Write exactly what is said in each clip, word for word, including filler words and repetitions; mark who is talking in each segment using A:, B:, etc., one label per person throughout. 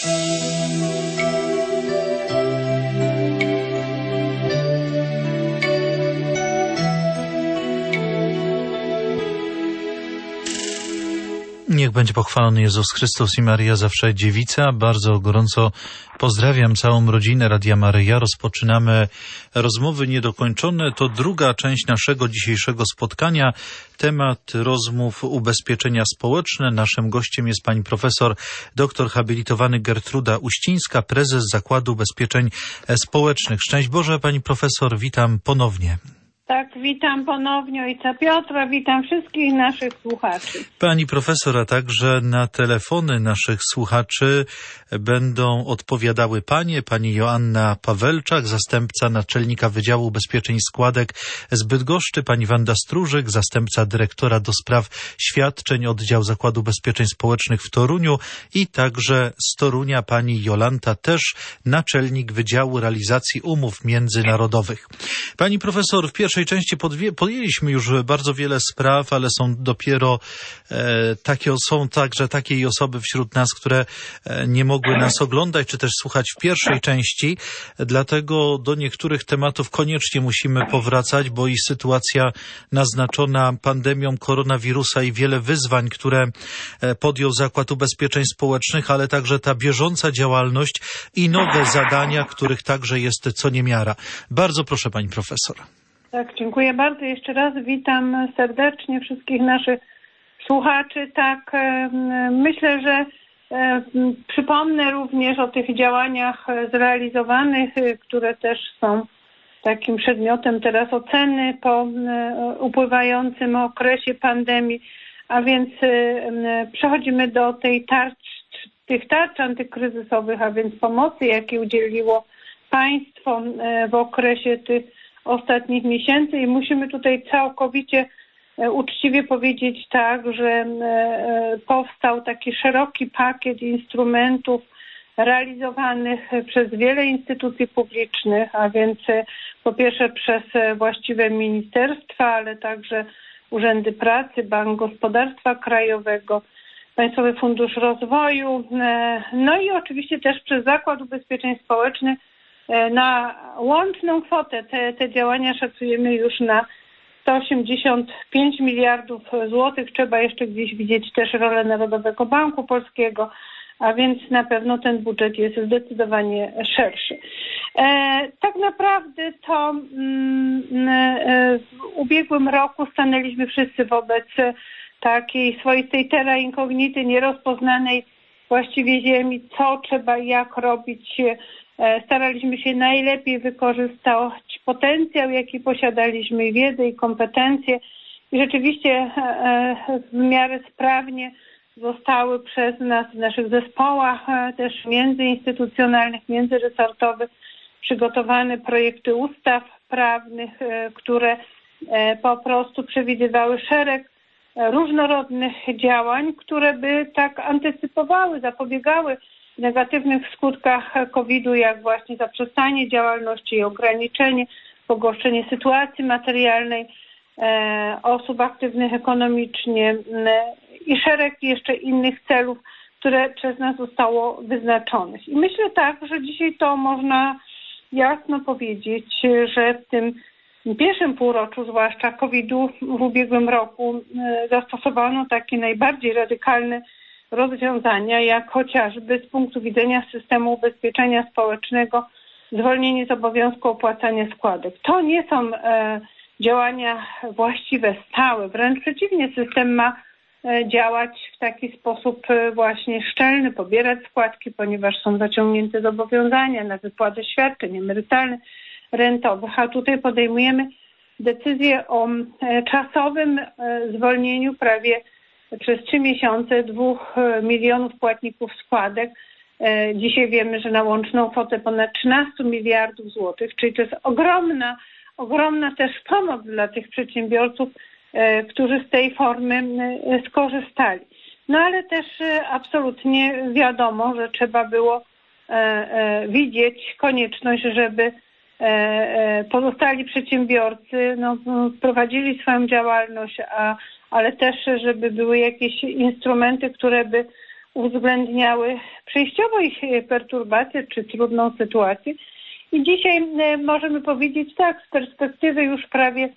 A: Niech będzie pochwalony Jezus Chrystus i Maria zawsze dziewica. Bardzo gorąco pozdrawiam całą rodzinę Radia Maryja. Rozpoczynamy rozmowy niedokończone. To druga część naszego dzisiejszego spotkania. Temat rozmów ubezpieczenia społeczne. Naszym gościem jest pani profesor, doktor habilitowany Gertruda Uścińska, prezes Zakładu Ubezpieczeń Społecznych. Szczęść Boże, pani profesor, witam ponownie.
B: Tak, witam ponownie ojca Piotra, witam wszystkich naszych słuchaczy.
A: Pani profesor, a także na telefony naszych słuchaczy będą odpowiadały panie, pani Joanna Pawelczak, zastępca naczelnika Wydziału Ubezpieczeń Składek z Bydgoszczy, pani Wanda Stróżyk, zastępca dyrektora do spraw świadczeń, oddział Zakładu Ubezpieczeń Społecznych w Toruniu i także z Torunia pani Jolanta, też naczelnik Wydziału Realizacji Umów Międzynarodowych. Pani profesor, w pierwszej W pierwszej części podwie, podjęliśmy już bardzo wiele spraw, ale są dopiero e, takie, są także takie osoby wśród nas, które e, nie mogły nas oglądać, czy też słuchać w pierwszej części. Dlatego do niektórych tematów koniecznie musimy powracać, bo i sytuacja naznaczona pandemią koronawirusa i wiele wyzwań, które podjął Zakład Ubezpieczeń Społecznych, ale także ta bieżąca działalność i nowe zadania, których także jest co niemiara. Bardzo proszę, pani profesor.
B: Tak, dziękuję bardzo. Jeszcze raz witam serdecznie wszystkich naszych słuchaczy. Tak, myślę, że przypomnę również o tych działaniach zrealizowanych, które też są takim przedmiotem teraz oceny po upływającym okresie pandemii, a więc przechodzimy do tej tarcz, tych tarcz antykryzysowych, a więc pomocy, jakiej udzieliło państwo w okresie tych ostatnich miesięcy i musimy tutaj całkowicie uczciwie powiedzieć tak, że powstał taki szeroki pakiet instrumentów realizowanych przez wiele instytucji publicznych, a więc po pierwsze przez właściwe ministerstwa, ale także urzędy pracy, Bank Gospodarstwa Krajowego, Państwowy Fundusz Rozwoju, no i oczywiście też przez Zakład Ubezpieczeń Społecznych. Na łączną kwotę te, te działania szacujemy już na sto osiemdziesiąt pięć miliardów złotych. Trzeba jeszcze gdzieś widzieć też rolę Narodowego Banku Polskiego, a więc na pewno ten budżet jest zdecydowanie szerszy. E, tak naprawdę to mm, e, w ubiegłym roku stanęliśmy wszyscy wobec takiej swoistej terra incognity, nierozpoznanej właściwie ziemi, co trzeba i jak robić. Staraliśmy się najlepiej wykorzystać potencjał, jaki posiadaliśmy, i wiedzę, i kompetencje. I rzeczywiście w miarę sprawnie zostały przez nas w naszych zespołach też międzyinstytucjonalnych, międzyresortowych przygotowane projekty ustaw prawnych, które po prostu przewidywały szereg różnorodnych działań, które by tak antycypowały, zapobiegały negatywnych skutkach kowida, jak właśnie zaprzestanie działalności i ograniczenie, pogorszenie sytuacji materialnej e, osób aktywnych ekonomicznie e, i szereg jeszcze innych celów, które przez nas zostało wyznaczonych. I myślę tak, że dzisiaj to można jasno powiedzieć, że w tym pierwszym półroczu, zwłaszcza kowidu w ubiegłym roku, e, zastosowano takie najbardziej radykalne rozwiązania, jak chociażby z punktu widzenia systemu ubezpieczenia społecznego zwolnienie z obowiązku opłacania składek. To nie są e, działania właściwe, stałe, wręcz przeciwnie, system ma e, działać w taki sposób e, właśnie szczelny, pobierać składki, ponieważ są zaciągnięte zobowiązania na wypłatę świadczeń emerytalnych, rentowych, a tutaj podejmujemy decyzję o e, czasowym e, zwolnieniu prawie przez trzy miesiące dwóch milionów płatników składek. Dzisiaj wiemy, że na łączną kwotę ponad trzynaście miliardów złotych, czyli to jest ogromna, ogromna też pomoc dla tych przedsiębiorców, którzy z tej formy skorzystali. No ale też absolutnie wiadomo, że trzeba było widzieć konieczność, żeby pozostali przedsiębiorcy no, prowadzili swoją działalność, a ale też, żeby były jakieś instrumenty, które by uwzględniały przejściowo ich perturbację czy trudną sytuację. I dzisiaj możemy powiedzieć tak, z perspektywy już prawie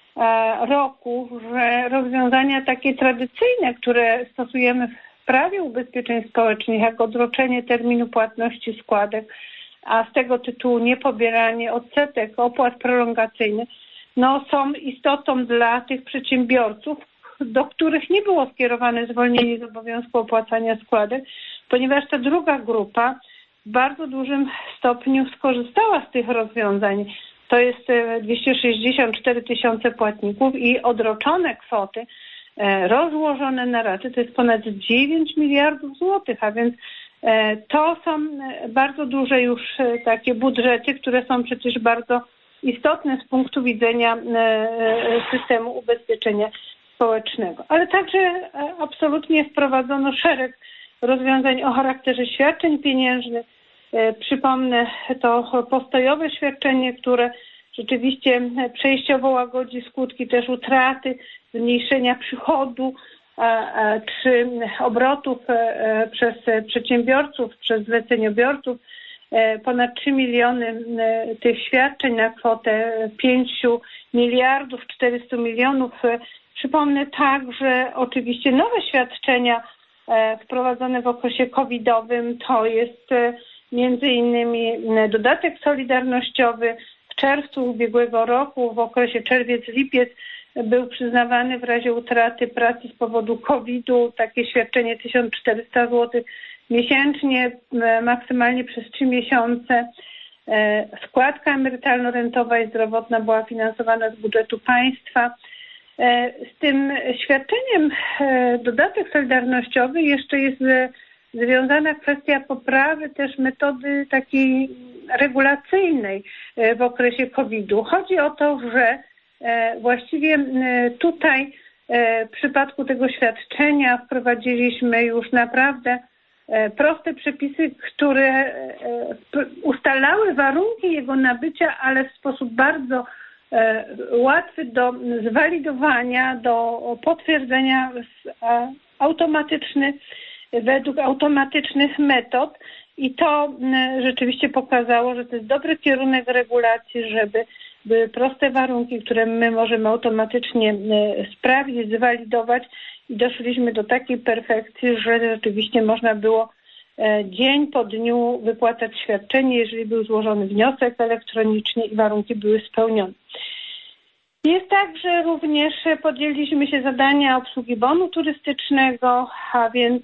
B: roku, że rozwiązania takie tradycyjne, które stosujemy w prawie ubezpieczeń społecznych, jak odroczenie terminu płatności składek, a z tego tytułu niepobieranie odsetek, opłat prolongacyjnych, no są istotą dla tych przedsiębiorców, do których nie było skierowane zwolnienie z obowiązku opłacania składek, ponieważ ta druga grupa w bardzo dużym stopniu skorzystała z tych rozwiązań. To jest dwieście sześćdziesiąt cztery tysiące płatników i odroczone kwoty rozłożone na raty to jest ponad dziewięć miliardów złotych, a więc to są bardzo duże już takie budżety, które są przecież bardzo istotne z punktu widzenia systemu ubezpieczenia społecznego. Ale także absolutnie wprowadzono szereg rozwiązań o charakterze świadczeń pieniężnych. Przypomnę to postojowe świadczenie, które rzeczywiście przejściowo łagodzi skutki też utraty, zmniejszenia przychodu czy obrotów przez przedsiębiorców, przez zleceniobiorców. Ponad trzy miliony tych świadczeń na kwotę pięciu miliardów czterystu milionów. Przypomnę także oczywiście nowe świadczenia wprowadzone w okresie covidowym. To jest między innymi dodatek solidarnościowy. W czerwcu ubiegłego roku, w okresie czerwiec-lipiec był przyznawany w razie utraty pracy z powodu kowida takie świadczenie tysiąc czterysta złotych miesięcznie, maksymalnie przez trzy miesiące. Składka emerytalno-rentowa i zdrowotna była finansowana z budżetu państwa. Z tym świadczeniem dodatek solidarnościowy jeszcze jest związana kwestia poprawy też metody takiej regulacyjnej w okresie kowida. Chodzi o to, że właściwie tutaj w przypadku tego świadczenia wprowadziliśmy już naprawdę proste przepisy, które ustalały warunki jego nabycia, ale w sposób bardzo łatwy do zwalidowania, do potwierdzenia automatyczny, według automatycznych metod i to rzeczywiście pokazało, że to jest dobry kierunek regulacji, żeby były proste warunki, które my możemy automatycznie sprawdzić, zwalidować i doszliśmy do takiej perfekcji, że rzeczywiście można było dzień po dniu wypłacać świadczenie, jeżeli był złożony wniosek elektronicznie i warunki były spełnione. Jest tak, że również podjęliśmy się zadania obsługi bonu turystycznego, a więc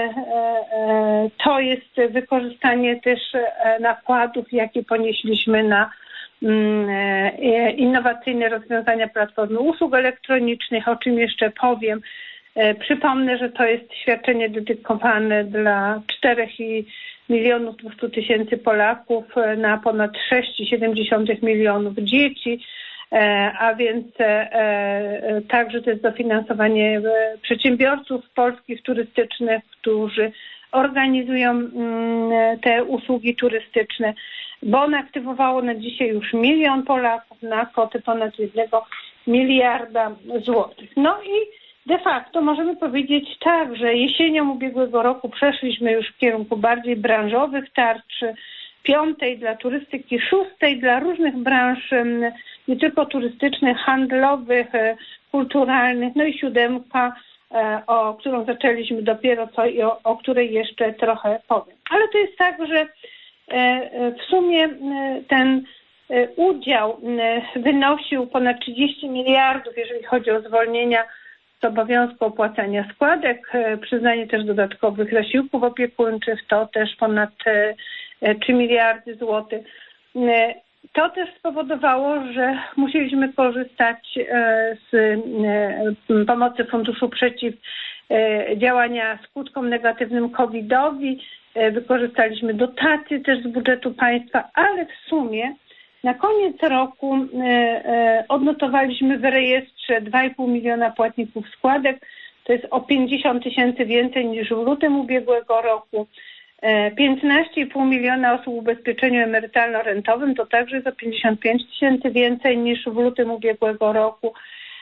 B: to jest wykorzystanie też nakładów, jakie ponieśliśmy na innowacyjne rozwiązania platformy usług elektronicznych, o czym jeszcze powiem. Przypomnę, że to jest świadczenie dedykowane dla czterech milionów dwieście tysięcy Polaków na ponad sześć przecinek siedem milionów dzieci, a więc także to jest dofinansowanie przedsiębiorców polskich turystycznych, którzy organizują te usługi turystyczne. Bon aktywowało na dzisiaj już milion Polaków na kwotę ponad jednego miliarda złotych. No i de facto możemy powiedzieć tak, że jesienią ubiegłego roku przeszliśmy już w kierunku bardziej branżowych tarcz, piątej dla turystyki, szóstej dla różnych branż, nie tylko turystycznych, handlowych, kulturalnych, no i siódemka, o którą zaczęliśmy dopiero co i o, o której jeszcze trochę powiem. Ale to jest tak, że w sumie ten udział wynosił ponad trzydzieści miliardów, jeżeli chodzi o zwolnienia z obowiązku opłacania składek, przyznanie też dodatkowych zasiłków opiekuńczych, to też ponad trzy miliardy złotych. To też spowodowało, że musieliśmy korzystać z pomocy Funduszu Przeciwdziałania Skutkom Negatywnym covidowi. Wykorzystaliśmy dotacje też z budżetu państwa, ale w sumie na koniec roku odnotowaliśmy w rejestrze dwa i pół miliona płatników składek. To jest o pięćdziesiąt tysięcy więcej niż w lutym ubiegłego roku. piętnaście i pół miliona osób w ubezpieczeniu emerytalno-rentowym, to także jest o pięćdziesiąt pięć tysięcy więcej niż w lutym ubiegłego roku.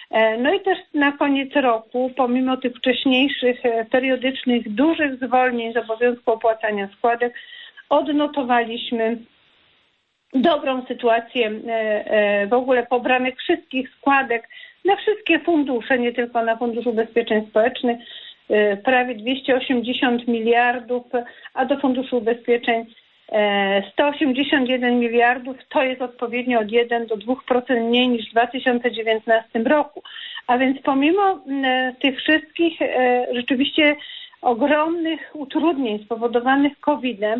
B: No i też na koniec roku, pomimo tych wcześniejszych periodycznych, dużych zwolnień z obowiązku opłacania składek, odnotowaliśmy dobrą sytuację w ogóle pobranych wszystkich składek na wszystkie fundusze, nie tylko na Fundusz Ubezpieczeń Społecznych, prawie dwieście osiemdziesiąt miliardów, a do Funduszu Ubezpieczeń sto osiemdziesiąt jeden miliardów, to jest odpowiednio od jeden do dwóch procent mniej niż w dwa tysiące dziewiętnastym roku. A więc pomimo tych wszystkich rzeczywiście ogromnych utrudnień spowodowanych kowidem,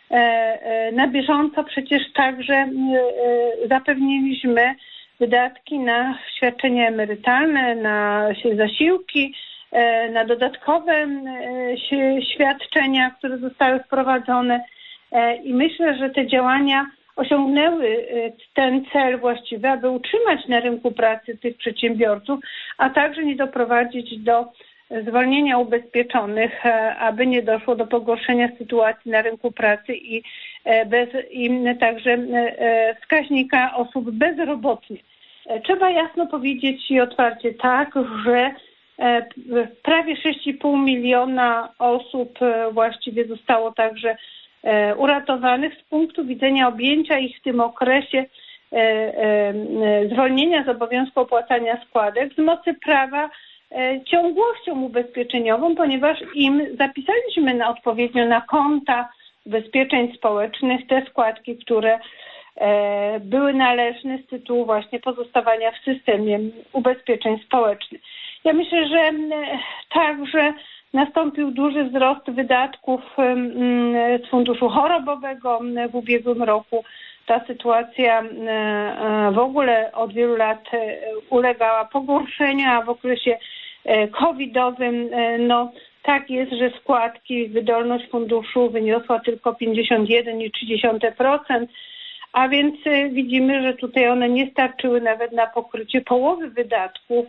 B: na bieżąco przecież także zapewniliśmy wydatki na świadczenia emerytalne, na zasiłki, na dodatkowe świadczenia, które zostały wprowadzone. I myślę, że te działania osiągnęły ten cel właściwy, aby utrzymać na rynku pracy tych przedsiębiorców, a także nie doprowadzić do zwolnienia ubezpieczonych, aby nie doszło do pogorszenia sytuacji na rynku pracy i, bez, i także wskaźnika osób bezrobotnych. Trzeba jasno powiedzieć i otwarcie tak, że prawie sześć i pół miliona osób właściwie zostało także uratowanych z punktu widzenia objęcia ich w tym okresie zwolnienia z obowiązku opłacania składek z mocy prawa ciągłością ubezpieczeniową, ponieważ im zapisaliśmy na odpowiednio na konta ubezpieczeń społecznych te składki, które były należne z tytułu właśnie pozostawania w systemie ubezpieczeń społecznych. Ja myślę, że także nastąpił duży wzrost wydatków z funduszu chorobowego w ubiegłym roku. Ta sytuacja w ogóle od wielu lat ulegała pogorszeniu, a w okresie covidowym no tak jest, że składki, wydolność funduszu wyniosła tylko pięćdziesiąt jeden przecinek trzy procent, a więc widzimy, że tutaj one nie starczyły nawet na pokrycie połowy wydatków.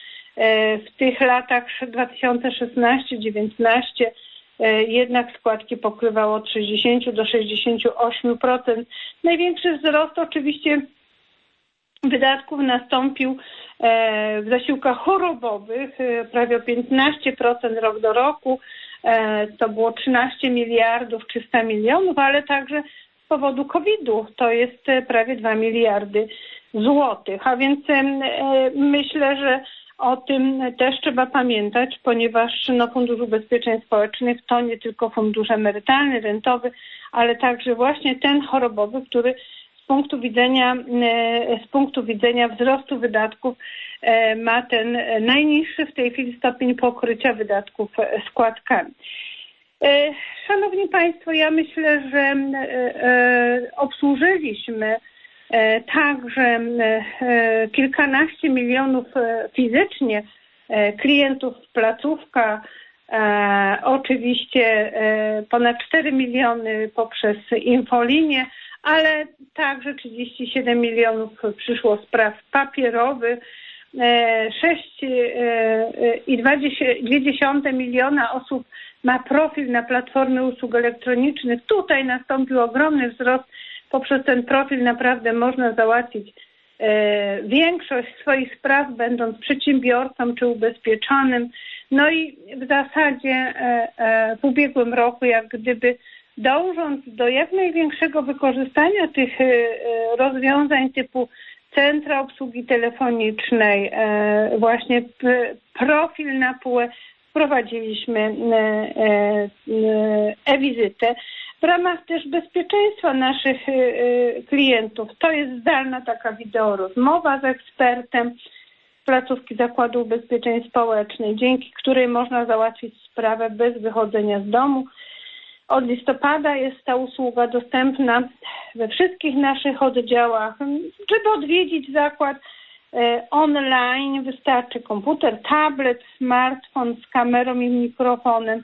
B: W tych latach dwa tysiące szesnasty dziewiętnasty jednak składki pokrywało od sześćdziesiąt do sześćdziesięciu ośmiu procent. Największy wzrost oczywiście wydatków nastąpił w zasiłkach chorobowych, prawie o piętnaście procent rok do roku. To było trzynaście miliardów trzysta milionów, ale także z powodu kowida to jest prawie dwa miliardy złotych. A więc myślę, że o tym też trzeba pamiętać, ponieważ no, Fundusz Ubezpieczeń Społecznych to nie tylko fundusz emerytalny, rentowy, ale także właśnie ten chorobowy, który z punktu widzenia, z punktu widzenia wzrostu wydatków ma ten najniższy w tej chwili stopień pokrycia wydatków składkami. Szanowni Państwo, ja myślę, że obsłużyliśmy także kilkanaście milionów fizycznie klientów placówka, oczywiście ponad cztery miliony poprzez infolinię, ale także trzydzieści siedem milionów przyszło spraw papierowych, sześć i dwie dziesiąte miliona osób ma profil na platformy usług elektronicznych. Tutaj nastąpił ogromny wzrost. Poprzez ten profil naprawdę można załatwić e, większość swoich spraw, będąc przedsiębiorcą czy ubezpieczonym. No i w zasadzie e, e, w ubiegłym roku, jak gdyby dążąc do jak największego wykorzystania tych e, rozwiązań typu centra obsługi telefonicznej, e, właśnie p, profil na P U E, wprowadziliśmy e-wizytę. W ramach też bezpieczeństwa naszych klientów, to jest zdalna taka wideorozmowa z ekspertem placówki Zakładu Ubezpieczeń Społecznych, dzięki której można załatwić sprawę bez wychodzenia z domu. Od listopada jest ta usługa dostępna we wszystkich naszych oddziałach. Żeby odwiedzić zakład online, wystarczy komputer, tablet, smartfon z kamerą i mikrofonem.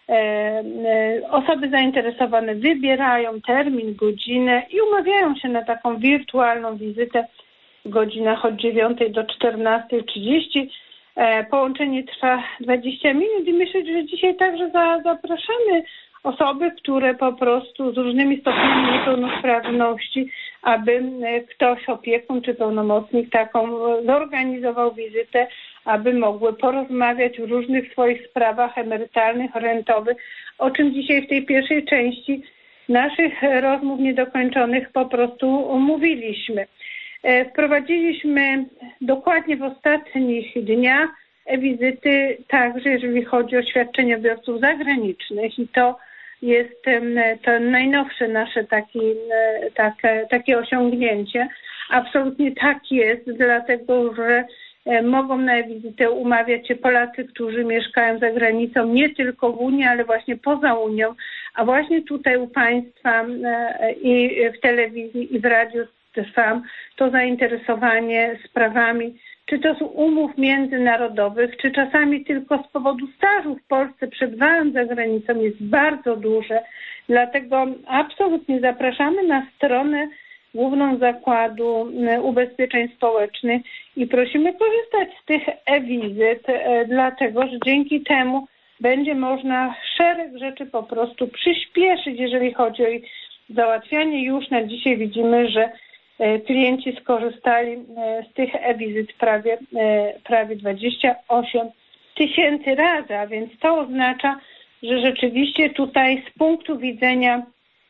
B: Osoby zainteresowane wybierają termin, godzinę i umawiają się na taką wirtualną wizytę w godzinach od dziewiątej do czternastej trzydzieści. Połączenie trwa dwadzieścia minut i myślę, że dzisiaj także zapraszamy osoby, które po prostu z różnymi stopniami niepełnosprawności, aby ktoś, opiekun czy pełnomocnik taką zorganizował wizytę, aby mogły porozmawiać w różnych swoich sprawach emerytalnych, rentowych, o czym dzisiaj w tej pierwszej części naszych rozmów niedokończonych po prostu mówiliśmy. Wprowadziliśmy dokładnie w ostatnich dniach e-wizyty także, jeżeli chodzi o świadczeniobiorców zagranicznych i to jest to najnowsze nasze taki, takie, takie osiągnięcie. Absolutnie tak jest, dlatego że mogą na e-wizytę umawiać się Polacy, którzy mieszkają za granicą, nie tylko w Unii, ale właśnie poza Unią, a właśnie tutaj u Państwa i w telewizji i w radiu trwa to zainteresowanie sprawami, czy to z umów międzynarodowych, czy czasami tylko z powodu stażu w Polsce, przebywając za granicą, jest bardzo duże. Dlatego absolutnie zapraszamy na stronę główną Zakładu Ubezpieczeń Społecznych i prosimy korzystać z tych e-wizyt, dlatego że dzięki temu będzie można szereg rzeczy po prostu przyspieszyć, jeżeli chodzi o ich załatwianie. Już na dzisiaj widzimy, że klienci skorzystali z tych e-wizyt prawie, prawie dwadzieścia osiem tysięcy razy, a więc to oznacza, że rzeczywiście tutaj z punktu widzenia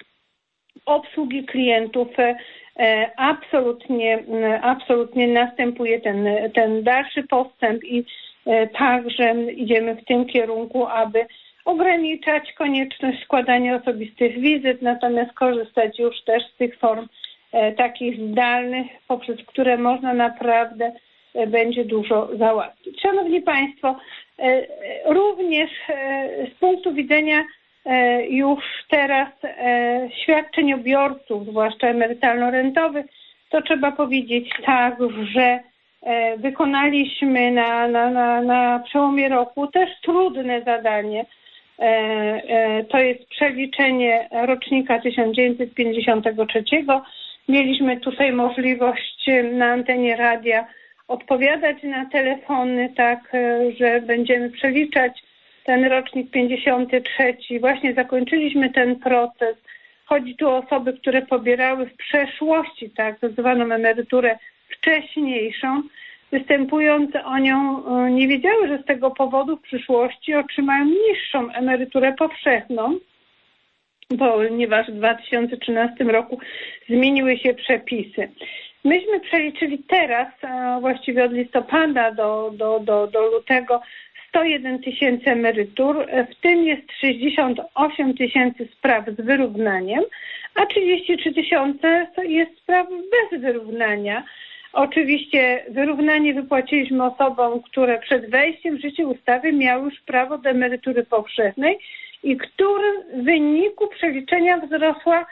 B: obsługi klientów absolutnie, absolutnie następuje ten, ten dalszy postęp i także idziemy w tym kierunku, aby ograniczać konieczność składania osobistych wizyt, natomiast korzystać już też z tych form takich zdalnych, poprzez które można naprawdę będzie dużo załatwić. Szanowni Państwo, również z punktu widzenia już teraz świadczeniobiorców, zwłaszcza emerytalno-rentowych, to trzeba powiedzieć tak, że wykonaliśmy na, na, na, na przełomie roku też trudne zadanie. To jest przeliczenie rocznika tysiąc dziewięćset pięćdziesiątego trzeciego. Mieliśmy tutaj możliwość na antenie radia odpowiadać na telefony, tak, że będziemy przeliczać ten rocznik pięćdziesiąty trzeci. Właśnie zakończyliśmy ten proces. Chodzi tu o osoby, które pobierały w przeszłości tak zwaną emeryturę wcześniejszą. Występując o nią nie wiedziały, że z tego powodu w przyszłości otrzymają niższą emeryturę powszechną, ponieważ w dwa tysiące trzynastym roku zmieniły się przepisy. Myśmy przeliczyli teraz, właściwie od listopada do, do, do, do lutego, sto jeden tysięcy emerytur, w tym jest sześćdziesiąt osiem tysięcy spraw z wyrównaniem, a trzydzieści trzy tysiące jest spraw bez wyrównania. Oczywiście wyrównanie wypłaciliśmy osobom, które przed wejściem w życie ustawy miały już prawo do emerytury powszechnej i którym w wyniku przeliczenia wzrosła,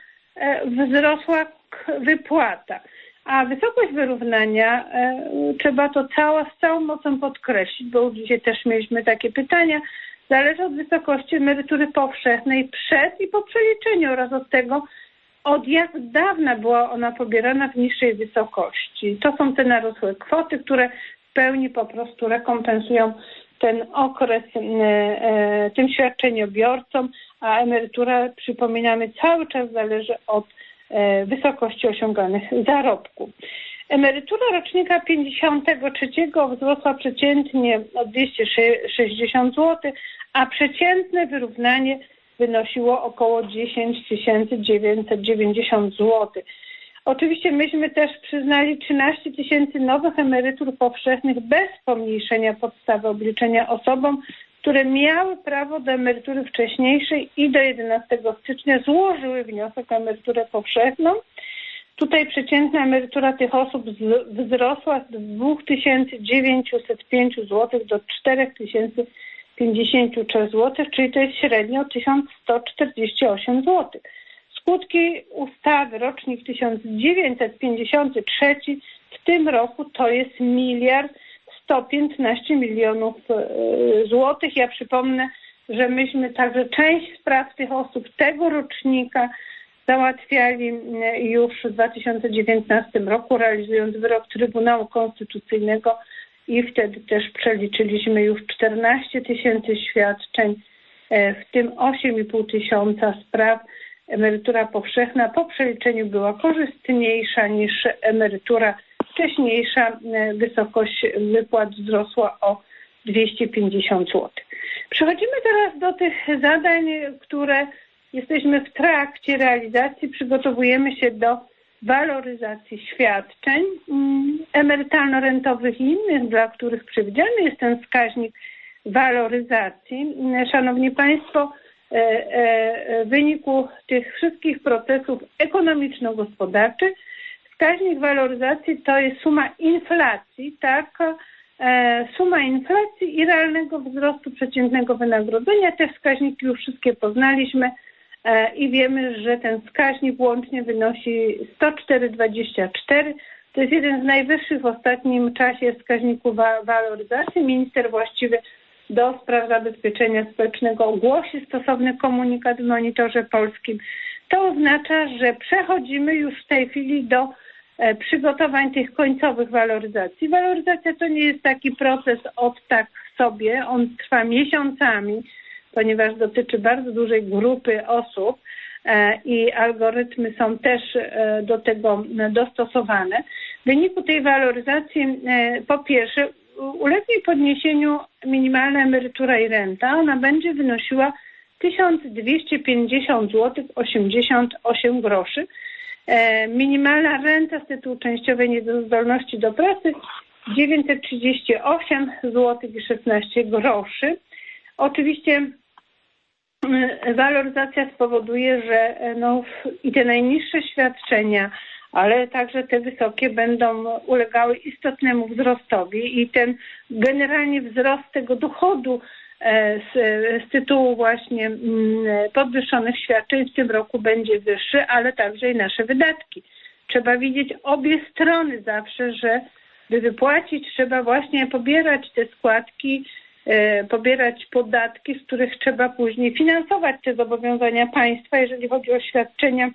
B: wzrosła wypłata. A wysokość wyrównania, e, trzeba to cała, z całą mocą podkreślić, bo dzisiaj też mieliśmy takie pytania, zależy od wysokości emerytury powszechnej przed i po przeliczeniu oraz od tego, od jak dawna była ona pobierana w niższej wysokości. To są te narosłe kwoty, które w pełni po prostu rekompensują ten okres e, e, tym świadczeniobiorcom, a emerytura, przypominamy, cały czas zależy od wysokości osiąganych zarobków. Emerytura rocznika pięćdziesiątego trzeciego wzrosła przeciętnie o dwieście sześćdziesiąt złotych, a przeciętne wyrównanie wynosiło około dziesięć tysięcy dziewięćset dziewięćdziesiąt złotych. Oczywiście myśmy też przyznali trzynaście tysięcy nowych emerytur powszechnych bez pomniejszenia podstawy obliczenia osobom, które miały prawo do emerytury wcześniejszej i do jedenastego stycznia złożyły wniosek o emeryturę powszechną. Tutaj przeciętna emerytura tych osób wzrosła z dwa tysiące dziewięćset pięć złotych do cztery tysiące pięćdziesiąt trzy złotych, czyli to jest średnio tysiąc sto czterdzieści osiem złotych. Skutki ustawy rocznik tysiąc dziewięćset pięćdziesiąty trzeci w tym roku to jest miliard sto piętnaście milionów złotych. Ja przypomnę, że myśmy także część spraw tych osób tego rocznika załatwiali już w dwa tysiące dziewiętnastym roku, realizując wyrok Trybunału Konstytucyjnego i wtedy też przeliczyliśmy już czternaście tysięcy świadczeń w tym osiem i pół tysiąca spraw emerytura powszechna po przeliczeniu była korzystniejsza niż emerytura wcześniejsza. Wysokość wypłat wzrosła o dwieście pięćdziesiąt złotych. Przechodzimy teraz do tych zadań, które jesteśmy w trakcie realizacji. Przygotowujemy się do waloryzacji świadczeń emerytalno-rentowych i innych, dla których przewidziany jest ten wskaźnik waloryzacji. Szanowni Państwo, w wyniku tych wszystkich procesów ekonomiczno-gospodarczych wskaźnik waloryzacji to jest suma inflacji, tak, suma inflacji i realnego wzrostu przeciętnego wynagrodzenia. Te wskaźniki już wszystkie poznaliśmy i wiemy, że ten wskaźnik łącznie wynosi sto cztery przecinek dwadzieścia cztery. To jest jeden z najwyższych w ostatnim czasie wskaźników waloryzacji. Minister właściwy do spraw zabezpieczenia społecznego ogłosi stosowny komunikat w Monitorze Polskim. To oznacza, że przechodzimy już w tej chwili do przygotowań tych końcowych waloryzacji. Waloryzacja to nie jest taki proces od tak sobie, on trwa miesiącami, ponieważ dotyczy bardzo dużej grupy osób i algorytmy są też do tego dostosowane. W wyniku tej waloryzacji po pierwsze ulegnie podniesieniu minimalna emerytura i renta. Ona będzie wynosiła tysiąc dwieście pięćdziesiąt złotych osiemdziesiąt osiem groszy. Minimalna renta z tytułu częściowej niezdolności do pracy dziewięćset trzydzieści osiem złotych i szesnaście groszy. Oczywiście waloryzacja spowoduje, że no, i te najniższe świadczenia, ale także te wysokie będą ulegały istotnemu wzrostowi i ten generalnie wzrost tego dochodu z, z tytułu właśnie podwyższonych świadczeń w tym roku będzie wyższy, ale także i nasze wydatki. Trzeba widzieć obie strony zawsze, że by wypłacić trzeba właśnie pobierać te składki, pobierać podatki, z których trzeba później finansować te zobowiązania państwa, jeżeli chodzi o świadczenia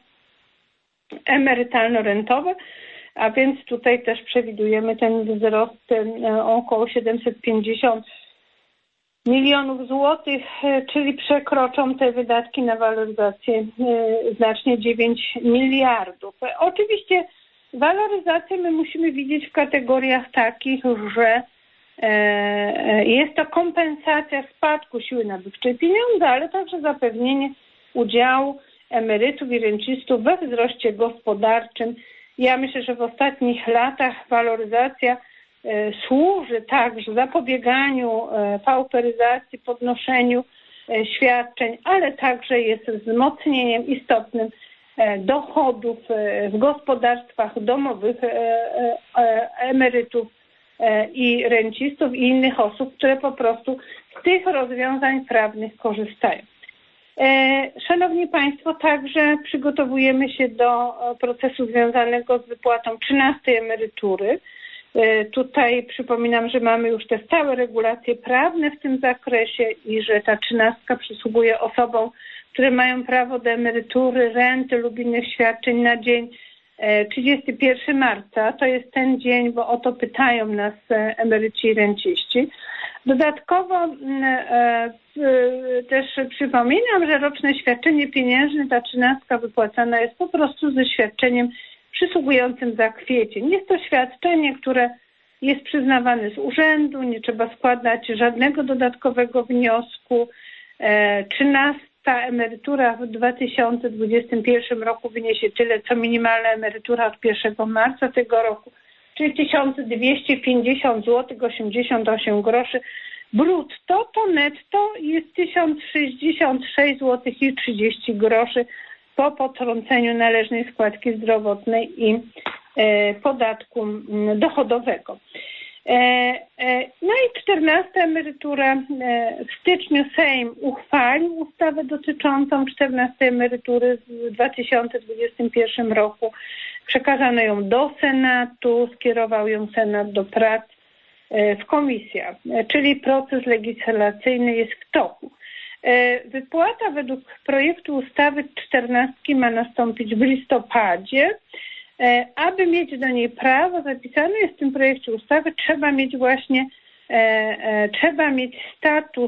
B: emerytalno-rentowe, a więc tutaj też przewidujemy ten wzrost o około siedemset pięćdziesiąt milionów złotych, czyli przekroczą te wydatki na waloryzację znacznie dziewięć miliardów. Oczywiście waloryzację my musimy widzieć w kategoriach takich, że jest to kompensacja spadku siły nabywczej pieniądza, ale także zapewnienie udziału emerytów i rencistów we wzroście gospodarczym. Ja myślę, że w ostatnich latach waloryzacja służy także zapobieganiu pauperyzacji, podnoszeniu świadczeń, ale także jest wzmocnieniem istotnym dochodów w gospodarstwach domowych emerytów i rencistów i innych osób, które po prostu z tych rozwiązań prawnych korzystają. Szanowni Państwo, także przygotowujemy się do procesu związanego z wypłatą trzynastej emerytury. Tutaj przypominam, że mamy już te stałe regulacje prawne w tym zakresie i że ta trzynastka przysługuje osobom, które mają prawo do emerytury, renty lub innych świadczeń na dzień trzydziestego pierwszego marca. To jest ten dzień, bo o to pytają nas emeryci i renciści. Dodatkowo też przypominam, że roczne świadczenie pieniężne, ta trzynastka wypłacana jest po prostu ze świadczeniem przysługującym za kwiecień. Jest to świadczenie, które jest przyznawane z urzędu, nie trzeba składać żadnego dodatkowego wniosku. Trzynasta emerytura w dwa tysiące dwudziestym pierwszym roku wyniesie tyle, co minimalna emerytura od pierwszego marca tego roku, czyli tysiąc dwieście pięćdziesiąt złotych osiemdziesiąt osiem groszy. Brutto to netto jest tysiąc sześćdziesiąt sześć złotych i trzydzieści groszy po potrąceniu należnej składki zdrowotnej i e, podatku dochodowego. E, e, no i czternasta emerytura. E, w styczniu Sejm uchwalił ustawę dotyczącą czternastej emerytury w dwa tysiące dwudziestym pierwszym roku. Przekazano ją do Senatu, skierował ją Senat do prac e, w komisjach, e, czyli proces legislacyjny jest w toku. Wypłata według projektu ustawy czternastki ma nastąpić w listopadzie. Aby mieć do niej prawo, zapisane jest w tym projekcie ustawy, trzeba mieć właśnie trzeba mieć status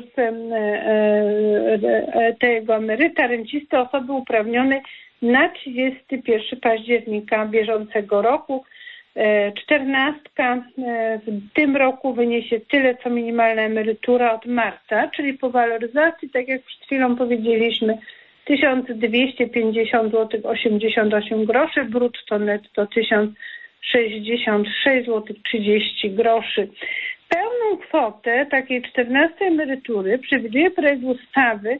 B: tego emeryta, rencisty, osoby uprawnionej na trzydziestego pierwszego października bieżącego roku. Czternastka w tym roku wyniesie tyle, co minimalna emerytura od marca, czyli po waloryzacji, tak jak przed chwilą powiedzieliśmy, tysiąc dwieście pięćdziesiąt złotych osiemdziesiąt osiem groszy, brutto netto tysiąc sześćdziesiąt sześć złotych trzydzieści groszy. Pełną kwotę takiej czternastej emerytury przewiduje projekt ustawy,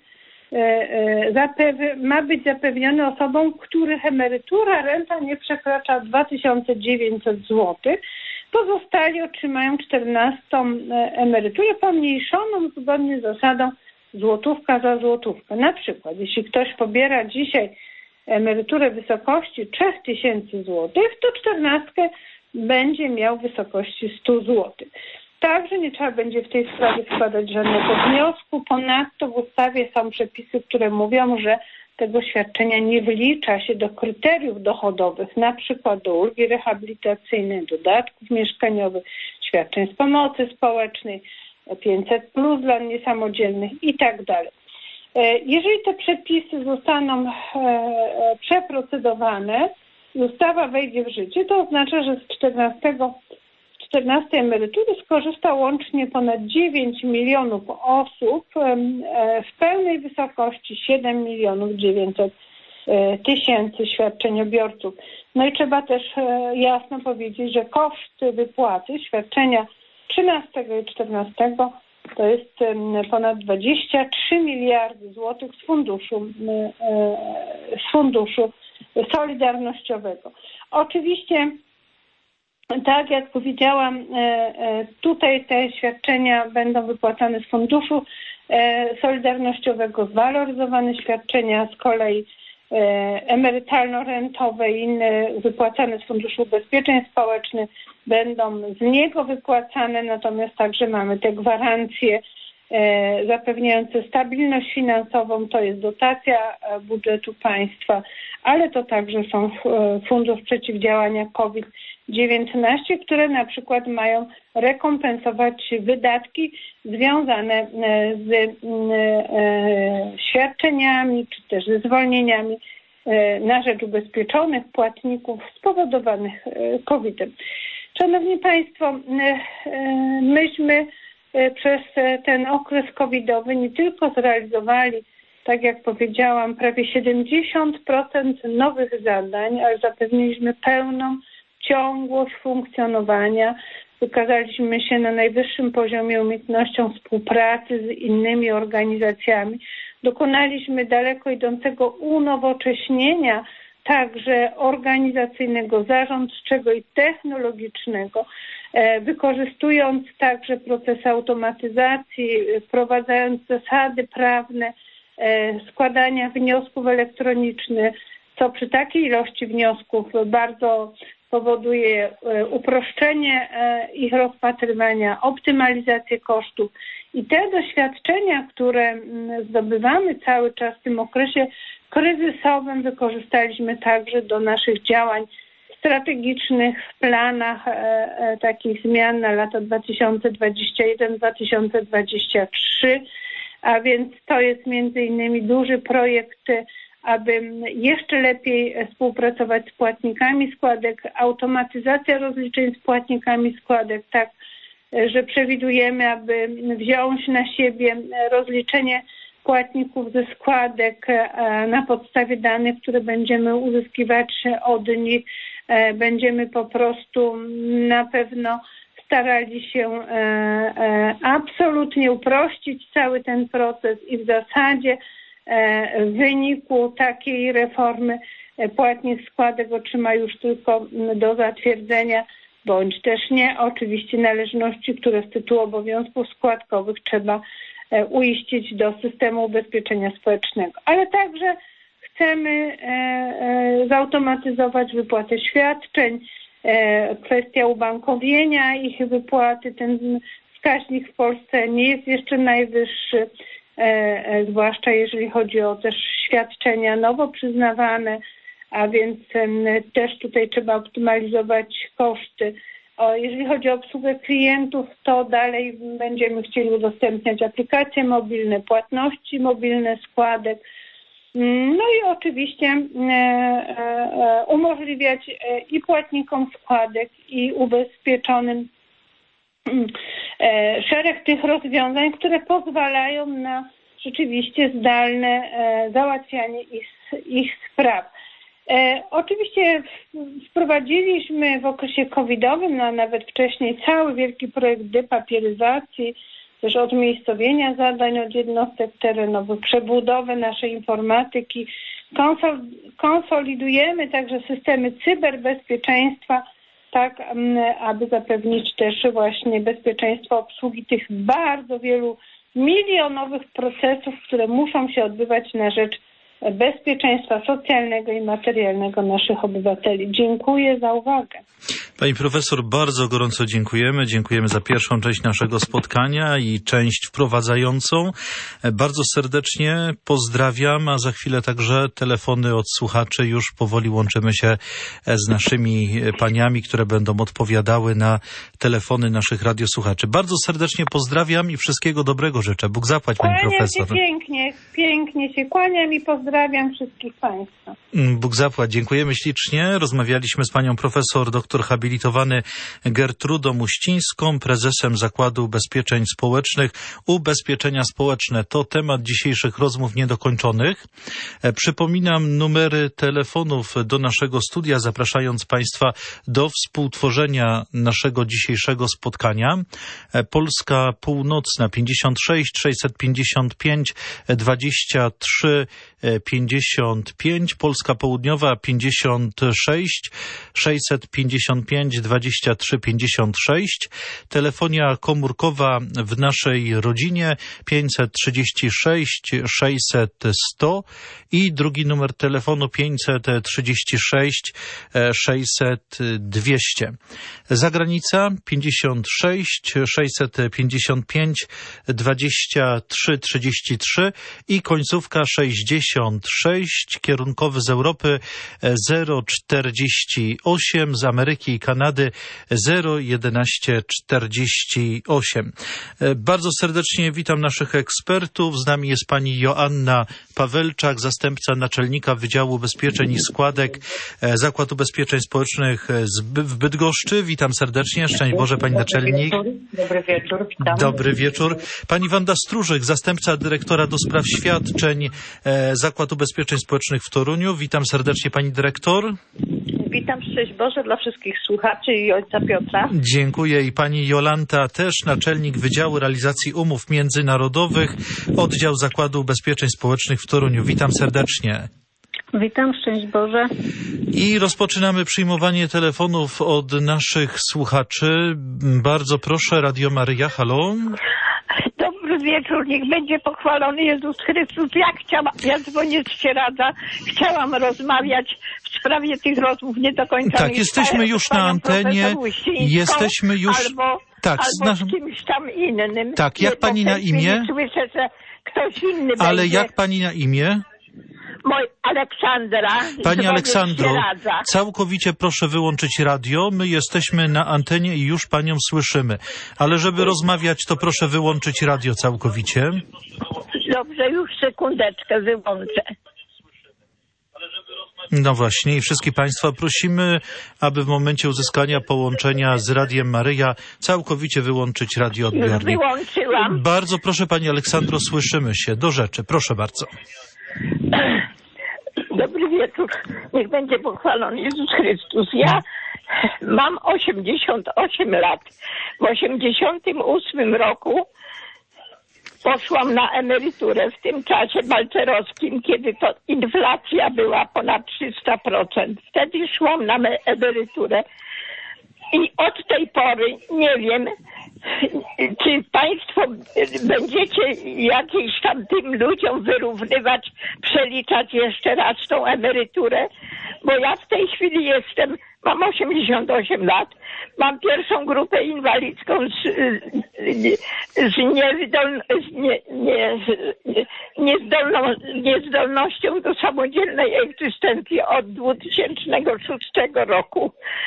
B: ma być zapewniony osobom, których emerytura, renta nie przekracza dwa tysiące dziewięćset złotych. Pozostali otrzymają czternastą emeryturę pomniejszoną zgodnie z zasadą złotówka za złotówkę. Na przykład, jeśli ktoś pobiera dzisiaj emeryturę w wysokości trzy tysiące złotych, to czternastkę będzie miał w wysokości sto złotych. Także nie trzeba będzie w tej sprawie składać żadnego wniosku. Ponadto w ustawie są przepisy, które mówią, że tego świadczenia nie wlicza się do kryteriów dochodowych, na przykład do ulgi rehabilitacyjnej, dodatków mieszkaniowych, świadczeń z pomocy społecznej, pięćset plus dla niesamodzielnych i tak dalej. Jeżeli te przepisy zostaną przeprocedowane i ustawa wejdzie w życie, to oznacza, że z czternastej emerytury skorzysta łącznie ponad dziewięć milionów osób, w pełnej wysokości siedem milionów dziewięćset tysięcy świadczeniobiorców. No i trzeba też jasno powiedzieć, że koszty wypłaty świadczenia trzynastego i czternastego to jest ponad dwadzieścia trzy miliardy złotych z funduszu, z funduszu solidarnościowego. Oczywiście, tak jak powiedziałam, tutaj te świadczenia będą wypłacane z funduszu solidarnościowego, zwaloryzowane świadczenia z kolei emerytalno-rentowe i inne wypłacane z Funduszu Ubezpieczeń Społecznych będą z niego wypłacane, natomiast także mamy te gwarancje zapewniające stabilność finansową, to jest dotacja budżetu państwa, ale to także są Fundusz Przeciwdziałania COVID dziewiętnaście, które na przykład mają rekompensować wydatki związane z świadczeniami czy też ze zwolnieniami na rzecz ubezpieczonych płatników spowodowanych kowidem. Szanowni Państwo, myśmy przez ten okres covidowy nie tylko zrealizowali, tak jak powiedziałam, prawie siedemdziesiąt procent nowych zadań, ale zapewniliśmy pełną ciągłość funkcjonowania. Wykazaliśmy się na najwyższym poziomie umiejętnością współpracy z innymi organizacjami. Dokonaliśmy daleko idącego unowocześnienia także organizacyjnego, zarządczego i technologicznego, wykorzystując także procesy automatyzacji, wprowadzając zasady prawne składania wniosków elektronicznych, co przy takiej ilości wniosków bardzo powoduje uproszczenie ich rozpatrywania, optymalizację kosztów. I te doświadczenia, które zdobywamy cały czas w tym okresie kryzysowym, wykorzystaliśmy także do naszych działań strategicznych w planach e, takich zmian na lata dwa tysiące dwudziesty pierwszy do dwa tysiące dwudziestego trzeciego, a więc to jest między innymi duży projekt, aby jeszcze lepiej współpracować z płatnikami składek, automatyzacja rozliczeń z płatnikami składek, tak, że przewidujemy, aby wziąć na siebie rozliczenie płatników ze składek na podstawie danych, które będziemy uzyskiwać od nich. Będziemy po prostu na pewno starali się absolutnie uprościć cały ten proces i w zasadzie w wyniku takiej reformy płatnik składek otrzyma już tylko do zatwierdzenia bądź też nie oczywiście należności, które z tytułu obowiązków składkowych trzeba uiścić do systemu ubezpieczenia społecznego. Ale także chcemy zautomatyzować wypłatę świadczeń, kwestia ubankowienia ich wypłaty. Ten wskaźnik w Polsce nie jest jeszcze najwyższy, zwłaszcza jeżeli chodzi o też świadczenia nowo przyznawane, a więc też tutaj trzeba optymalizować koszty. O, jeżeli chodzi o obsługę klientów, to dalej będziemy chcieli udostępniać aplikacje mobilne, płatności mobilne, składek. No i oczywiście e, e, umożliwiać e, i płatnikom składek, i ubezpieczonym e, szereg tych rozwiązań, które pozwalają na rzeczywiście zdalne e, załatwianie ich, ich spraw. E, oczywiście wprowadziliśmy w okresie covidowym, no a nawet wcześniej, cały wielki projekt depapieryzacji, też odmiejscowienia zadań od jednostek terenowych, przebudowę naszej informatyki. Konsol, konsolidujemy także systemy cyberbezpieczeństwa, tak aby zapewnić też właśnie bezpieczeństwo obsługi tych bardzo wielu milionowych procesów, które muszą się odbywać na rzecz bezpieczeństwa socjalnego i materialnego naszych obywateli. Dziękuję za uwagę.
A: Pani profesor, bardzo gorąco dziękujemy. Dziękujemy za pierwszą część naszego spotkania i część wprowadzającą. Bardzo serdecznie pozdrawiam, a za chwilę także telefony od słuchaczy. Już powoli łączymy się z naszymi paniami, które będą odpowiadały na telefony naszych radiosłuchaczy. Bardzo serdecznie pozdrawiam i wszystkiego dobrego życzę. Bóg zapłać, pani
B: kłaniam
A: profesor.
B: Się pięknie, pięknie się kłaniam i pozdrawiam wszystkich państwa.
A: Bóg zapłać. Dziękujemy ślicznie. Rozmawialiśmy z panią profesor doktor habilitowany Gertrudą Uścińską, prezesem Zakładu Ubezpieczeń Społecznych. Ubezpieczenia społeczne to temat dzisiejszych rozmów niedokończonych. Przypominam numery telefonów do naszego studia, zapraszając państwa do współtworzenia naszego dzisiejszego spotkania. Polska Północna pięćdziesiąt sześć sześćset pięćdziesiąt pięć dwadzieścia trzy pięćdziesiąt pięć, Polska Południowa pięćdziesiąt sześć sześćset pięćdziesiąt pięć dwadzieścia trzy pięćdziesiąt sześć, telefonia komórkowa w naszej rodzinie pięćset trzydzieści sześć sześćset sto i drugi numer telefonu pięćset trzydzieści sześć sześćset dwieście. Zagranica pięćdziesiąt sześć sześćset pięćdziesiąt pięć dwadzieścia trzy trzydzieści trzy i końcówka sześćdziesiąt sześć, kierunkowy z Europy zero czterdzieści osiem, z Ameryki i Kanady zero jedenaście czterdzieści osiem. Bardzo serdecznie witam naszych ekspertów. Z nami jest pani Joanna Pawelczak, zastępca naczelnika Wydziału Ubezpieczeń i Składek Zakładu Ubezpieczeń Społecznych w Bydgoszczy. Witam serdecznie. Szczęść Boże, pani naczelnik.
C: Dobry wieczór, witam.
A: Dobry wieczór. Pani Wanda Stróżyk, zastępca dyrektora do spraw świadczeń Zakładu Ubezpieczeń Społecznych w Toruniu. Witam serdecznie, pani dyrektor.
C: Witam, szczęść Boże dla wszystkich słuchaczy i ojca Piotra.
A: Dziękuję. I pani Jolanta też, naczelnik Wydziału Realizacji Umów Międzynarodowych, oddział Zakładu Ubezpieczeń Społecznych w Toruniu. Witam serdecznie.
D: Witam, szczęść Boże.
A: I rozpoczynamy przyjmowanie telefonów od naszych słuchaczy. Bardzo proszę, Radio Maryja, halo.
E: Dobry wieczór, niech będzie pochwalony Jezus Chrystus. Ja chciałam, ja dzwonię z Sieradza, chciałam rozmawiać w sprawie tych rozmów niedokończonych.
A: Tak, jesteśmy już na antenie, jesteśmy już...
E: Albo,
A: tak,
E: albo
A: z,
E: z kimś tam innym.
A: Tak, jak pani na imię?
E: Nie słyszę, że ktoś inny
A: Ale
E: będzie.
A: jak pani na imię?
E: Moj Aleksandra.
A: Pani Aleksandro,
E: Sieradza.
A: całkowicie proszę wyłączyć radio. My jesteśmy na antenie i już panią słyszymy. Ale żeby rozmawiać, to proszę wyłączyć radio całkowicie.
E: Dobrze, już sekundeczkę wyłączę.
A: No właśnie i wszystkich państwa prosimy, aby w momencie uzyskania połączenia z Radiem Maryja całkowicie wyłączyć radioodbiornik.
E: Już wyłączyłam.
A: Bardzo proszę pani Aleksandro, słyszymy się. Do rzeczy, proszę bardzo.
E: Dobry wieczór. Niech będzie pochwalony Jezus Chrystus. Ja mam osiemdziesiąt osiem lat. W osiemdziesiątym ósmym roku poszłam na emeryturę w tym czasie balcerowskim, kiedy to inflacja była ponad trzysta procent. Wtedy szłam na emeryturę i od tej pory nie wiem, czy państwo będziecie jakimś tam tym ludziom wyrównywać, przeliczać jeszcze raz tą emeryturę, bo ja w tej chwili jestem, mam osiemdziesiąt osiem lat, mam pierwszą grupę inwalidzką z, z, niewydol, z nie, nie, niezdolną, niezdolnością do samodzielnej egzystencji od dwa tysiące szóstego roku.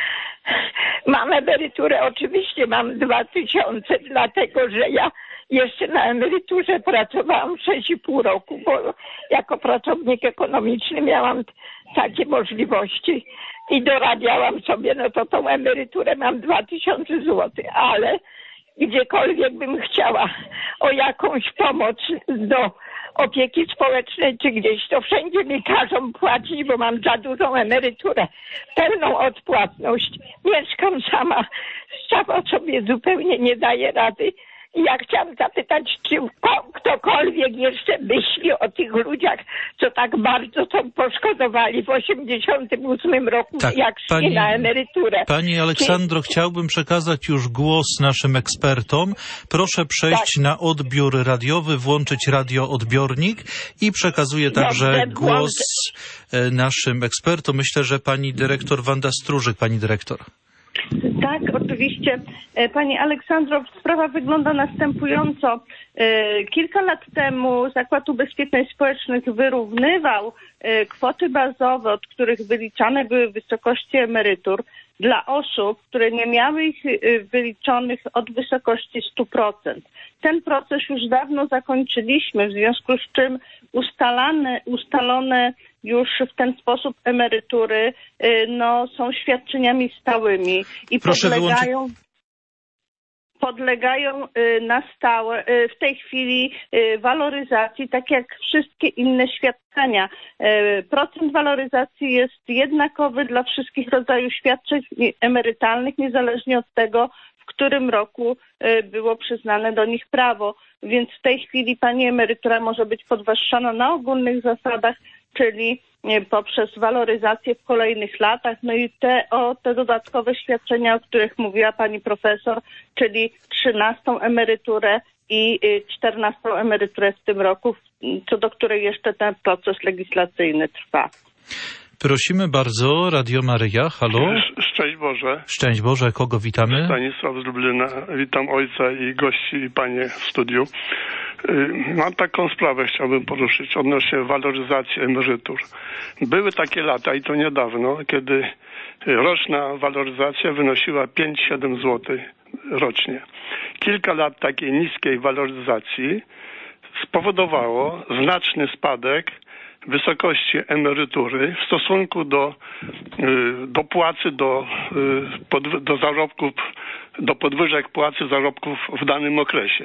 E: Mam emeryturę, oczywiście mam dwa tysiące, dlatego że ja jeszcze na emeryturze pracowałam sześć i pół roku, bo jako pracownik ekonomiczny miałam takie możliwości i dorabiałam sobie, no to tą emeryturę mam dwa tysiące złotych, ale gdziekolwiek bym chciała o jakąś pomoc do opieki społecznej czy gdzieś, to wszędzie mi każą płacić, bo mam za dużą emeryturę, pełną odpłatność. Mieszkam sama, sama sobie zupełnie nie daję rady. I ja chciałam zapytać, czy ktokolwiek jeszcze myśli o tych ludziach, co tak bardzo są poszkodowali w osiemdziesiątym ósmym roku, tak, jak szli pani, na emeryturę.
A: Pani Aleksandro, czy... chciałbym przekazać już głos naszym ekspertom. Proszę przejść tak. na odbiór radiowy, włączyć radioodbiornik i przekazuję także Dobrze, głos włączę. naszym ekspertom. Myślę, że pani dyrektor Wanda Stróżyk, pani dyrektor.
B: Tak, oczywiście. Pani Aleksandro, sprawa wygląda następująco. Kilka lat temu Zakład Ubezpieczeń Społecznych wyrównywał kwoty bazowe, od których wyliczane były wysokości emerytur dla osób, które nie miały ich wyliczonych od wysokości stu procent. Ten proces już dawno zakończyliśmy, w związku z czym ustalane, ustalone już w ten sposób emerytury no, są świadczeniami stałymi i Proszę podlegają... Wyłączyć... podlegają na stałe w tej chwili waloryzacji, tak jak wszystkie inne świadczenia. Procent waloryzacji jest jednakowy dla wszystkich rodzajów świadczeń emerytalnych, niezależnie od tego, w którym roku było przyznane do nich prawo. Więc w tej chwili pani emerytura może być podwyższana na ogólnych zasadach, czyli poprzez waloryzację w kolejnych latach. No i te, o, te dodatkowe świadczenia, o których mówiła pani profesor, czyli trzynastą emeryturę i czternastą emeryturę w tym roku, co do której jeszcze ten proces legislacyjny trwa.
A: Prosimy bardzo, Radio Maryja, halo.
F: Szczęść Boże.
A: Szczęść Boże, kogo witamy?
F: Stanisław z Lublina. Witam ojca i gości i panie w studiu. Mam taką sprawę, chciałbym poruszyć odnośnie waloryzacji emerytur. Były takie lata, i to niedawno, kiedy roczna waloryzacja wynosiła pięć siedem złotych rocznie. Kilka lat takiej niskiej waloryzacji spowodowało znaczny spadek wysokości emerytury w stosunku do, do płacy, do, do zarobków, do podwyżek płacy zarobków w danym okresie.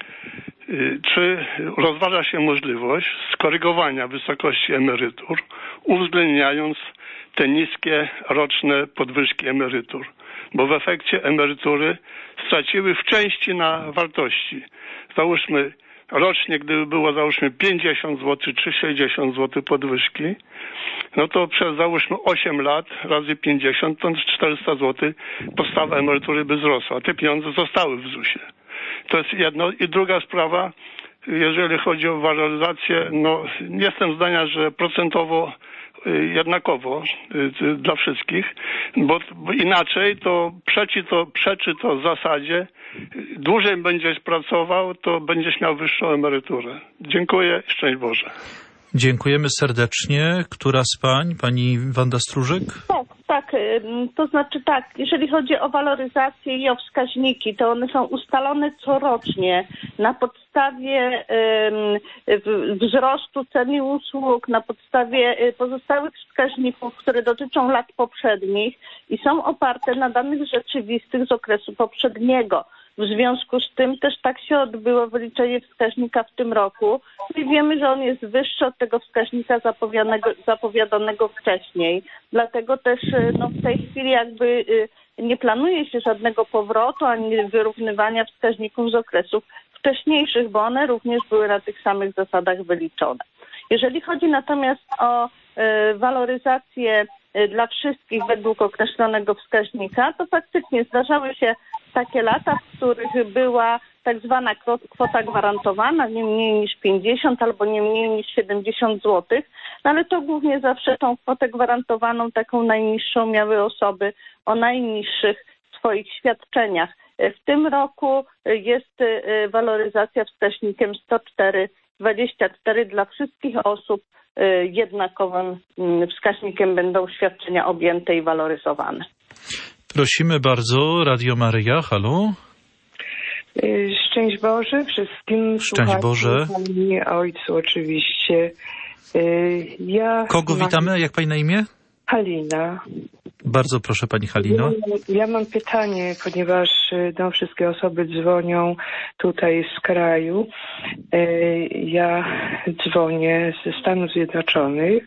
F: Czy rozważa się możliwość skorygowania wysokości emerytur, uwzględniając te niskie roczne podwyżki emerytur? Bo w efekcie emerytury straciły w części na wartości. Załóżmy, rocznie, gdyby było załóżmy pięćdziesiąt złotych czy sześćdziesiąt złotych podwyżki, no to przez załóżmy osiem lat razy pięćdziesiąt, to czterysta złotych podstawa emerytury by wzrosła. Te pieniądze zostały w zusie. To jest jedno. I druga sprawa, jeżeli chodzi o waloryzację, no jestem zdania, że procentowo jednakowo dla wszystkich, bo inaczej to przeczy to, przeczy to zasadzie, dłużej będziesz pracował, to będziesz miał wyższą emeryturę. Dziękuję, szczęść Boże.
A: Dziękujemy serdecznie. Która z pań? Pani Wanda Stróżyk?
B: Tak, tak. To znaczy tak, jeżeli chodzi o waloryzację i o wskaźniki, to one są ustalone corocznie na podstawie um, wzrostu cen i usług, na podstawie pozostałych wskaźników, które dotyczą lat poprzednich i są oparte na danych rzeczywistych z okresu poprzedniego. W związku z tym też tak się odbyło wyliczenie wskaźnika w tym roku i wiemy, że on jest wyższy od tego wskaźnika zapowiadanego, zapowiadanego wcześniej. Dlatego też no, w tej chwili jakby nie planuje się żadnego powrotu ani wyrównywania wskaźników z okresów wcześniejszych, bo one również były na tych samych zasadach wyliczone. Jeżeli chodzi natomiast o y, waloryzację y, dla wszystkich według określonego wskaźnika, to faktycznie zdarzały się takie lata, w których była tak zwana kwota gwarantowana, nie mniej niż pięćdziesiąt albo nie mniej niż siedemdziesiąt złotych, no ale to głównie zawsze tą kwotę gwarantowaną, taką najniższą, miały osoby o najniższych swoich świadczeniach. W tym roku jest waloryzacja wskaźnikiem sto cztery przecinek dwadzieścia cztery dla wszystkich osób. Jednakowym wskaźnikiem będą świadczenia objęte i waloryzowane.
A: Prosimy bardzo, Radio Maryja, halo.
G: Szczęść Boże wszystkim.
A: Szczęść Boże.
G: Pani, ojcu oczywiście. Ja
A: Kogo
G: mam...
A: witamy? Jak pani na imię?
G: Halina.
A: Bardzo proszę pani Halino.
G: Ja, ja mam pytanie, ponieważ no, wszystkie osoby dzwonią tutaj z kraju. Ja dzwonię ze Stanów Zjednoczonych.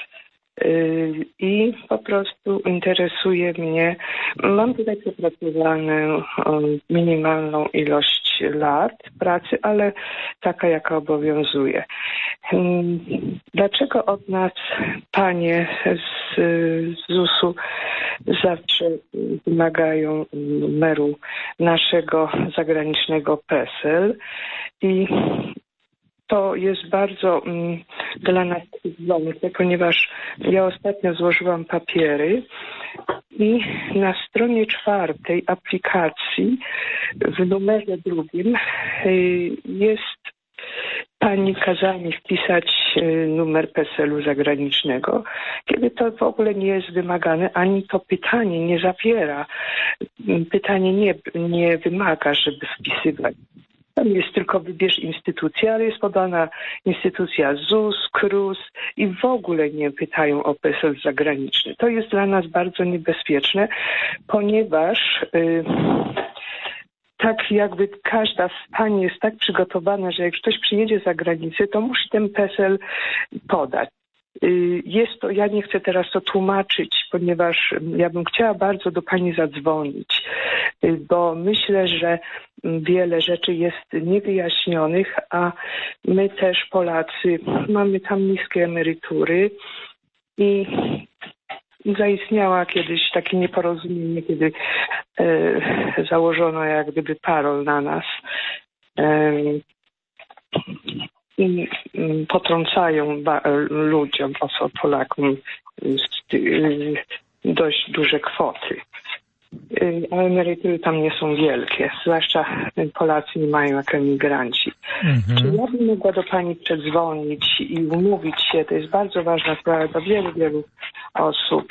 G: I po prostu interesuje mnie, mam tutaj przepracowaną minimalną ilość lat pracy, ale taka jaka obowiązuje. Dlaczego od nas panie z zusu zawsze wymagają numeru naszego zagranicznego PESEL i to jest bardzo mm, dla nas krzywdzące, ponieważ ja ostatnio złożyłam papiery i na stronie czwartej aplikacji w numerze drugim y, jest pani kazanie wpisać y, numer PESEL-u zagranicznego, kiedy to w ogóle nie jest wymagane, ani to pytanie nie zawiera. Pytanie nie, nie wymaga, żeby wpisywać. Tam jest tylko wybierz instytucję, ale jest podana instytucja ZUS, KRUS i w ogóle nie pytają o PESEL zagraniczny. To jest dla nas bardzo niebezpieczne, ponieważ yy, tak jakby każda z pań jest tak przygotowana, że jak ktoś przyjedzie za granicę, to musi ten PESEL podać. Jest to, ja nie chcę teraz to tłumaczyć, ponieważ ja bym chciała bardzo do pani zadzwonić, bo myślę, że wiele rzeczy jest niewyjaśnionych, a my też Polacy mamy tam niskie emerytury i zaistniała kiedyś takie nieporozumienie, kiedy e, założono jak gdyby parol na nas. E, I potrącają ba- ludziom, osobom, Polakom dość duże kwoty. A emerytury tam nie są wielkie, zwłaszcza Polacy nie mają jak emigranci. Mhm. Czy ja bym mogła do pani przedzwonić i umówić się, to jest bardzo ważna sprawa dla wielu, wielu osób,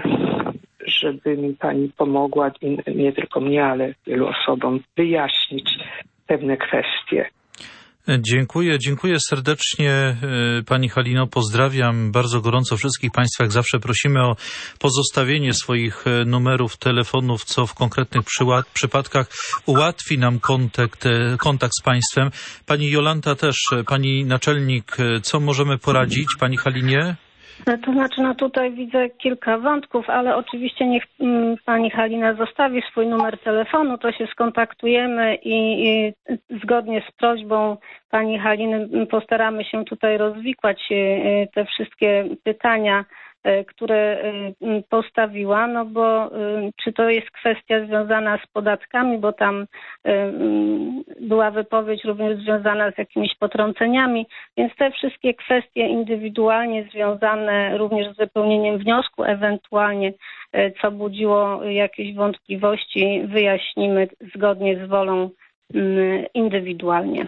G: żeby mi pani pomogła, nie tylko mnie, ale wielu osobom wyjaśnić pewne kwestie.
A: Dziękuję, dziękuję serdecznie pani Halino, pozdrawiam bardzo gorąco wszystkich państwa. Jak zawsze prosimy o pozostawienie swoich numerów telefonów, co w konkretnych przyła- przypadkach ułatwi nam kontakt, kontakt z państwem. Pani Jolanta też, pani naczelnik, co możemy poradzić pani Halinie?
D: To znaczy, no tutaj widzę kilka wątków, ale oczywiście niech m, pani Halina zostawi swój numer telefonu, to się skontaktujemy i, i zgodnie z prośbą pani Haliny postaramy się tutaj rozwikłać y, te wszystkie pytania, y, które y, postawiła, no bo y, czy to jest kwestia związana z podatkami, bo tam y, y, była wypowiedź również związana z jakimiś potrąceniami, więc te wszystkie kwestie indywidualnie związane również z wypełnieniem wniosku, ewentualnie y, co budziło jakieś wątpliwości, wyjaśnimy zgodnie z wolą y, indywidualnie.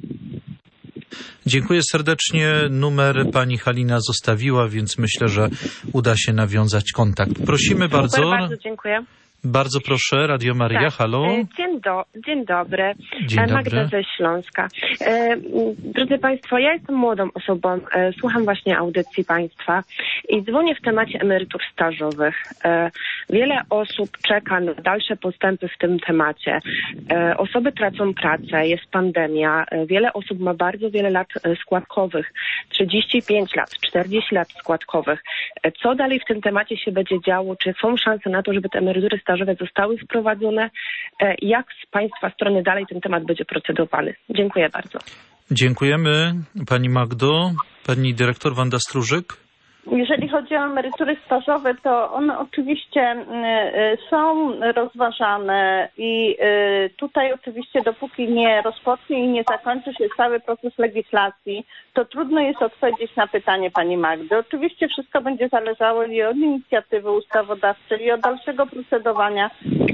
A: Dziękuję serdecznie. Numer pani Halina zostawiła, więc myślę, że uda się nawiązać kontakt. Prosimy bardzo.
H: Super, bardzo dziękuję.
A: Bardzo proszę, Radio Maryja, tak. Halo.
H: Dzień, do, dzień dobry.
A: Dzień dobry.
H: Magda ze Śląska. E, drodzy Państwo, ja jestem młodą osobą, e, słucham właśnie audycji Państwa i dzwonię w temacie emerytur stażowych. E, wiele osób czeka na dalsze postępy w tym temacie. E, osoby tracą pracę, jest pandemia, e, wiele osób ma bardzo wiele lat e, składkowych, trzydzieści pięć lat, czterdzieści lat składkowych. E, co dalej w tym temacie się będzie działo? Czy są szanse na to, żeby te emerytury stażowe zostały wprowadzone? Jak z Państwa strony dalej ten temat będzie procedowany? Dziękuję bardzo.
A: Dziękujemy Pani Magdo. Pani dyrektor Wanda Stróżyk.
I: Jeżeli chodzi o emerytury stażowe, to one oczywiście są rozważane i tutaj oczywiście dopóki nie rozpocznie i nie zakończy się cały proces legislacji, to trudno jest odpowiedzieć na pytanie pani Magdy. Oczywiście wszystko będzie zależało i od inicjatywy ustawodawczej i od dalszego procedowania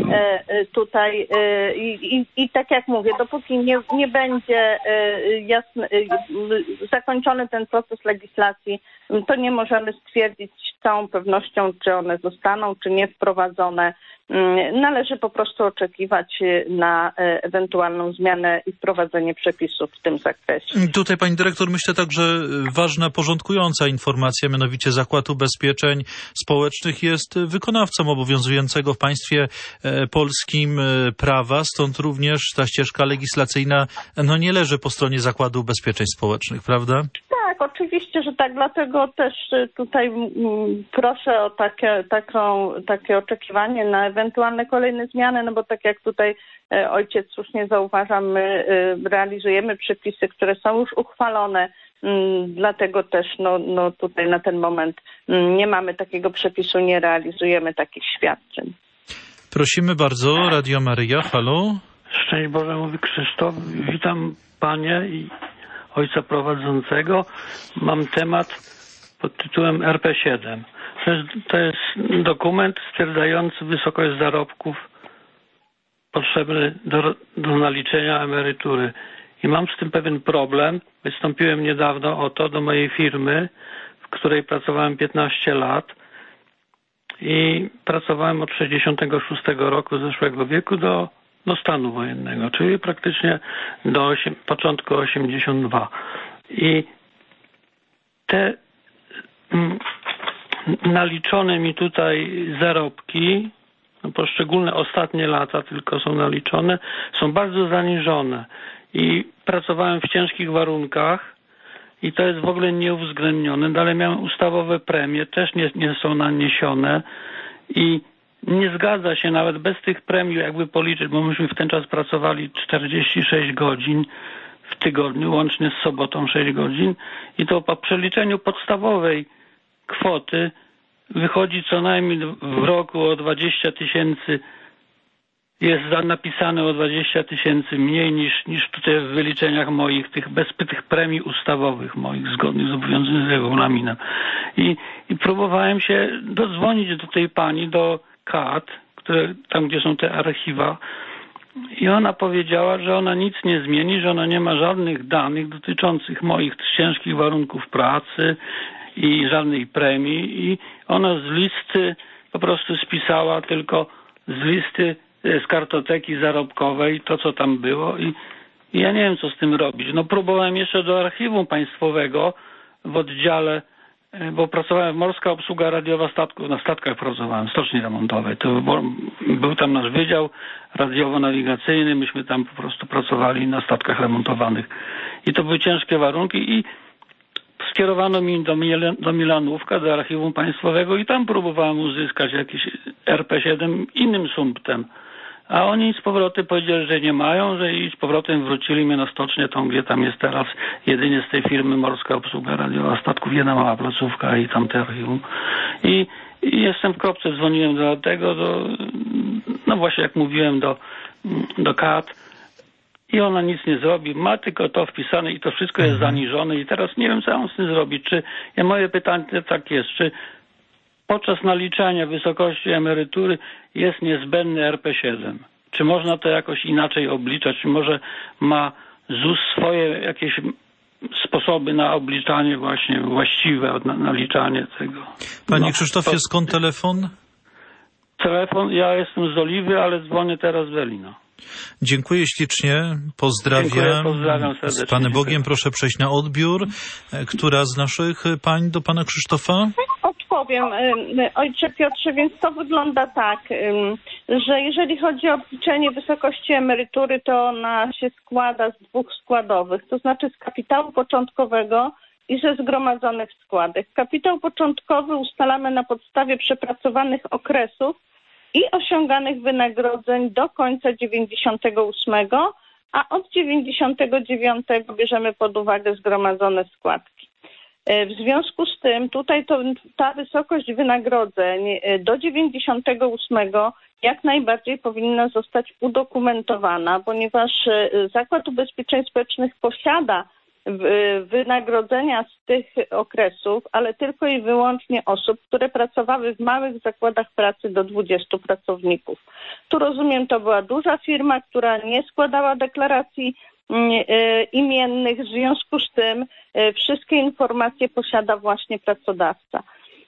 I: tutaj i, i, i tak jak mówię, dopóki nie, nie będzie jasny, zakończony ten proces legislacji, to nie możemy stwierdzić z całą pewnością, czy one zostaną, czy nie wprowadzone. Należy po prostu oczekiwać na ewentualną zmianę i wprowadzenie przepisów w tym zakresie.
A: Tutaj, pani dyrektor, myślę także ważna, porządkująca informacja, mianowicie Zakład Ubezpieczeń Społecznych jest wykonawcą obowiązującego w państwie polskim prawa, stąd również ta ścieżka legislacyjna no, nie leży po stronie Zakładu Ubezpieczeń Społecznych, prawda?
I: Tak, oczywiście, że tak, dlatego też tutaj proszę o takie, taką, takie oczekiwanie na ewentualne kolejne zmiany, no bo tak jak tutaj ojciec słusznie zauważa, my realizujemy przepisy, które są już uchwalone, dlatego też no, no tutaj na ten moment nie mamy takiego przepisu, nie realizujemy takich świadczeń.
A: Prosimy bardzo, Radio Maryja, halo.
J: Szczęść Boże, mówi Krzysztof. Witam panie i ojca prowadzącego. Mam temat pod tytułem R P siedem. To jest, to jest dokument stwierdzający wysokość zarobków potrzebny do, do naliczenia emerytury. I mam z tym pewien problem. Wystąpiłem niedawno o to do mojej firmy, w której pracowałem piętnaście lat i pracowałem od sześćdziesiątego szóstego roku zeszłego wieku do do stanu wojennego, czyli praktycznie do osiem, początku osiemdziesiąt dwa. I te m, naliczone mi tutaj zarobki, no poszczególne ostatnie lata tylko są naliczone, są bardzo zaniżone. I pracowałem w ciężkich warunkach i to jest w ogóle nieuwzględnione. Dalej miałem ustawowe premie, też nie, nie są naniesione i nie zgadza się nawet bez tych premii, jakby policzyć, bo myśmy w ten czas pracowali czterdzieści sześć godzin w tygodniu, łącznie z sobotą sześć godzin i to po przeliczeniu podstawowej kwoty wychodzi co najmniej w roku o dwadzieścia tysięcy, jest napisane o dwadzieścia tysięcy mniej niż, niż tutaj w wyliczeniach moich, tych bez tych premii ustawowych moich, zgodnych z obowiązującym regulaminem. I, i próbowałem się dodzwonić do tej pani, do K A T, które, tam gdzie są te archiwa, i ona powiedziała, że ona nic nie zmieni, że ona nie ma żadnych danych dotyczących moich ciężkich warunków pracy i żadnej premii i ona z listy po prostu spisała tylko z listy z kartoteki zarobkowej to, co tam było i, i ja nie wiem, co z tym robić. No próbowałem jeszcze do archiwum państwowego w oddziale, bo pracowałem w Morska Obsługa Radiowa Statków, na statkach pracowałem, stoczni remontowej. To był tam nasz wydział radiowo-nawigacyjny, myśmy tam po prostu pracowali na statkach remontowanych. I to były ciężkie warunki i skierowano mi do, Mil- do Milanówka, do archiwum państwowego i tam próbowałem uzyskać jakiś R P siedem innym sumptem. A oni z powrotem powiedzieli, że nie mają, że i z powrotem wrócili mnie na stocznię, tą gdzie tam jest teraz jedynie z tej firmy Morska Obsługa Radiowa Statków, jedna mała placówka i tam te archiwum. I, i jestem w kropce, dzwoniłem do tego, do, no właśnie jak mówiłem, do, do K A T i ona nic nie zrobi, ma tylko to wpisane i to wszystko jest zaniżone i teraz nie wiem, co mam z tym zrobić. Czy, ja moje pytanie tak jest, czy podczas naliczania wysokości emerytury jest niezbędny R P siedem. Czy można to jakoś inaczej obliczać? Czy może ma Z U S swoje jakieś sposoby na obliczanie właśnie właściwe, na naliczanie tego?
A: Panie
J: no,
A: Krzysztofie,
J: to...
A: skąd telefon?
J: Telefon, ja jestem z Oliwy, ale dzwonię teraz z Berlina.
A: Dziękuję ślicznie, pozdrawiam.
J: Dziękuję, pozdrawiam serdecznie.
A: Z Panem Bogiem proszę przejść na odbiór. Która z naszych pań do Pana Krzysztofa?
I: Odpowiem, ojcze Piotrze, więc to wygląda tak, że jeżeli chodzi o obliczenie wysokości emerytury, to ona się składa z dwóch składowych, to znaczy z kapitału początkowego i ze zgromadzonych składek. Kapitał początkowy ustalamy na podstawie przepracowanych okresów i osiąganych wynagrodzeń do końca dziewięćdziesiątego ósmego, a od dziewięćdziesiątego dziewiątego bierzemy pod uwagę zgromadzone składki. W związku z tym tutaj to, ta wysokość wynagrodzeń do dziewięćdziesiątego ósmego jak najbardziej powinna zostać udokumentowana, ponieważ Zakład Ubezpieczeń Społecznych posiada wynagrodzenia z tych okresów, ale tylko i wyłącznie osób, które pracowały w małych zakładach pracy do dwudziestu pracowników. Tu rozumiem, to była duża firma, która nie składała deklaracji imiennych, w związku z tym wszystkie informacje posiada właśnie pracodawca.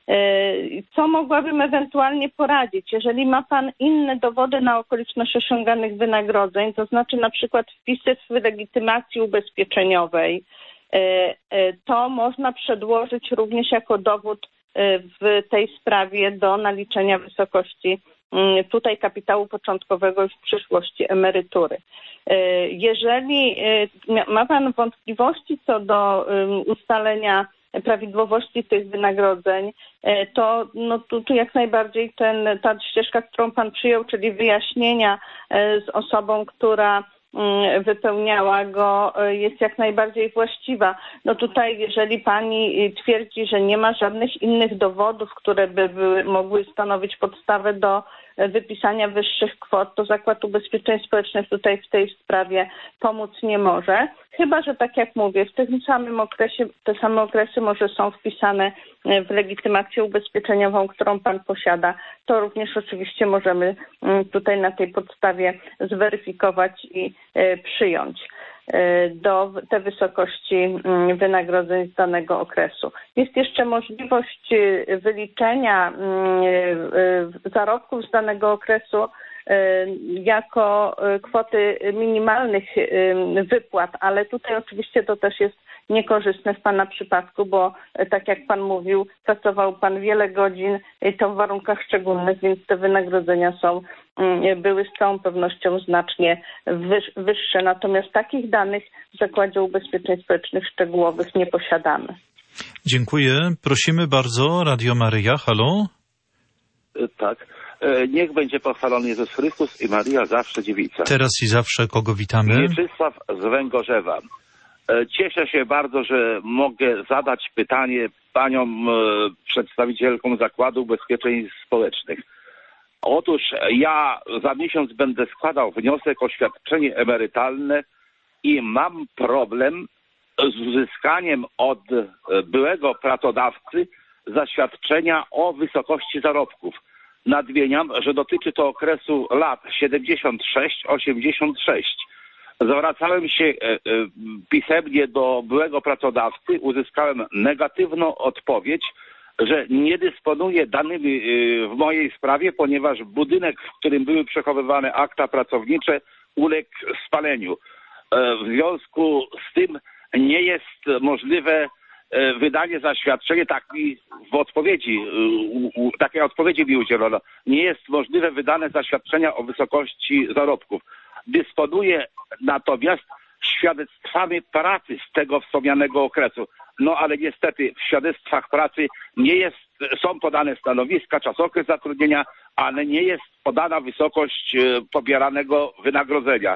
I: Co mogłabym ewentualnie poradzić? Jeżeli ma Pan inne dowody na okoliczność osiąganych wynagrodzeń, to znaczy na przykład wpisy w legitymacji ubezpieczeniowej, to można przedłożyć również jako dowód w tej sprawie do naliczenia wysokości tutaj kapitału początkowego i w przyszłości emerytury. Jeżeli ma Pan wątpliwości co do ustalenia prawidłowowości tych wynagrodzeń, to no, tu, tu jak najbardziej ten, ta ścieżka, którą Pan przyjął, czyli wyjaśnienia z osobą, która wypełniała go, jest jak najbardziej właściwa. No tutaj, jeżeli Pani twierdzi, że nie ma żadnych innych dowodów, które by były, mogły stanowić podstawę do wypisania wyższych kwot, to Zakład Ubezpieczeń Społecznych tutaj w tej sprawie pomóc nie może. Chyba że tak jak mówię, w tym samym okresie, te same okresy może są wpisane w legitymację ubezpieczeniową, którą Pan posiada. To również oczywiście możemy tutaj na tej podstawie zweryfikować i przyjąć do te wysokości wynagrodzeń z danego okresu. Jest jeszcze możliwość wyliczenia zarobków z danego okresu jako kwoty minimalnych wypłat, ale tutaj oczywiście to też jest niekorzystne w Pana przypadku, bo tak jak Pan mówił, pracował Pan wiele godzin i to w warunkach szczególnych, więc te wynagrodzenia są, były z całą pewnością znacznie wyższe. Natomiast takich danych w Zakładzie Ubezpieczeń Społecznych szczegółowych nie posiadamy.
A: Dziękuję. Prosimy bardzo. Radio Maryja. Halo?
K: Tak. Niech będzie pochwalony Jezus Chrystus i Maria zawsze dziewica.
A: Teraz i zawsze kogo witamy?
K: Mieczysław z Węgorzewa. Cieszę się bardzo, że mogę zadać pytanie paniom przedstawicielkom Zakładu Ubezpieczeń Społecznych. Otóż ja za miesiąc będę składał wniosek o świadczenie emerytalne i mam problem z uzyskaniem od byłego pracodawcy zaświadczenia o wysokości zarobków. Nadmieniam, że dotyczy to okresu lat siedemdziesiąt sześć osiemdziesiąt sześć. Zwracałem się pisemnie do byłego pracodawcy, uzyskałem negatywną odpowiedź, że nie dysponuję danymi w mojej sprawie, ponieważ budynek, w którym były przechowywane akta pracownicze, uległ spaleniu. W związku z tym nie jest możliwe wydanie zaświadczenia, tak mi w odpowiedzi, takiej odpowiedzi mi udzielono, nie jest możliwe wydane zaświadczenia o wysokości zarobków. Dysponuję natomiast świadectwami pracy z tego wspomnianego okresu. No ale niestety w świadectwach pracy nie jest, są podane stanowiska, czasokres zatrudnienia, ale nie jest podana wysokość pobieranego wynagrodzenia.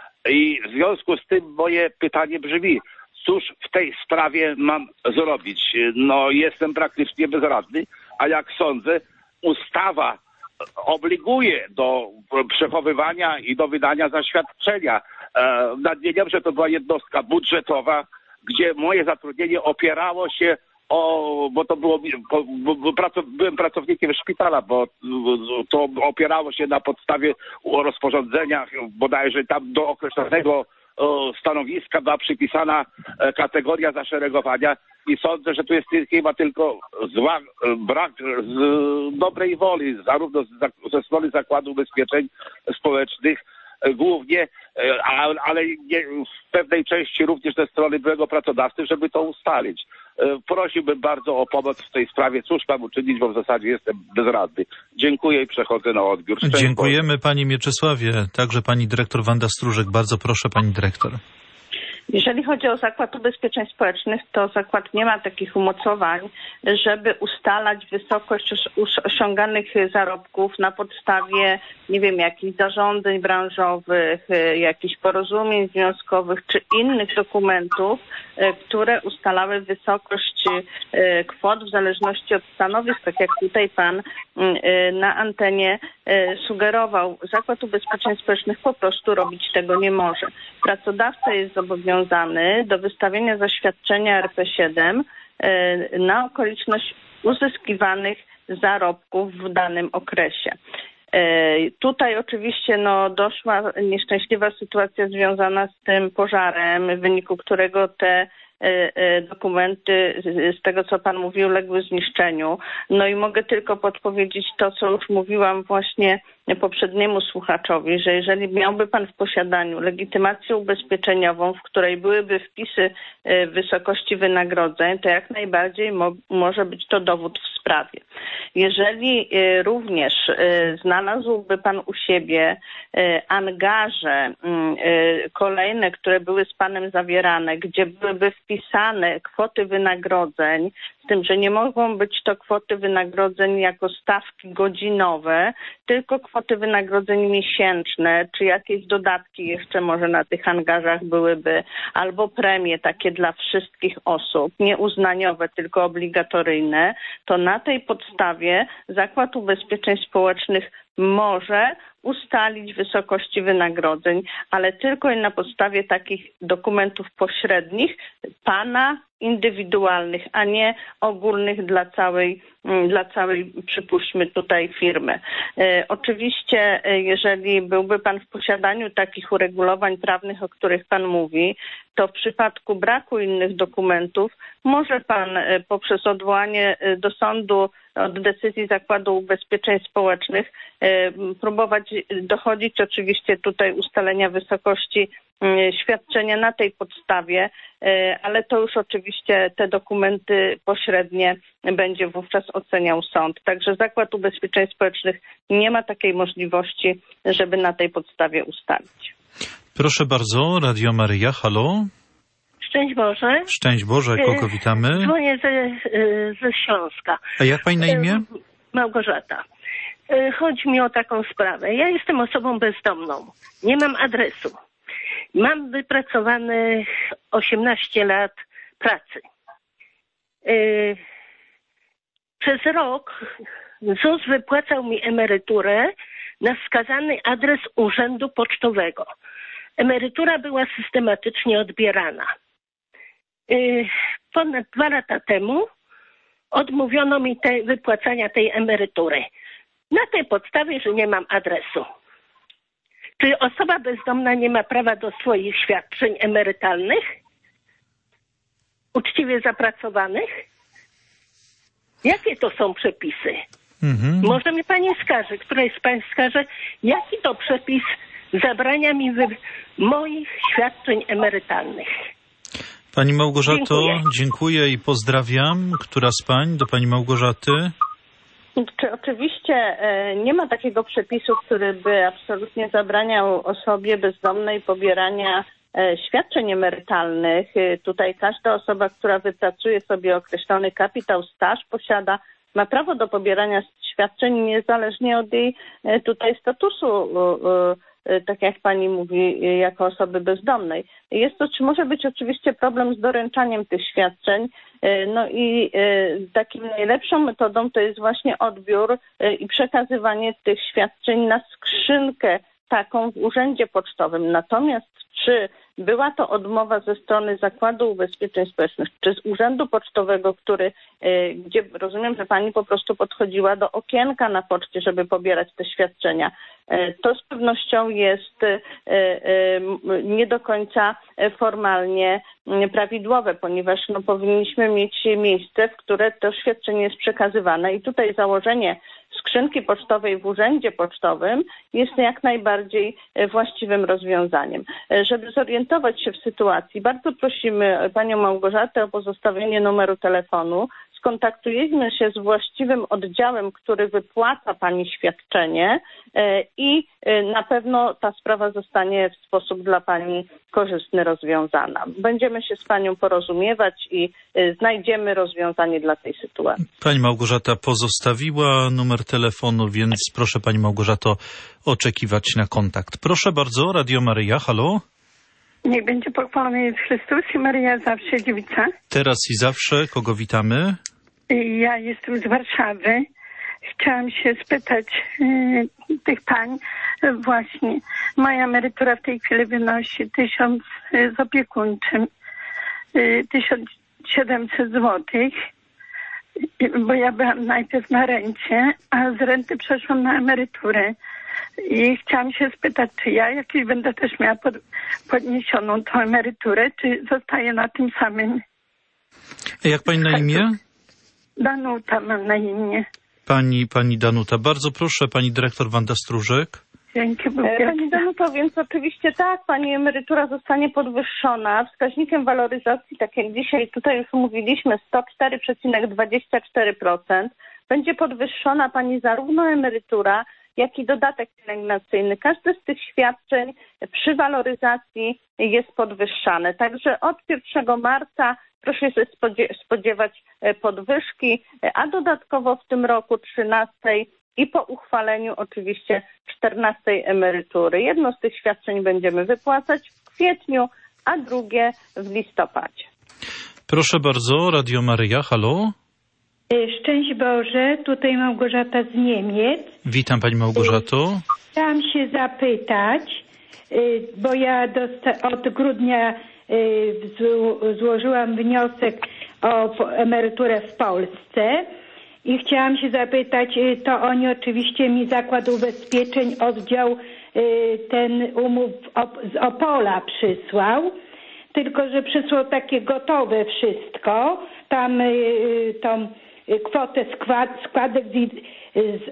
K: I w związku z tym moje pytanie brzmi, cóż w tej sprawie mam zrobić? No jestem praktycznie bezradny, a jak sądzę, ustawa obliguje do przechowywania i do wydania zaświadczenia. E, nadmieniam, że to była jednostka budżetowa, gdzie moje zatrudnienie opierało się o, bo to było, bo, bo pracow, byłem pracownikiem szpitala, bo to opierało się na podstawie rozporządzenia, bodajże tam do określonego stanowiska była przypisana kategoria zaszeregowania i sądzę, że tu jest chyba tylko zła, brak z dobrej woli, zarówno ze strony Zakładu Ubezpieczeń Społecznych głównie, ale nie, w pewnej części również ze strony byłego pracodawcy, żeby to ustalić. Prosiłbym bardzo o pomoc w tej sprawie. Cóż mam uczynić, bo w zasadzie jestem bezradny. Dziękuję i przechodzę na odbiór. Szczęść
A: Dziękujemy
K: Boże.
A: Panie Mieczysławie. Także Pani Dyrektor Wanda Stróżek. Bardzo proszę Pani Dyrektor.
I: Jeżeli chodzi o Zakład Ubezpieczeń Społecznych, to zakład nie ma takich umocowań, żeby ustalać wysokość osiąganych zarobków na podstawie, nie wiem, jakichś zarządzeń branżowych, jakichś porozumień związkowych czy innych dokumentów, które ustalały wysokość kwot w zależności od stanowisk, tak jak tutaj Pan na antenie sugerował. Zakład Ubezpieczeń Społecznych po prostu robić tego nie może. Pracodawca jest zobowiązany do wystawienia zaświadczenia R P siedem na okoliczność uzyskiwanych zarobków w danym okresie. Tutaj oczywiście no, doszła nieszczęśliwa sytuacja związana z tym pożarem, w wyniku którego te dokumenty, z tego co pan mówił, uległy zniszczeniu. No i mogę tylko podpowiedzieć to, co już mówiłam właśnie poprzedniemu słuchaczowi, że jeżeli miałby pan w posiadaniu legitymację ubezpieczeniową, w której byłyby wpisy w wysokości wynagrodzeń, to jak najbardziej mo- może być to dowód w sprawie. Jeżeli również znalazłby pan u siebie angaże kolejne, które były z panem zawierane, gdzie byłyby wpisane kwoty wynagrodzeń, z tym, że nie mogą być to kwoty wynagrodzeń jako stawki godzinowe, tylko kwoty wynagrodzeń miesięczne, czy jakieś dodatki jeszcze może na tych angażach byłyby, albo premie takie dla wszystkich osób, nie uznaniowe, tylko obligatoryjne, to na tej podstawie Zakład Ubezpieczeń Społecznych może ustalić wysokości wynagrodzeń, ale tylko i na podstawie takich dokumentów pośrednich, pana indywidualnych, a nie ogólnych dla całej, dla całej, przypuśćmy tutaj, firmy. E, oczywiście, jeżeli byłby pan w posiadaniu takich uregulowań prawnych, o których pan mówi, to w przypadku braku innych dokumentów może pan e, poprzez odwołanie do sądu od decyzji Zakładu Ubezpieczeń Społecznych e, próbować dochodzić oczywiście tutaj ustalenia wysokości e, świadczenia na tej podstawie, e, ale to już oczywiście te dokumenty pośrednie będzie wówczas oceniał sąd. Także Zakład Ubezpieczeń Społecznych nie ma takiej możliwości, żeby na tej podstawie ustalić.
A: Proszę bardzo, Radio Maryja, halo.
L: Szczęść Boże.
A: Szczęść Boże, kogo witamy?
L: Dzwonię ze, ze Śląska.
A: A jak pani na imię?
L: Małgorzata. Chodzi mi o taką sprawę. Ja jestem osobą bezdomną. Nie mam adresu. Mam wypracowane osiemnaście lat pracy. Przez rok Z U S wypłacał mi emeryturę na wskazany adres urzędu pocztowego. Emerytura była systematycznie odbierana. Ponad dwa lata temu odmówiono mi te, wypłacania tej emerytury. Na tej podstawie, że nie mam adresu. Czy osoba bezdomna nie ma prawa do swoich świadczeń emerytalnych? Uczciwie zapracowanych? Jakie to są przepisy? Mhm. Może mi pani wskaże, któraś z pań wskaże, jaki to przepis zabrania mi wy- moich świadczeń emerytalnych.
A: Pani Małgorzato,
L: dziękuję.
A: dziękuję i pozdrawiam. Która z pań do pani Małgorzaty?
I: Czy oczywiście nie ma takiego przepisu, który by absolutnie zabraniał osobie bezdomnej pobierania świadczeń emerytalnych. Tutaj każda osoba, która wypracuje sobie określony kapitał, staż, posiada, ma prawo do pobierania świadczeń niezależnie od jej tutaj statusu, tak jak pani mówi, jako osoby bezdomnej. Jest to, czy może być oczywiście problem z doręczaniem tych świadczeń, no i takim najlepszą metodą to jest właśnie odbiór i przekazywanie tych świadczeń na skrzynkę taką w urzędzie pocztowym. Natomiast czy była to odmowa ze strony Zakładu Ubezpieczeń Społecznych, czy z urzędu pocztowego, który, gdzie rozumiem, że pani po prostu podchodziła do okienka na poczcie, żeby pobierać te świadczenia, to z pewnością jest nie do końca formalnie prawidłowe, ponieważ no, powinniśmy mieć miejsce, w które to świadczenie jest przekazywane i tutaj założenie skrzynki pocztowej w urzędzie pocztowym jest jak najbardziej właściwym rozwiązaniem. Żeby zorientować się w sytuacji, bardzo prosimy panią Małgorzatę o pozostawienie numeru telefonu. Skontaktujemy się z właściwym oddziałem, który wypłaca pani świadczenie i na pewno ta sprawa zostanie w sposób dla pani korzystny rozwiązana. Będziemy się z panią porozumiewać i znajdziemy rozwiązanie dla tej sytuacji.
A: Pani Małgorzata pozostawiła numer telefonu, więc proszę pani Małgorzato oczekiwać na kontakt. Proszę bardzo, Radio Maryja, halo.
M: Niech będzie pochwalony Jezus Chrystus i Maryja zawsze dziewica.
A: Teraz i zawsze, kogo witamy?
M: Ja jestem z Warszawy. Chciałam się spytać y, tych pań y, właśnie. Moja emerytura w tej chwili wynosi tysiąc y, z opiekuńczym, y, tysiąc siedemset złotych, y, bo ja byłam najpierw na rencie, a z renty przeszłam na emeryturę. I chciałam się spytać, czy ja jakiś będę też miała pod, podniesioną tą emeryturę, czy zostaję na tym samym
A: Jak pani na imię?
M: Danuta mam na imię.
A: Pani, pani Danuta. Bardzo proszę, pani dyrektor Wanda Stróżek.
M: Dzięki.
I: Pani Danuto, więc oczywiście tak, pani emerytura zostanie podwyższona. Wskaźnikiem waloryzacji, tak jak dzisiaj tutaj już mówiliśmy, sto cztery przecinek dwadzieścia cztery procent. Będzie podwyższona pani zarówno emerytura, jak i dodatek pielęgnacyjny. Każde z tych świadczeń przy waloryzacji jest podwyższane. Także od pierwszego marca proszę się spodziewać podwyżki, a dodatkowo w tym roku trzynastej i po uchwaleniu oczywiście czternastej emerytury. Jedno z tych świadczeń będziemy wypłacać w kwietniu, a drugie w listopadzie.
A: Proszę bardzo, Radio Maryja, halo.
N: Szczęść Boże, tutaj Małgorzata z Niemiec.
A: Witam pani Małgorzato.
N: Chciałam się zapytać, bo ja od grudnia złożyłam wniosek o emeryturę w Polsce i chciałam się zapytać, to oni oczywiście mi Zakład Ubezpieczeń oddział ten umów z Opola przysłał, tylko że przysłał takie gotowe wszystko, tam tą kwotę skład, składek z, z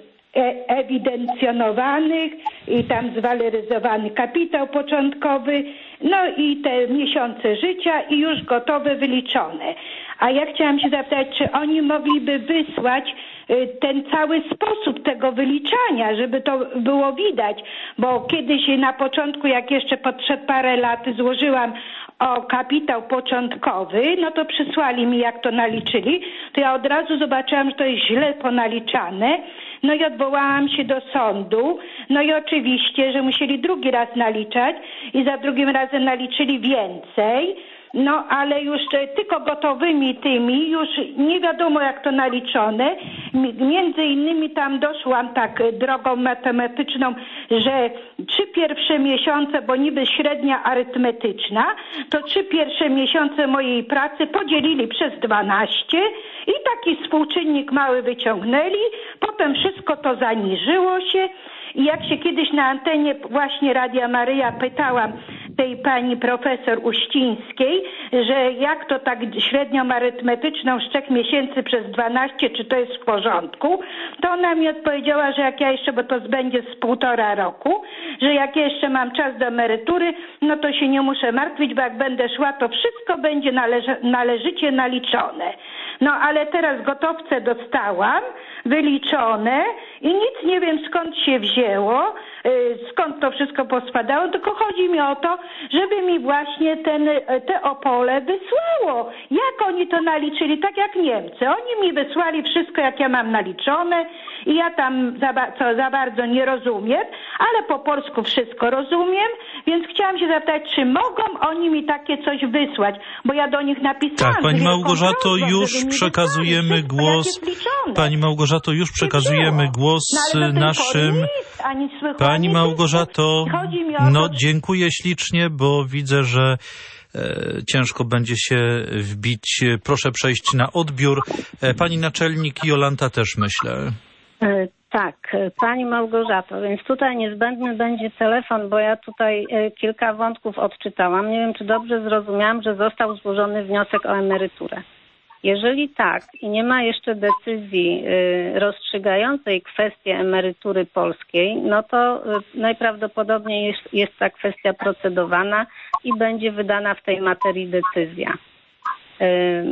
N: ewidencjonowanych i tam zwaloryzowany kapitał początkowy, no i te miesiące życia i już gotowe, wyliczone. A ja chciałam się zapytać, czy oni mogliby wysłać ten cały sposób tego wyliczania, żeby to było widać, bo kiedyś na początku, jak jeszcze podszedł parę lat, złożyłam o kapitał początkowy, no to przysłali mi, jak to naliczyli, to ja od razu zobaczyłam, że to jest źle ponaliczane, no i odwołałam się do sądu, no i oczywiście, że musieli drugi raz naliczać i za drugim razem naliczyli więcej, no ale już tylko gotowymi tymi, już nie wiadomo jak to naliczone. Między innymi tam doszłam tak drogą matematyczną, że trzy pierwsze miesiące, bo niby średnia arytmetyczna, to trzy pierwsze miesiące mojej pracy podzielili przez dwanaście i taki współczynnik mały wyciągnęli, potem wszystko to zaniżyło się. I jak się kiedyś na antenie właśnie Radia Maryja pytałam tej pani profesor Uścińskiej, że jak to tak średnią arytmetyczną z trzech miesięcy przez dwanaście, czy to jest w porządku, to ona mi odpowiedziała, że jak ja jeszcze, bo to będzie z półtora roku, że jak jeszcze mam czas do emerytury, no to się nie muszę martwić, bo jak będę szła, to wszystko będzie należy, należycie naliczone. No ale teraz gotowce dostałam, wyliczone i nic nie wiem skąd się wzięło, skąd to wszystko pospadało, tylko chodzi mi o to, żeby mi właśnie ten, te Opole wysłało. Jak oni to naliczyli? Tak jak Niemcy. Oni mi wysłali wszystko, jak ja mam naliczone i ja tam za, co, za bardzo nie rozumiem, ale po polsku wszystko rozumiem, więc chciałam się zapytać, czy mogą oni mi takie coś wysłać, bo ja do nich napisałam.
A: Tak, pani Małgorzato, już przekazujemy głos. Pani Małgorzato, już przekazujemy głos
N: no,
A: naszym.
N: Nic, ani
A: Pani Małgorzato, no dziękuję ślicznie, bo widzę, że e, ciężko będzie się wbić. Proszę przejść na odbiór. E, pani naczelnik Jolanta też myślę.
D: E, tak, pani Małgorzato, więc tutaj niezbędny będzie telefon, bo ja tutaj e, kilka wątków odczytałam. Nie wiem, czy dobrze zrozumiałam, że został złożony wniosek o emeryturę. Jeżeli tak i nie ma jeszcze decyzji y, rozstrzygającej kwestię emerytury polskiej, no to y, najprawdopodobniej jest, jest ta kwestia procedowana i będzie wydana w tej materii decyzja. Y,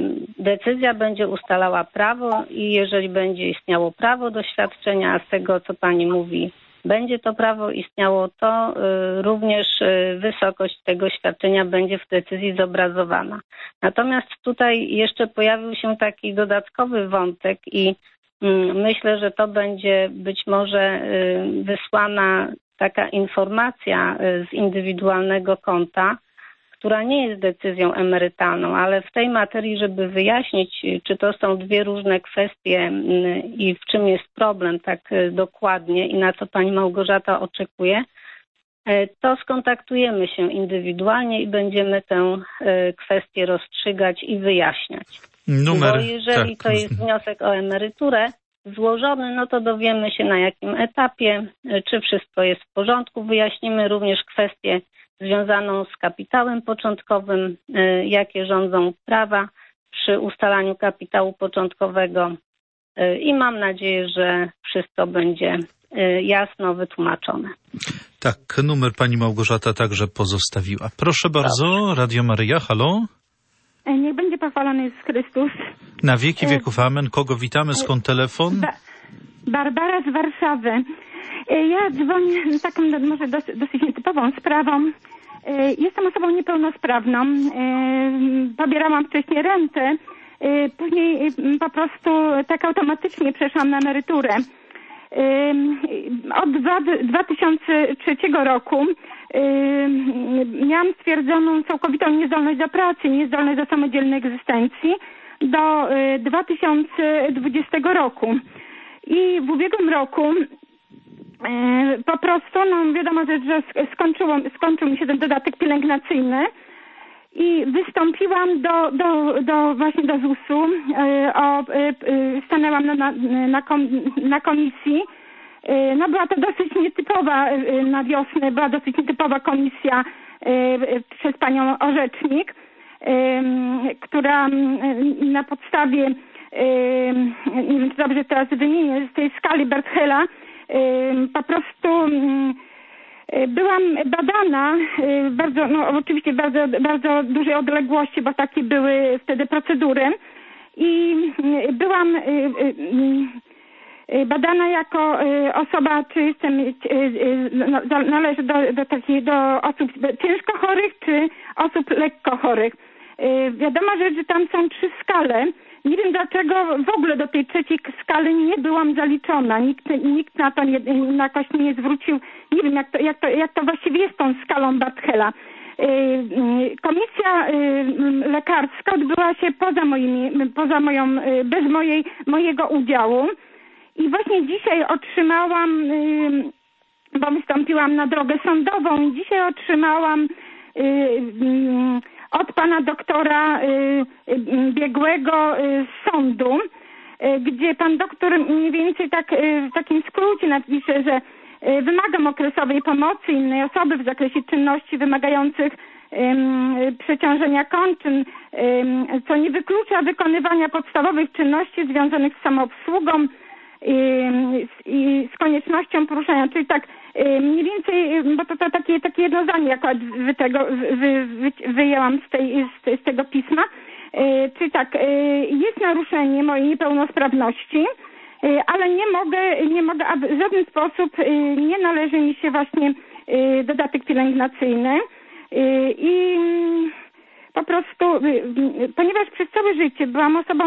D: decyzja będzie ustalała prawo i jeżeli będzie istniało prawo do świadczenia, a z tego co pani mówi, będzie to prawo istniało, to y, również y, wysokość tego świadczenia będzie w decyzji zobrazowana. Natomiast tutaj jeszcze pojawił się taki dodatkowy wątek i y, myślę, że to będzie być może y, wysłana taka informacja y, z indywidualnego konta, która nie jest decyzją emerytalną, ale w tej materii, żeby wyjaśnić, czy to są dwie różne kwestie i w czym jest problem tak dokładnie i na co pani Małgorzata oczekuje, to skontaktujemy się indywidualnie i będziemy tę kwestię rozstrzygać i wyjaśniać.
A: Numer,
D: Bo jeżeli
A: tak.
D: to jest wniosek o emeryturę złożony, no to dowiemy się na jakim etapie, czy wszystko jest w porządku. Wyjaśnimy również kwestię związaną z kapitałem początkowym, jakie rządzą prawa przy ustalaniu kapitału początkowego i mam nadzieję, że wszystko będzie jasno wytłumaczone.
A: Tak, numer pani Małgorzata także pozostawiła. Proszę bardzo, Radio Maryja, halo?
O: Niech będzie pochwalony Jezus Chrystus.
A: Na wieki wieków, amen. Kogo witamy? Skąd telefon?
O: Ba- Barbara z Warszawy. Ja dzwonię z taką może dosyć, dosyć nietypową sprawą. Jestem osobą niepełnosprawną. Pobierałam wcześniej rentę. Później po prostu tak automatycznie przeszłam na emeryturę. Od dwa tysiące trzeciego roku miałam stwierdzoną całkowitą niezdolność do pracy, niezdolność do samodzielnej egzystencji do dwa tysiące dwudziestego roku. I w ubiegłym roku po prostu, no wiadomo, że skończyło, skończył mi się ten dodatek pielęgnacyjny i wystąpiłam do, do, do właśnie do zusu, o, stanęłam na, na, na, kom, na komisji. No była to dosyć nietypowa na wiosnę, była dosyć nietypowa komisja przez panią orzecznik, która na podstawie, nie wiem czy dobrze teraz wymienię, z tej skali Berthela po prostu byłam badana bardzo, no oczywiście w bardzo, bardzo dużej odległości, bo takie były wtedy procedury i byłam badana jako osoba, czy jestem, no, należy do, do takich, do osób ciężko chorych, czy osób lekko chorych. Wiadomo, że, że tam są trzy skale. Nie wiem dlaczego w ogóle do tej trzeciej skali nie byłam zaliczona. Nikt, nikt na to nie, na jakoś nie zwrócił. Nie wiem jak to, jak to, jak to właściwie jest tą skalą Barthela. Komisja lekarska odbyła się poza moimi, poza moją, bez mojej, mojego udziału. I właśnie dzisiaj otrzymałam, bo wystąpiłam na drogę sądową i dzisiaj otrzymałam od pana doktora biegłego z sądu, gdzie pan doktor mniej więcej tak w takim skrócie napisze, że wymagam okresowej pomocy innej osoby w zakresie czynności wymagających przeciążenia kończyn, co nie wyklucza wykonywania podstawowych czynności związanych z samoobsługą i, i z koniecznością poruszania, czyli tak mniej więcej, bo to, to takie, takie jedno zdanie akurat wy tego, wy, wy, wyjęłam z, tej, z, z tego pisma, czyli tak, jest naruszenie mojej niepełnosprawności, ale nie mogę, nie mogę, aby w żaden sposób nie należy mi się właśnie dodatek pielęgnacyjny i po prostu, ponieważ przez całe życie byłam osobą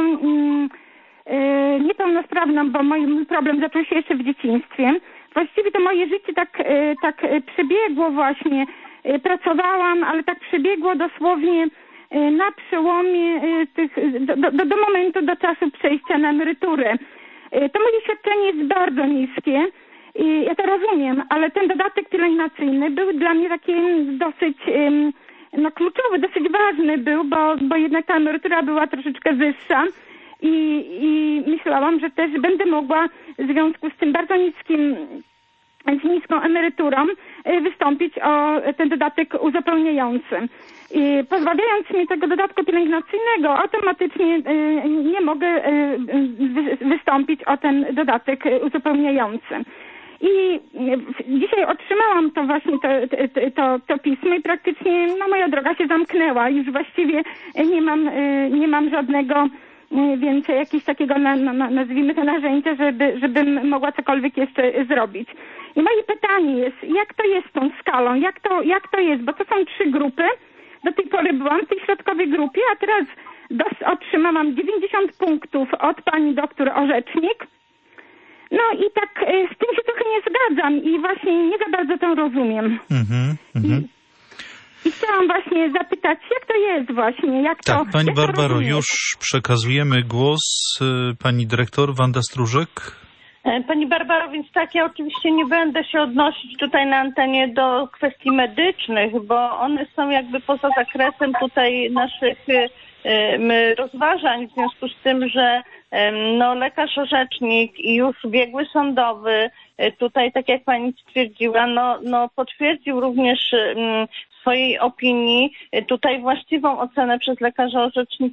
O: niepełnosprawną, bo mój problem zaczął się jeszcze w dzieciństwie. Właściwie to moje życie tak, tak przebiegło właśnie. Pracowałam, ale tak przebiegło dosłownie na przełomie tych, do, do, do momentu, do czasu przejścia na emeryturę. To moje świadczenie jest bardzo niskie i ja to rozumiem, ale ten dodatek pielęgnacyjny był dla mnie taki dosyć no, kluczowy, dosyć ważny był, bo, bo jednak ta emerytura była troszeczkę wyższa. I, I myślałam, że też będę mogła w związku z tym bardzo niskim, z niską emeryturą wystąpić o ten dodatek uzupełniający. I pozbawiając mnie tego dodatku pielęgnacyjnego, automatycznie nie mogę wystąpić o ten dodatek uzupełniający. I dzisiaj otrzymałam to właśnie to, to, to, to pismo i praktycznie no, moja droga się zamknęła. Już właściwie nie mam, nie mam żadnego więcej jakiegoś takiego, na, na, nazwijmy to narzędzia, żeby, żebym mogła cokolwiek jeszcze zrobić. I moje pytanie jest, jak to jest z tą skalą? Jak to, jak to jest? Bo to są trzy grupy. Do tej pory byłam w tej środkowej grupie, a teraz dos, otrzymałam dziewięćdziesiąt punktów od pani doktor orzecznik. No i tak z tym się trochę nie zgadzam i właśnie nie za bardzo to rozumiem.
A: Mhm, mhm.
O: I chciałam właśnie zapytać, jak to jest właśnie? Jak
A: tak,
O: to,
A: pani
O: jak
A: Barbaro,
O: to
A: już przekazujemy głos pani dyrektor Wanda Stróżek.
I: Pani Barbaro, więc tak, ja oczywiście nie będę się odnosić tutaj na antenie do kwestii medycznych, bo one są jakby poza zakresem tutaj naszych rozważań, w związku z tym, że no, lekarz orzecznik i już biegły sądowy tutaj, tak jak pani stwierdziła, no, no potwierdził również w swojej opinii tutaj właściwą ocenę przez lekarza orzecznika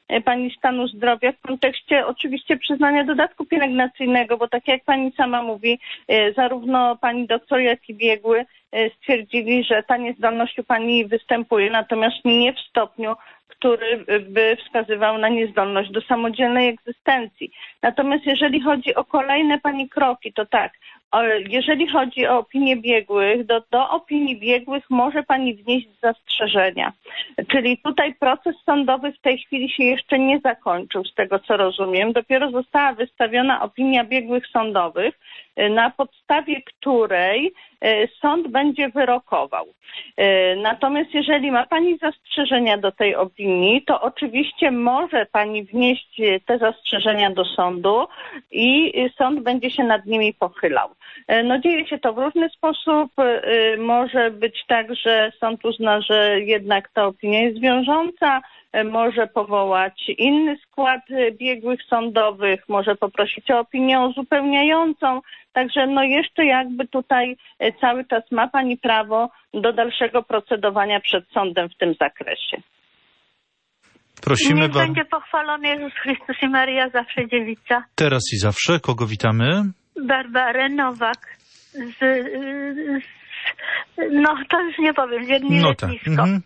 I: pani stanu zdrowia w kontekście oczywiście przyznania dodatku pielęgnacyjnego, bo tak jak pani sama mówi, zarówno pani doktor, jak i biegły stwierdzili, że ta niezdolność u pani występuje, natomiast nie w stopniu, który by wskazywał na niezdolność do samodzielnej egzystencji. Natomiast jeżeli chodzi o kolejne pani kroki, to tak, jeżeli chodzi o opinię biegłych, do, do opinii biegłych może pani wnieść zastrzeżenia. Czyli tutaj proces sądowy w tej chwili się jeszcze nie zakończył, z tego co rozumiem. Dopiero została wystawiona opinia biegłych sądowych, na podstawie której sąd będzie wyrokował. Natomiast jeżeli ma pani zastrzeżenia do tej opinii, to oczywiście może pani wnieść te zastrzeżenia do sądu i sąd będzie się nad nimi pochylał. No dzieje się to w różny sposób. Może być tak, że sąd uzna, że jednak ta opinia jest wiążąca, może powołać inny skład biegłych sądowych, może poprosić o opinię uzupełniającą. Także no jeszcze jakby tutaj cały czas ma pani prawo do dalszego procedowania przed sądem w tym zakresie.
A: Prosimy
P: Niech
A: bardzo.
P: będzie pochwalony Jezus Chrystus i Maria, zawsze dziewica.
A: Teraz i zawsze. Kogo witamy?
P: Barbarę Nowak. Z, z, no to już nie powiem, z jednym
A: No tak.
P: letnisko.
A: Mhm.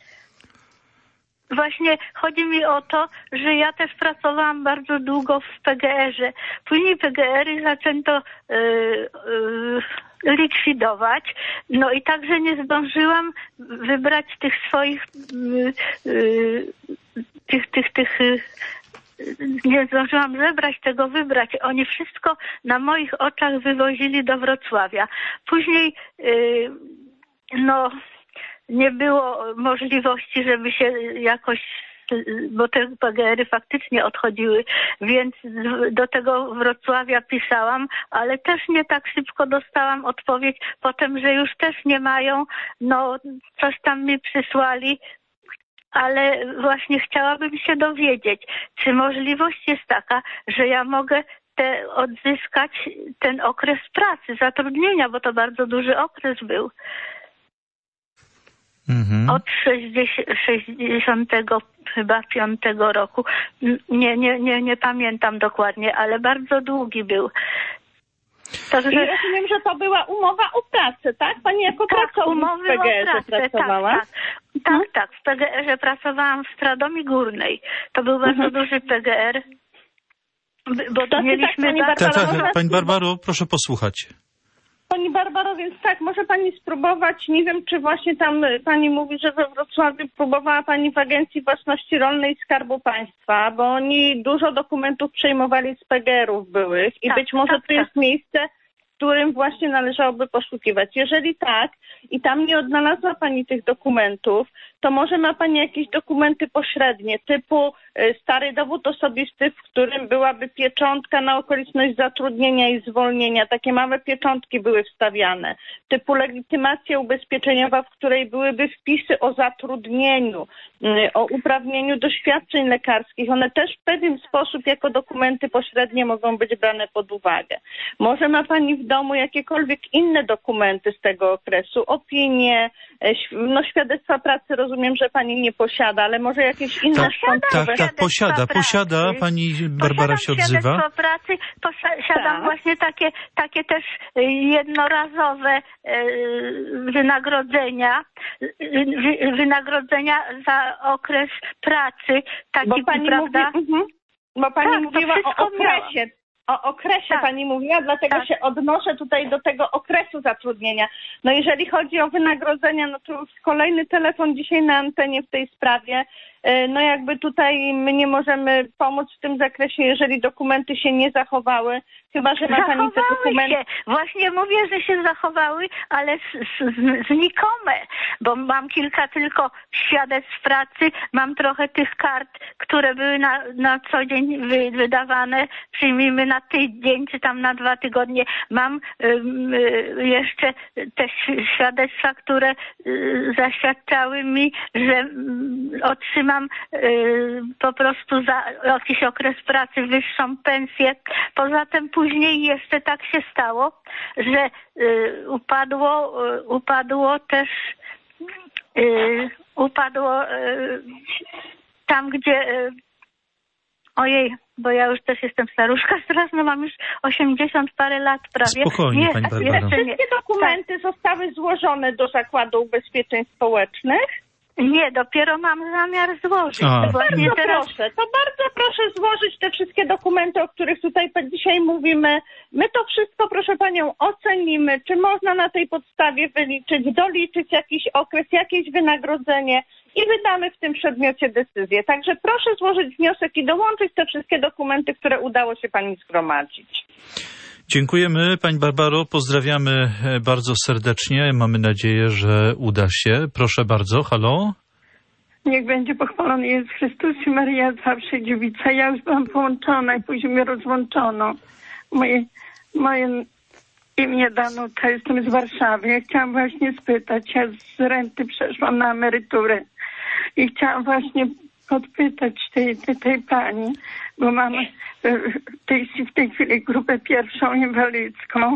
P: Właśnie chodzi mi o to, że ja też pracowałam bardzo długo w P G R-ze. Później P G R-y zaczęto y, y, likwidować. No i także nie zdążyłam wybrać tych swoich y, y, tych, tych, tych y, nie zdążyłam zebrać tego, wybrać. Oni wszystko na moich oczach wywozili do Wrocławia. Później y, no nie było możliwości, żeby się jakoś, bo te P G R-y faktycznie odchodziły, więc do tego Wrocławia pisałam, ale też nie tak szybko dostałam odpowiedź potem, że już też nie mają, no coś tam mi przysłali, ale właśnie chciałabym się dowiedzieć, czy możliwość jest taka, że ja mogę te odzyskać ten okres pracy, zatrudnienia, bo to bardzo duży okres był.
A: Mhm.
P: Od sześćdziesiątego chyba piątego roku. Nie, nie, nie, nie pamiętam dokładnie, ale bardzo długi był.
I: Także... I rozumiem, że to była umowa o pracę, tak? Pani jako
P: tak,
I: pracownik w P G R-ze pracowała?
P: Tak, tak, tak, tak. W P G R-ze pracowałam w Stradomii Górnej. To był bardzo mhm. duży P G R. Bo to mieliśmy...
I: Tak, pani
A: tak,
I: Barbaro,
A: tak, pani Barbaro, proszę posłuchać.
I: Pani Barbaro, więc tak, może pani spróbować, nie wiem, czy właśnie tam pani mówi, że we Wrocławiu próbowała pani w Agencji Własności Rolnej Skarbu Państwa, bo oni dużo dokumentów przejmowali z P G R-ów byłych i tak, być może
P: tak,
I: to
P: tak.
I: jest miejsce, w którym właśnie należałoby poszukiwać. Jeżeli tak i tam nie odnalazła pani tych dokumentów, to może ma pani jakieś dokumenty pośrednie, typu stary dowód osobisty, w którym byłaby pieczątka na okoliczność zatrudnienia i zwolnienia. Takie małe pieczątki były wstawiane. Typu legitymacja ubezpieczeniowa, w której byłyby wpisy o zatrudnieniu, o uprawnieniu do świadczeń lekarskich. One też w pewien sposób jako dokumenty pośrednie mogą być brane pod uwagę. Może ma pani w domu jakiekolwiek inne dokumenty z tego okresu, opinie, no świadectwa pracy, rozumiem, że pani nie posiada, ale może jakieś inne
A: tak, tak, tak, posiada, posiada, pani Barbara się odzywa.
P: Świadectwo pracy, posiadam tak. właśnie takie, takie też jednorazowe wynagrodzenia, wynagrodzenia za okres pracy, taki,
I: bo pani
P: prawda?
I: Mówi, uh-huh, bo pani
P: tak,
I: mówiła o okresie. Miała. O okresie tak. pani mówiła, dlatego tak. się odnoszę tutaj do tego okresu zatrudnienia. No jeżeli chodzi o wynagrodzenia, no to już kolejny telefon dzisiaj na antenie w tej sprawie. No jakby tutaj my nie możemy pomóc w tym zakresie, jeżeli dokumenty się nie zachowały, chyba że ma
P: zachowały
I: pani te dokumenty.
P: Się. Właśnie mówię, że się zachowały, ale z, z, znikome, bo mam kilka tylko świadectw pracy, mam trochę tych kart, które były na, na co dzień wy, wydawane, przyjmijmy na tydzień czy tam na dwa tygodnie. Mam um, jeszcze te świadectwa, które um, zaświadczały mi, że um, otrzymam Mam y, po prostu za jakiś okres pracy wyższą pensję. Poza tym później jeszcze tak się stało, że y, upadło, y, upadło też y, upadło y, tam, gdzie y, Ojej, bo ja już też jestem staruszka straszna, mam już osiemdziesiąt parę lat prawie.
A: Spokojnie,
P: nie,
A: pani Barbaro.
P: jeszcze nie.
I: Wszystkie dokumenty zostały złożone do Zakładu Ubezpieczeń Społecznych?
P: Nie, dopiero mam zamiar złożyć.
A: A.
P: Właśnie
I: Bardzo
P: teraz...
I: proszę, to bardzo proszę złożyć te wszystkie dokumenty, o których tutaj dzisiaj mówimy. My to wszystko, proszę panią, ocenimy, czy można na tej podstawie wyliczyć, doliczyć jakiś okres, jakieś wynagrodzenie i wydamy w tym przedmiocie decyzję. Także proszę złożyć wniosek i dołączyć te wszystkie dokumenty, które udało się pani zgromadzić.
A: Dziękujemy pani Barbaro, pozdrawiamy bardzo serdecznie. Mamy nadzieję, że uda się. Proszę bardzo, halo?
M: Niech będzie pochwalony Jezus Chrystus i Maryja zawsze dziewica. Ja już byłam połączona i później mnie rozłączono. Moje, moje imię Danuta, jestem z Warszawy. Ja chciałam właśnie spytać, ja z renty przeszłam na emeryturę i chciałam właśnie podpytać tej, tej, tej pani, bo mam w tej, w tej chwili grupę pierwszą inwalidzką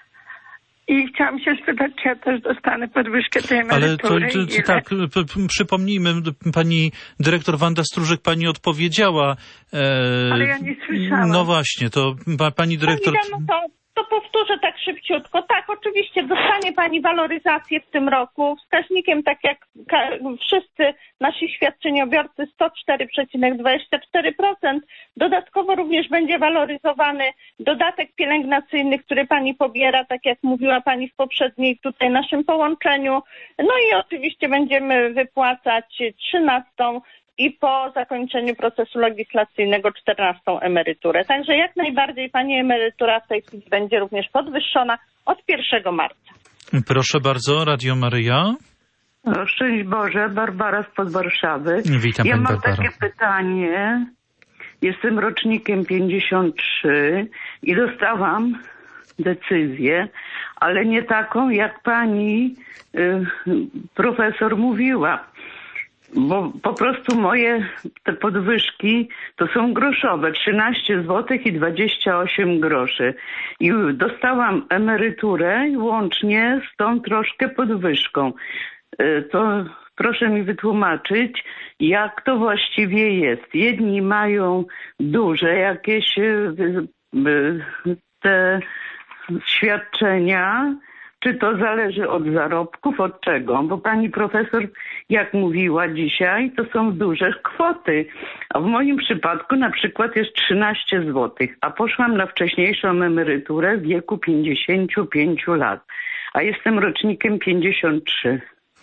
M: i chciałam się spytać, czy ja też dostanę podwyżkę tej emerytury.
A: Ale to, to, to tak, p- p- przypomnijmy, pani dyrektor Wanda Stróżyk pani odpowiedziała. E,
M: Ale ja nie słyszałam.
A: No właśnie, to pa, pani dyrektor...
I: Pani Danuto, to powtórzę tak szybciutko. Tak, oczywiście dostanie pani waloryzację w tym roku wskaźnikiem, tak jak wszyscy nasi świadczeniobiorcy, sto cztery przecinek dwadzieścia cztery procent. Dodatkowo również będzie waloryzowany dodatek pielęgnacyjny, który pani pobiera, tak jak mówiła pani w poprzedniej tutaj naszym połączeniu. No i oczywiście będziemy wypłacać trzynastą i po zakończeniu procesu legislacyjnego czternastą emeryturę. Także jak najbardziej pani emerytura w tej chwili będzie również podwyższona od pierwszego marca.
A: Proszę bardzo, Radio Maryja.
Q: No, szczęść Boże, Barbara spod Warszawy.
A: Witam,
Q: ja
A: pani
Q: mam
A: Barbaro.
Q: takie pytanie. Jestem rocznikiem pięćdziesiąt trzy i dostałam decyzję, ale nie taką, jak pani y, profesor mówiła. Bo po prostu moje te podwyżki to są groszowe, trzynaście złotych i dwadzieścia osiem groszy. I dostałam emeryturę łącznie z tą troszkę podwyżką. To proszę mi wytłumaczyć, jak to właściwie jest. Jedni mają duże jakieś te świadczenia, czy to zależy od zarobków, od czego? Bo pani profesor, jak mówiła dzisiaj, to są duże kwoty. A w moim przypadku na przykład jest trzynaście złotych, a poszłam na wcześniejszą emeryturę w wieku pięćdziesięciu pięciu lat, a jestem rocznikiem pięćdziesiąt trzy.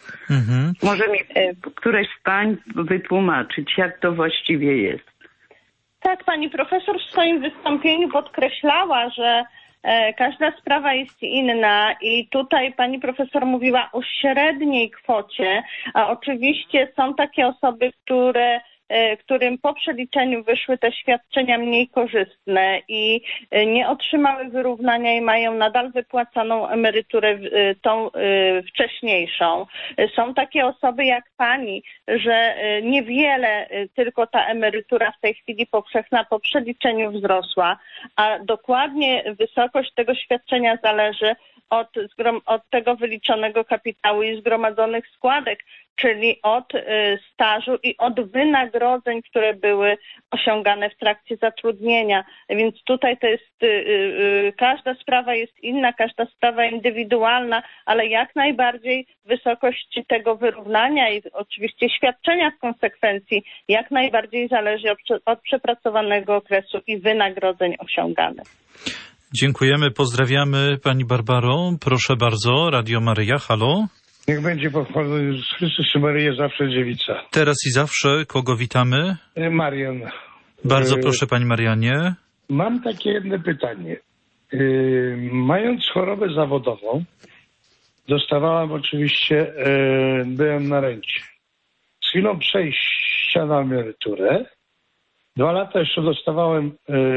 Q: Mhm. Może mi któreś z pań wytłumaczyć, jak to właściwie jest?
I: Tak, pani profesor w swoim wystąpieniu podkreślała, że każda sprawa jest inna i tutaj pani profesor mówiła o średniej kwocie, a oczywiście są takie osoby, które którym po przeliczeniu wyszły te świadczenia mniej korzystne i nie otrzymały wyrównania i mają nadal wypłacaną emeryturę tą wcześniejszą. Są takie osoby jak pani, że niewiele tylko ta emerytura w tej chwili powszechna po przeliczeniu wzrosła, a dokładnie wysokość tego świadczenia zależy od, od tego wyliczonego kapitału i zgromadzonych składek, czyli od y, stażu i od wynagrodzeń, które były osiągane w trakcie zatrudnienia. Więc tutaj to jest, y, y, każda sprawa jest inna, każda sprawa indywidualna, ale jak najbardziej wysokość tego wyrównania i oczywiście świadczenia w konsekwencji jak najbardziej zależy od, od przepracowanego okresu i wynagrodzeń osiąganych.
A: Dziękujemy, pozdrawiamy pani Barbaro. Proszę bardzo, Radio Maryja, halo.
R: Niech będzie pochwalony Jezus Chrystus i Maryja zawsze dziewica.
A: Teraz i zawsze, kogo witamy?
R: Marian.
A: Bardzo proszę, pani Marianie.
R: Mam takie jedno pytanie. Yy, mając chorobę zawodową, dostawałem oczywiście, yy, byłem na rencie. Z chwilą przejścia na emeryturę, dwa lata jeszcze dostawałem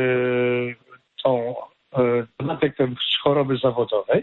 R: yy, tą yy, dodatek ten z choroby zawodowej.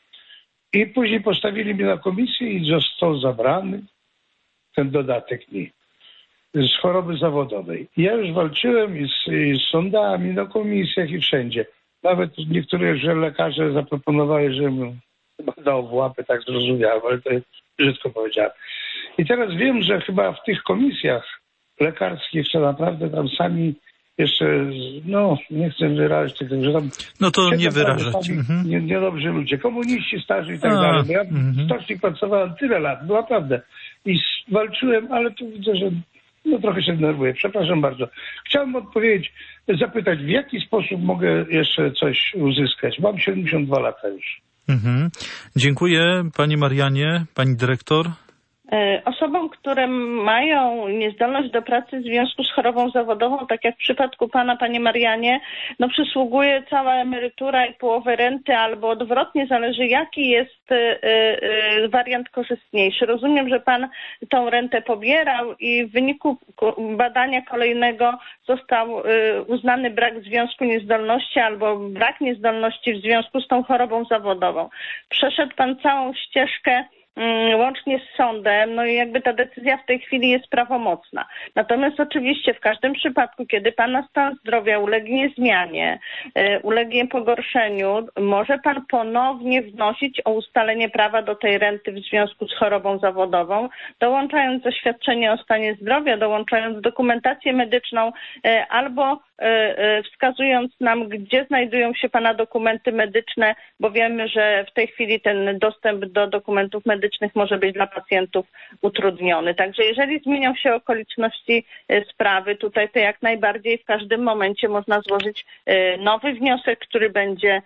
R: I później postawili mnie na komisję i został zabrany ten dodatek mi z choroby zawodowej. Ja już walczyłem i z, i z sądami, na komisjach i wszędzie. Nawet niektóre że lekarze zaproponowali, żebym dał w łapę, tak zrozumiałem, ale to brzydko powiedziałem. I teraz wiem, że chyba w tych komisjach lekarskich, co naprawdę tam sami jeszcze, no, nie chcę wyrażać tego, że tam...
A: No to nie wyrażać. Mhm.
R: Nie, niedobrzy ludzie, komuniści, starzy i tak
A: A,
R: dalej. Bo ja
A: mhm.
R: w stoczni pracowałem tyle lat, no naprawdę. I s- walczyłem, ale tu widzę, że no trochę się denerwuję. Przepraszam bardzo. Chciałem odpowiedzieć, zapytać, w jaki sposób mogę jeszcze coś uzyskać. Mam siedemdziesiąt dwa lata już.
A: Mhm. Dziękuję Pani Marianie, Pani Dyrektor.
I: Osobom, które mają niezdolność do pracy w związku z chorobą zawodową, tak jak w przypadku pana, panie Marianie, no przysługuje cała emerytura i połowę renty, albo odwrotnie, zależy jaki jest y, y, wariant korzystniejszy. Rozumiem, że pan tą rentę pobierał i w wyniku badania kolejnego został y, uznany brak związku niezdolności albo brak niezdolności w związku z tą chorobą zawodową. Przeszedł pan całą ścieżkę łącznie z sądem, no i jakby ta decyzja w tej chwili jest prawomocna. Natomiast oczywiście w każdym przypadku, kiedy pana stan zdrowia ulegnie zmianie, ulegnie pogorszeniu, może pan ponownie wnosić o ustalenie prawa do tej renty w związku z chorobą zawodową, dołączając zaświadczenie o stanie zdrowia, dołączając dokumentację medyczną albo wskazując nam, gdzie znajdują się pana dokumenty medyczne, bo wiemy, że w tej chwili ten dostęp do dokumentów medycznych może być dla pacjentów utrudniony. Także jeżeli zmienią się okoliczności sprawy, tutaj to jak najbardziej w każdym momencie można złożyć nowy wniosek, który będzie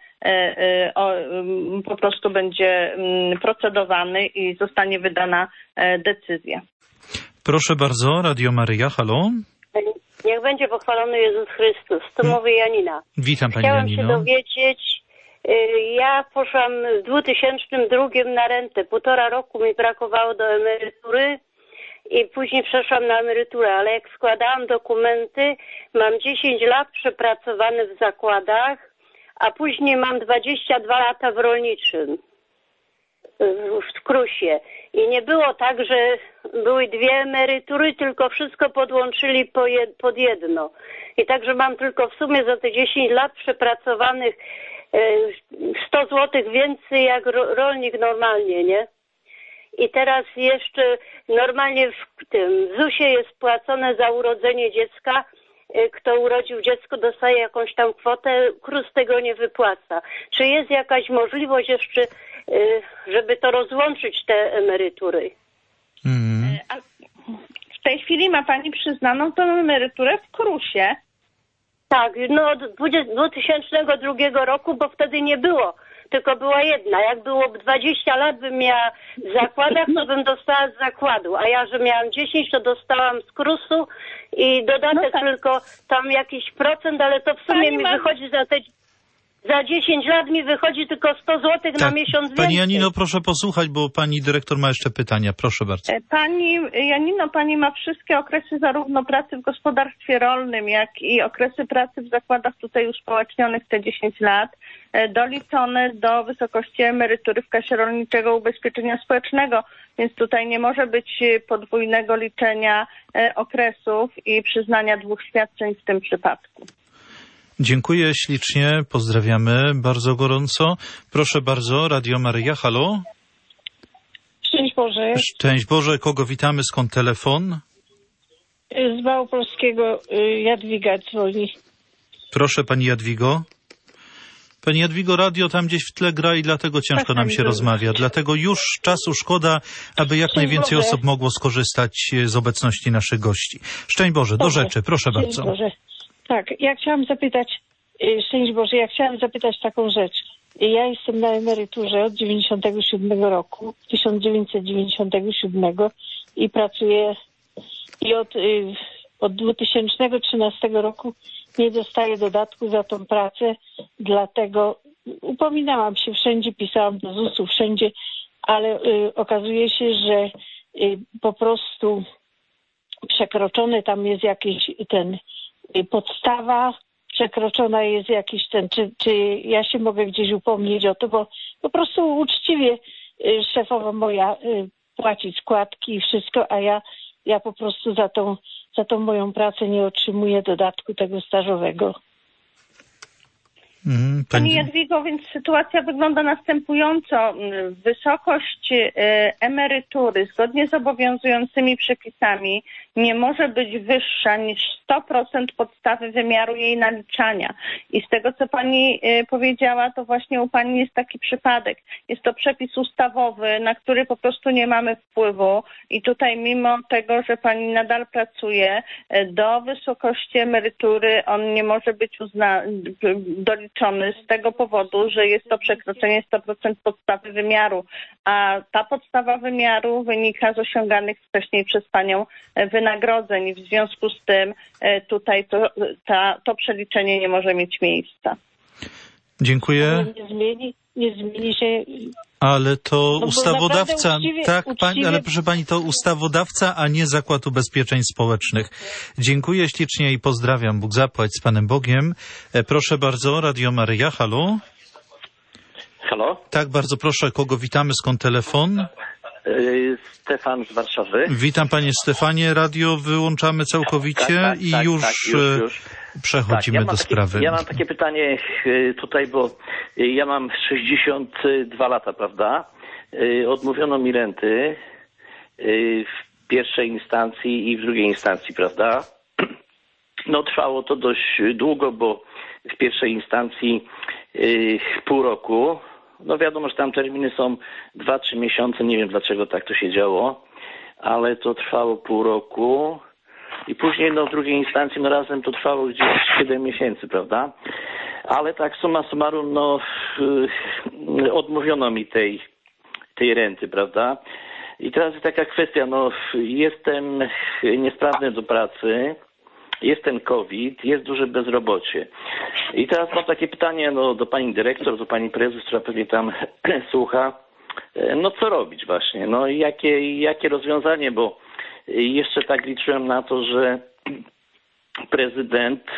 I: po prostu będzie procedowany i zostanie wydana decyzja.
A: Proszę bardzo, Radio Maryja, halo.
S: Niech będzie pochwalony Jezus Chrystus. To mówi Janina.
A: Witam Pani
S: Chciałam
A: Janino.
S: się dowiedzieć, ja poszłam w dwa tysiące drugim na rentę. Półtora roku mi brakowało do emerytury i później przeszłam na emeryturę, ale jak składałam dokumenty, mam dziesięć lat przepracowane w zakładach, a później mam dwadzieścia dwa lata w rolniczym. W Krusie. I nie było tak, że były dwie emerytury, tylko wszystko podłączyli po jed, pod jedno. I także mam tylko w sumie za te dziesięć lat przepracowanych sto złotych więcej jak ro, rolnik normalnie, nie? I teraz jeszcze normalnie w tym zusie jest płacone za urodzenie dziecka. Kto urodził dziecko, dostaje jakąś tam kwotę, KRUS tego nie wypłaca. Czy jest jakaś możliwość jeszcze, żeby to rozłączyć, te emerytury?
A: Mm.
I: W tej chwili ma pani przyznaną tę emeryturę w KRUSie.
S: Tak, no od dwa tysiące drugiego roku, bo wtedy nie było, tylko była jedna. Jak było dwadzieścia lat, bym miała w zakładach, to bym dostała z zakładu, a ja, że miałam dziesięć, to dostałam z KRUS-u i dodatek no tak. Tylko tam jakiś procent, ale to w sumie pani mi ma... wychodzi za te... Za dziesięć lat mi wychodzi tylko sto złotych tak. na miesiąc więcej.
A: Pani Janino, proszę posłuchać, bo pani dyrektor ma jeszcze pytania. Proszę bardzo.
I: Pani Janino, pani ma wszystkie okresy zarówno pracy w gospodarstwie rolnym, jak i okresy pracy w zakładach tutaj uspołecznionych te dziesięć lat, doliczone do wysokości emerytury w Kasie Rolniczego Ubezpieczenia Społecznego, więc tutaj nie może być podwójnego liczenia okresów i przyznania dwóch świadczeń w tym przypadku.
A: Dziękuję ślicznie, pozdrawiamy bardzo gorąco. Proszę bardzo, Radio Maryja, halo.
T: Szczęść Boże.
A: Szczęść Boże, kogo witamy, skąd telefon?
T: Z Małopolskiego Jadwiga dzwoni.
A: Proszę Pani Jadwigo. Pani Jadwigo, radio tam gdzieś w tle gra i dlatego ciężko nam się rozmawia. Dlatego już czasu szkoda, aby jak najwięcej osób mogło skorzystać z obecności naszych gości. Szczęść Boże, do rzeczy, proszę bardzo.
T: Boże. Tak, ja chciałam zapytać, szczęść Boże, ja chciałam zapytać taką rzecz. Ja jestem na emeryturze od dziewięćdziesiątego siódmego roku, tysiąc dziewięćset dziewięćdziesiątego siódmego i pracuję i od, od dwa tysiące trzynastego roku nie dostaję dodatku za tą pracę, dlatego upominałam się wszędzie, pisałam do zusu wszędzie, ale y, okazuje się, że y, po prostu przekroczony tam jest jakiś ten podstawa, przekroczona jest jakiś ten, czy, czy ja się mogę gdzieś upomnieć o to, bo po prostu uczciwie szefowa moja płaci składki i wszystko, a ja, ja po prostu za tą, za tą moją pracę nie otrzymuję dodatku tego stażowego.
A: Mm,
I: Pani
A: pani...
I: Jadwigo, więc sytuacja wygląda następująco. Wysokość emerytury zgodnie z obowiązującymi przepisami nie może być wyższa niż sto procent podstawy wymiaru jej naliczania. I z tego, co pani powiedziała, to właśnie u pani jest taki przypadek. Jest to przepis ustawowy, na który po prostu nie mamy wpływu i tutaj mimo tego, że pani nadal pracuje, do wysokości emerytury on nie może być uznany, doliczony z tego powodu, że jest to przekroczenie sto procent podstawy wymiaru, a ta podstawa wymiaru wynika z osiąganych wcześniej przez panią wynagrodzeń i w związku z tym tutaj to, ta, to przeliczenie nie może mieć miejsca.
A: Dziękuję.
T: Nie zmieni, nie zmieni się...
A: Ale to
T: no
A: ustawodawca,
T: uczciwie,
A: tak,
T: uczciwie...
A: pani, ale proszę pani, to ustawodawca, a nie Zakład Ubezpieczeń Społecznych. Dziękuję ślicznie i pozdrawiam. Bóg zapłać, z Panem Bogiem. Proszę bardzo, Radio Maryja, halo?
U: Halo?
A: Tak, bardzo proszę, kogo witamy, skąd telefon?
U: Yy, Stefan z Warszawy.
A: Witam panie Stefanie, radio wyłączamy całkowicie tak, tak, i tak, już, tak, już, już przechodzimy tak, ja do takie, sprawy.
U: Ja mam takie pytanie tutaj, bo ja mam sześćdziesiąt dwa lata, prawda? Odmówiono mi renty w pierwszej instancji i w drugiej instancji, prawda? No trwało to dość długo, bo w pierwszej instancji pół roku. No wiadomo, że tam terminy są dwa, trzy miesiące, nie wiem dlaczego tak to się działo, ale to trwało pół roku i później no w drugiej instancji no razem to trwało gdzieś siedem miesięcy, prawda? Ale tak summa summarum no odmówiono mi tej, tej renty, prawda? I teraz jest taka kwestia, no jestem niesprawny do pracy, jest ten COVID, jest duże bezrobocie. I teraz mam takie pytanie no, do pani dyrektor, do pani prezes, która pewnie tam słucha. No co robić właśnie? No jakie, jakie rozwiązanie, bo jeszcze tak liczyłem na to, że prezydent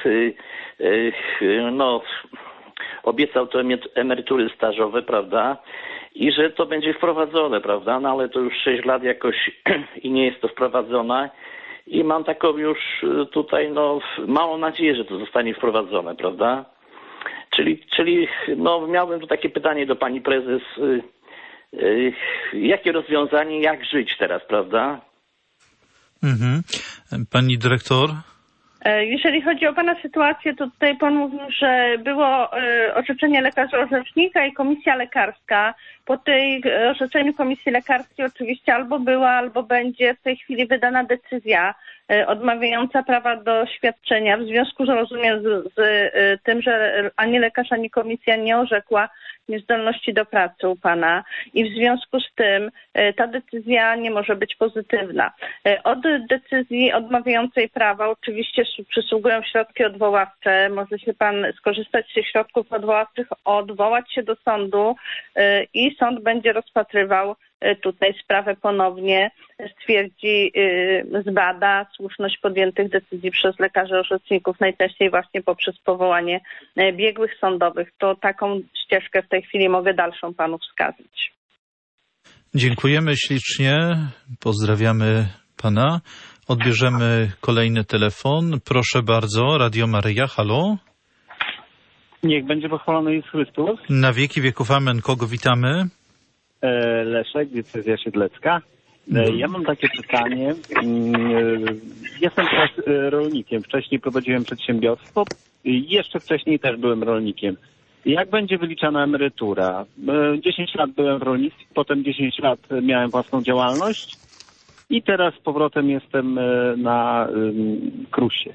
U: no, obiecał to emerytury stażowe, prawda? I że to będzie wprowadzone, prawda? No ale to już sześć lat jakoś i nie jest to wprowadzone. I mam taką już tutaj, no, małą nadzieję, że to zostanie wprowadzone, prawda? Czyli, czyli no, miałbym tu takie pytanie do pani prezes. Yy, yy, jakie rozwiązanie, jak żyć teraz, prawda?
A: Mhm. Pani dyrektor?
I: Jeżeli chodzi o pana sytuację, to tutaj pan mówił, że było orzeczenie lekarza-orzecznika i komisja lekarska. Po tej orzeczeniu komisji lekarskiej oczywiście albo była, albo będzie w tej chwili wydana decyzja odmawiająca prawa do świadczenia. W związku z, rozumiem, z, z tym, że ani lekarz, ani komisja nie orzekła niezdolności do pracy u pana i w związku z tym ta decyzja nie może być pozytywna. Od decyzji odmawiającej prawa oczywiście przysługują środki odwoławcze. Może się pan skorzystać z tych środków odwoławczych, odwołać się do sądu i sąd będzie rozpatrywał tutaj sprawę ponownie, stwierdzi, zbada słuszność podjętych decyzji przez lekarzy orzeczników, najczęściej właśnie poprzez powołanie biegłych sądowych. To taką ścieżkę w tej chwili mogę dalszą panu wskazać.
A: Dziękujemy ślicznie, pozdrawiamy pana. Odbierzemy kolejny telefon. Proszę bardzo, Radio Maryja, halo?
V: Niech będzie pochwalony Jezus Chrystus.
A: Na wieki wieków amen. Kogo witamy?
V: Leszek, diecezja siedlecka. Ja mam takie pytanie. Jestem teraz rolnikiem. Wcześniej prowadziłem przedsiębiorstwo. Jeszcze wcześniej też byłem rolnikiem. Jak będzie wyliczana emerytura? dziesięć lat byłem w rolnictwie, potem dziesięć lat miałem własną działalność i teraz z powrotem jestem na krusie.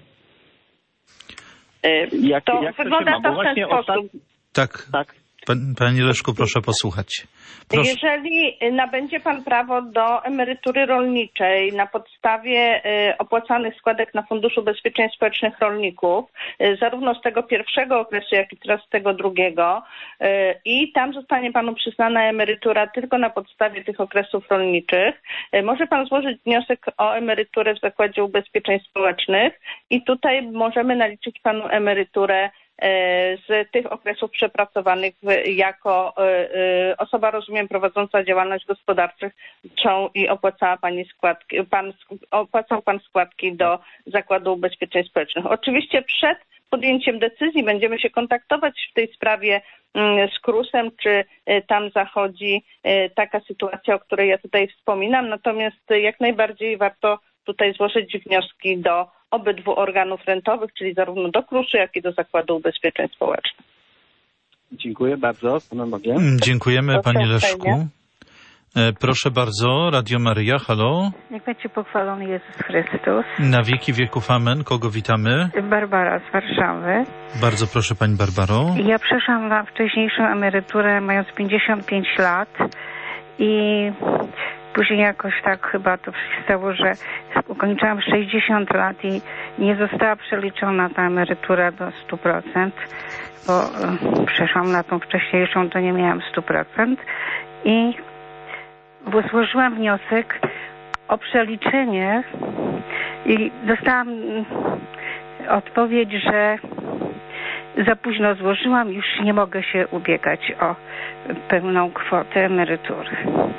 I: Jak, to jak wygląda to, to w ten sposób. Ostatni...
A: Tak. tak. Panie Leszku, proszę posłuchać. Proszę.
I: Jeżeli nabędzie pan prawo do emerytury rolniczej na podstawie opłacanych składek na Fundusz Ubezpieczeń Społecznych Rolników, zarówno z tego pierwszego okresu, jak i teraz z tego drugiego, i tam zostanie panu przyznana emerytura tylko na podstawie tych okresów rolniczych, może pan złożyć wniosek o emeryturę w Zakładzie Ubezpieczeń Społecznych i tutaj możemy naliczyć panu emeryturę z tych okresów przepracowanych jako osoba, rozumiem, prowadząca działalność gospodarczą i opłacała pani składki, pan, opłacał pan składki do Zakładu Ubezpieczeń Społecznych. Oczywiście przed podjęciem decyzji. Będziemy się kontaktować w tej sprawie z KRUS-em, czy tam zachodzi taka sytuacja, o której ja tutaj wspominam. Natomiast jak najbardziej warto tutaj złożyć wnioski do obydwu organów rentowych, czyli zarówno do KRUS-u, jak i do Zakładu Ubezpieczeń Społecznych.
V: Dziękuję bardzo. Panowie.
A: Dziękujemy, panie Leszku. Proszę bardzo, Radio Maryja, halo.
C: Niech będzie pochwalony Jezus Chrystus.
A: Na wieki wieków amen. Kogo witamy?
C: Barbara z Warszawy.
A: Bardzo proszę, pani Barbaro.
C: Ja przeszłam na wcześniejszą emeryturę mając pięćdziesiąt pięć lat i później jakoś tak chyba to się stało, że ukończyłam sześćdziesiąt lat i nie została przeliczona ta emerytura do stu procent, bo przeszłam na tą wcześniejszą, to nie miałam stu procent i złożyłam wniosek o przeliczenie i dostałam odpowiedź, że za późno złożyłam, już nie mogę się ubiegać o pełną kwotę emerytury.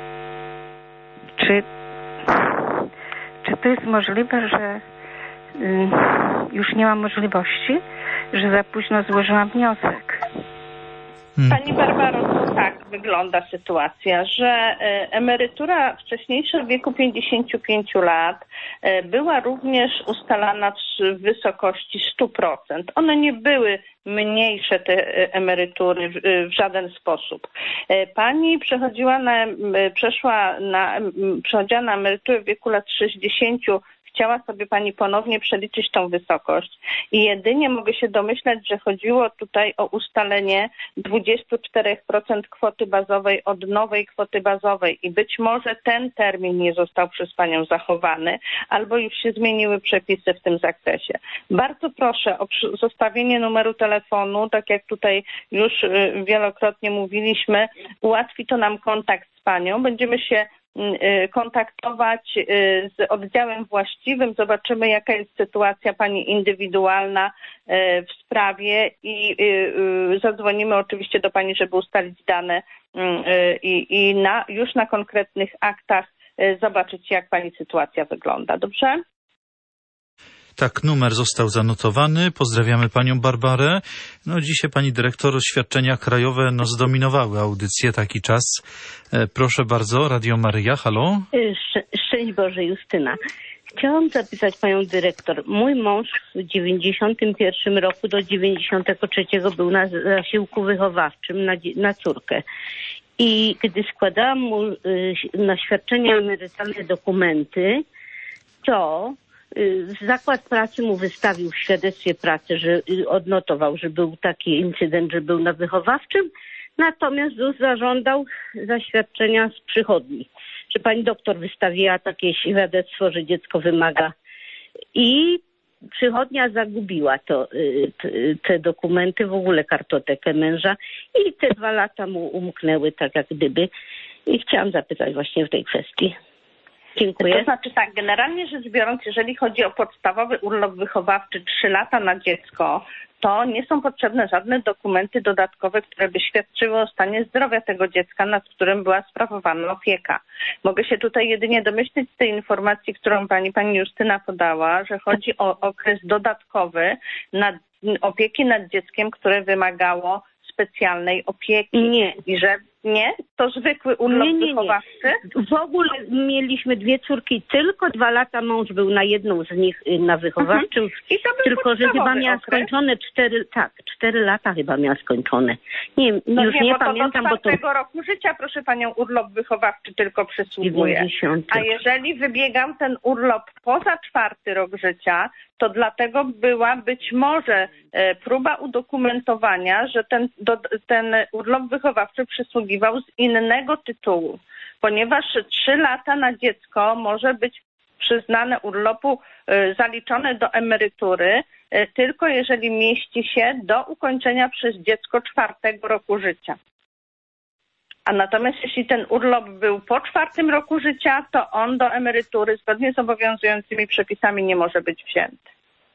C: Czy, czy to jest możliwe, że już nie mam możliwości, że za późno złożyłam wniosek?
I: Pani Barbaro, tak wygląda sytuacja, że emerytura wcześniejsza w wieku pięćdziesięciu pięciu lat była również ustalana w wysokości stu procent. One nie były mniejsze, te emerytury, w żaden sposób. Pani przechodziła na, przeszła na, przechodziła na emeryturę w wieku lat sześćdziesięciu. Chciała sobie pani ponownie przeliczyć tą wysokość i jedynie mogę się domyślać, że chodziło tutaj o ustalenie dwadzieścia cztery procent kwoty bazowej od nowej kwoty bazowej i być może ten termin nie został przez panią zachowany albo już się zmieniły przepisy w tym zakresie. Bardzo proszę o zostawienie numeru telefonu, tak jak tutaj już wielokrotnie mówiliśmy, ułatwi to nam kontakt z panią. Będziemy się kontaktować z oddziałem właściwym, zobaczymy jaka jest sytuacja pani indywidualna w sprawie i zadzwonimy oczywiście do pani, żeby ustalić dane i, i na, już na konkretnych aktach zobaczyć jak pani sytuacja wygląda. Dobrze?
A: Tak, numer został zanotowany. Pozdrawiamy panią Barbarę. No dzisiaj pani dyrektor, świadczenia krajowe no, zdominowały audycję, taki czas. E, proszę bardzo, Radio Maryja, halo.
S: Sz- Szczęść Boże, Justyna. Chciałam zapisać panią dyrektor. Mój mąż w dziewięćdziesiątym pierwszym roku do dziewięćdziesiątego trzeciego był na zasiłku wychowawczym na, na córkę. I gdy składałam mu y, na świadczenia emerytalne dokumenty, to Zakład Pracy mu wystawił w świadectwie pracy, że odnotował, że był taki incydent, że był na wychowawczym, natomiast ZUS zażądał zaświadczenia z przychodni, że pani doktor wystawiła takie świadectwo, że dziecko wymaga i przychodnia zagubiła to, te dokumenty, w ogóle kartotekę męża i te dwa lata mu umknęły tak jak gdyby i chciałam zapytać właśnie w tej kwestii. Dziękuję.
I: To znaczy tak, generalnie rzecz biorąc, jeżeli chodzi o podstawowy urlop wychowawczy trzy lata na dziecko, to nie są potrzebne żadne dokumenty dodatkowe, które by świadczyły o stanie zdrowia tego dziecka, nad którym była sprawowana opieka. Mogę się tutaj jedynie domyślić z tej informacji, którą pani, pani Justyna podała, że chodzi o okres dodatkowy nad, opieki nad dzieckiem, które wymagało specjalnej opieki.
S: Nie.
I: I że nie? To zwykły urlop
S: nie, nie, nie.
I: wychowawczy?
S: W ogóle mieliśmy dwie córki, tylko dwa lata mąż był na jedną z nich na wychowawczym,
I: mhm. I to był
S: tylko że chyba miała
I: okres?
S: skończone cztery, tak, cztery lata chyba miała skończone. Nie,
I: no
S: już
I: nie,
S: nie
I: bo
S: pamiętam,
I: to do
S: bo to...
I: czwartego roku życia, proszę panią, urlop wychowawczy tylko przysługuje.
S: dziewięćdziesiąty.
I: A jeżeli wybiegał ten urlop poza czwarty rok życia, to dlatego była być może e, próba udokumentowania, że ten, do, ten urlop wychowawczy przysługiwał z innego tytułu, ponieważ trzy lata na dziecko może być przyznane urlopu e, zaliczone do emerytury e, tylko jeżeli mieści się do ukończenia przez dziecko czwartego roku życia. A natomiast jeśli ten urlop był po czwartym roku życia, to on do emerytury zgodnie z obowiązującymi przepisami nie może być wzięty.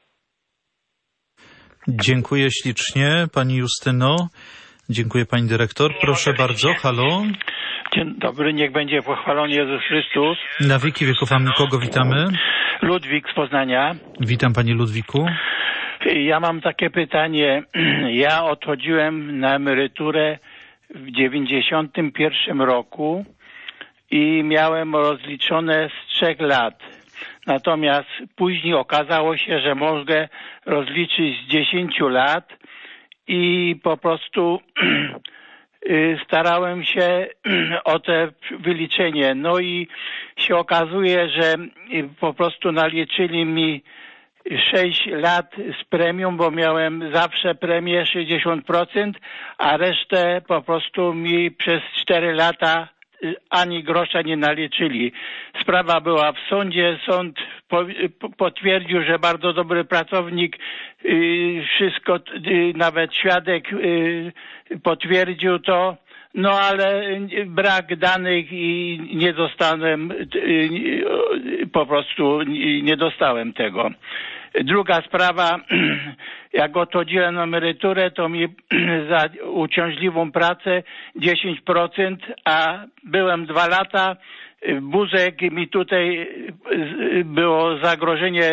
A: Dziękuję ślicznie pani Justyno. Dziękuję pani dyrektor. Proszę bardzo, halo.
E: Dzień dobry, niech będzie pochwalony Jezus Chrystus.
A: Na wieki wieków amen. Kogo witamy?
E: Ludwik z Poznania.
A: Witam panie Ludwiku.
E: Ja mam takie pytanie. Ja odchodziłem na emeryturę w dziewięćdziesiątym pierwszym roku i miałem rozliczone z trzech lat. Natomiast później okazało się, że mogę rozliczyć z dziesięciu lat i po prostu starałem się o te wyliczenie. No i się okazuje, że po prostu naliczyli mi sześć lat z premią, bo miałem zawsze premię sześćdziesiąt procent, a resztę po prostu mi przez cztery lata ani grosza nie naliczyli. Sprawa była w sądzie, sąd po, potwierdził, że bardzo dobry pracownik, yy, wszystko, yy, nawet świadek yy, potwierdził to, no ale brak danych i nie dostałem, yy, po prostu nie dostałem tego. Druga sprawa, jak odchodziłem na emeryturę, to mi za uciążliwą pracę dziesięć procent, a byłem dwa lata. Buzek mi tutaj było zagrożenie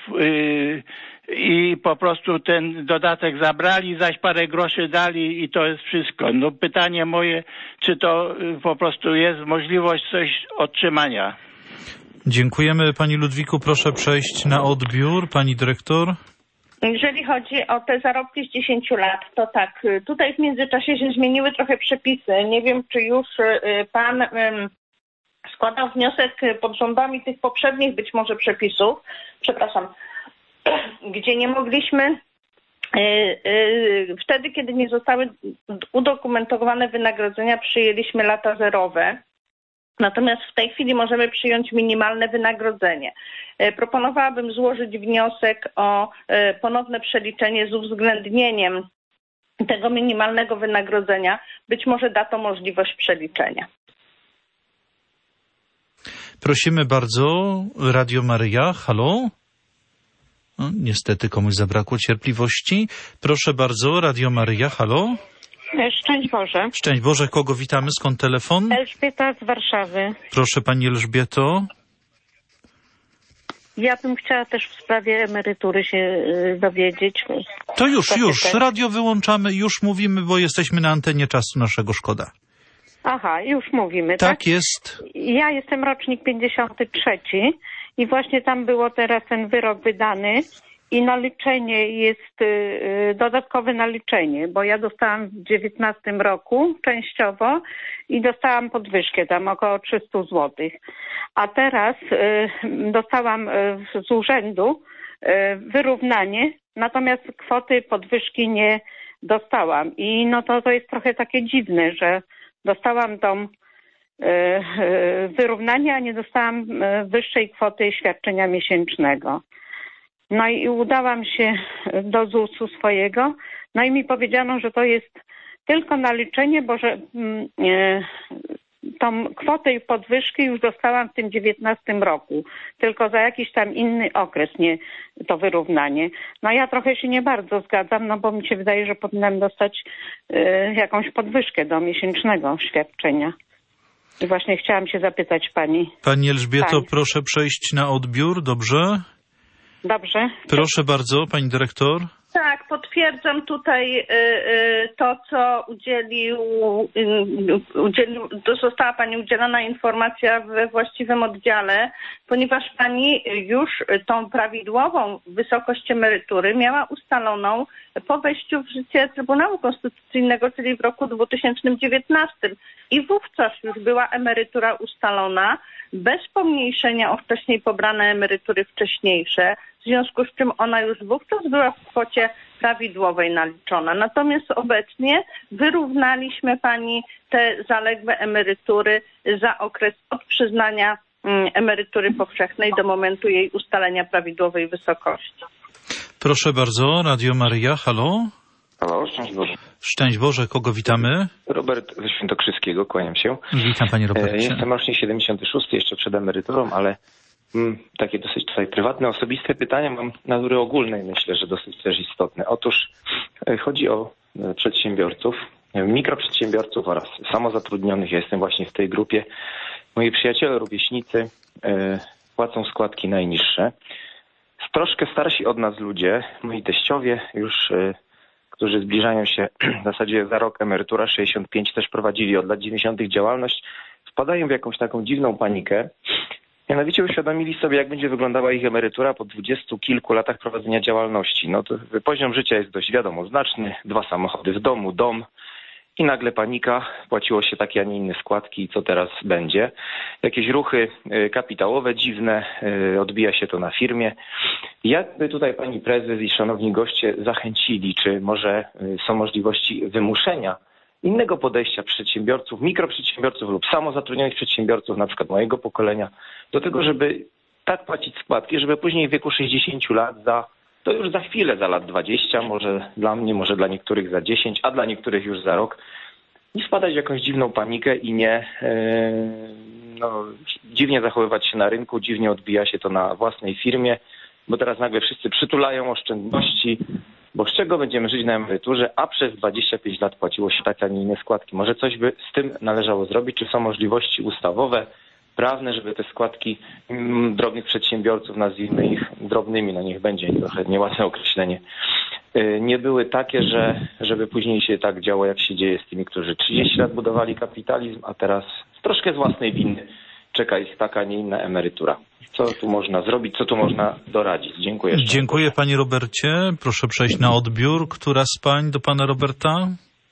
E: i po prostu ten dodatek zabrali, zaś parę groszy dali i to jest wszystko. No pytanie moje, czy to po prostu jest możliwość coś otrzymania?
A: Dziękujemy Pani Ludwiku. Proszę przejść na odbiór. Pani dyrektor.
I: Jeżeli chodzi o te zarobki z dziesięciu lat, to tak, tutaj w międzyczasie się zmieniły trochę przepisy. Nie wiem, czy już pan składał wniosek pod rządami tych poprzednich być może przepisów, przepraszam, gdzie nie mogliśmy wtedy, kiedy nie zostały udokumentowane wynagrodzenia, przyjęliśmy lata zerowe. Natomiast w tej chwili możemy przyjąć minimalne wynagrodzenie. Proponowałabym złożyć wniosek o ponowne przeliczenie z uwzględnieniem tego minimalnego wynagrodzenia. Być może da to możliwość przeliczenia.
A: Prosimy bardzo. Radio Maryja, halo? No, niestety komuś zabrakło cierpliwości. Proszę bardzo, Radio Maryja, halo?
B: Szczęść Boże.
A: Szczęść Boże, kogo witamy? Skąd telefon?
B: Elżbieta z Warszawy.
A: Proszę Pani Elżbieto.
B: Ja bym chciała też w sprawie emerytury się y, dowiedzieć.
A: To już, już. Radio wyłączamy, już mówimy, bo jesteśmy na antenie, czasu naszego szkoda.
B: Aha, już mówimy, tak?
A: Tak jest.
B: Ja jestem rocznik pięćdziesiąty trzeci i właśnie tam było teraz ten wyrok wydany. I naliczenie jest, y, dodatkowe naliczenie, bo ja dostałam w dziewiętnastym roku częściowo i dostałam podwyżkę tam około trzysta złotych. A teraz y, dostałam y, z urzędu y, wyrównanie, natomiast kwoty podwyżki nie dostałam. I no to, to jest trochę takie dziwne, że dostałam tą y, y, wyrównanie, a nie dostałam y, wyższej kwoty świadczenia miesięcznego. No i udałam się do zusu swojego, no i mi powiedziano, że to jest tylko naliczenie, bo że e, tą kwotę podwyżki już dostałam w tym dziewiętnastym roku, tylko za jakiś tam inny okres, nie to wyrównanie. No ja trochę się nie bardzo zgadzam, no bo mi się wydaje, że powinnam dostać e, jakąś podwyżkę do miesięcznego świadczenia. I właśnie chciałam się zapytać pani.
A: Pani Elżbieto,
B: Pani.
A: Proszę przejść na odbiór, dobrze?
B: Dobrze.
A: Proszę bardzo, pani dyrektor.
I: Tak, potwierdzam tutaj y, y, to, co udzielił, y, udzielił, to została pani udzielona informacja we właściwym oddziale, ponieważ pani już tą prawidłową wysokość emerytury miała ustaloną po wejściu w życie Trybunału Konstytucyjnego, czyli w roku dwa tysiące dziewiętnastym. I wówczas już była emerytura ustalona bez pomniejszenia o wcześniej pobrane emerytury wcześniejsze, w związku z czym ona już wówczas była w kwocie prawidłowej naliczona. Natomiast obecnie wyrównaliśmy pani te zaległe emerytury za okres od przyznania emerytury powszechnej do momentu jej ustalenia prawidłowej wysokości.
A: Proszę bardzo, Radio Maryja, halo?
F: Halo, szczęść Boże.
A: Szczęść Boże, kogo witamy?
F: Robert ze Świętokrzyskiego, kłaniam się.
A: Witam panie Robercie.
F: Jestem rocznik siedemdziesiąty szósty, jeszcze przed emeryturą, ale mm, takie dosyć tutaj prywatne, osobiste pytania mam natury ogólnej, myślę, że dosyć też istotne. Otóż e, chodzi o e, przedsiębiorców, e, mikroprzedsiębiorców oraz samozatrudnionych. Ja jestem właśnie w tej grupie. Moi przyjaciele, rówieśnicy e, płacą składki najniższe. troszkę starsi od nas ludzie, moi teściowie już, którzy zbliżają się w zasadzie za rok emerytura sześćdziesiąt pięć, też prowadzili od lat dziewięćdziesiątych działalność, wpadają w jakąś taką dziwną panikę. Mianowicie uświadomili sobie, jak będzie wyglądała ich emerytura po dwudziestu kilku latach prowadzenia działalności. No to poziom życia jest dość wiadomo znaczny, dwa samochody w domu, dom i nagle panika, płaciło się takie, a nie inne składki, co teraz będzie. Jakieś ruchy kapitałowe dziwne, odbija się to na firmie. Jakby tutaj pani prezes i szanowni goście zachęcili, czy może są możliwości wymuszenia innego podejścia przedsiębiorców, mikroprzedsiębiorców lub samozatrudnionych przedsiębiorców, na przykład mojego pokolenia, do tego, żeby tak płacić składki, żeby później w wieku sześćdziesięciu lat, za, to już za chwilę, za lat dwadzieścia, może dla mnie, może dla niektórych za dziesięć, a dla niektórych już za rok, nie wpadać w jakąś dziwną panikę i nie yy, no, dziwnie zachowywać się na rynku, dziwnie odbija się to na własnej firmie, bo teraz nagle wszyscy przytulają oszczędności, bo z czego będziemy żyć na emeryturze, a przez dwadzieścia pięć lat płaciło się takie, a nie inne składki. Może coś by z tym należało zrobić? Czy są możliwości ustawowe, prawne, żeby te składki mm, drobnych przedsiębiorców, nazwijmy ich drobnymi, no niech będzie trochę nieładne określenie, yy, nie były takie, że żeby później się tak działo, jak się dzieje z tymi, którzy trzydzieści lat budowali kapitalizm, a teraz troszkę z własnej winy czeka ich taka, a nie inna emerytura. Co tu można zrobić, co tu można doradzić? Dziękuję.
A: Dziękuję panie Robercie. Proszę przejść na odbiór. Która z pań do pana Roberta?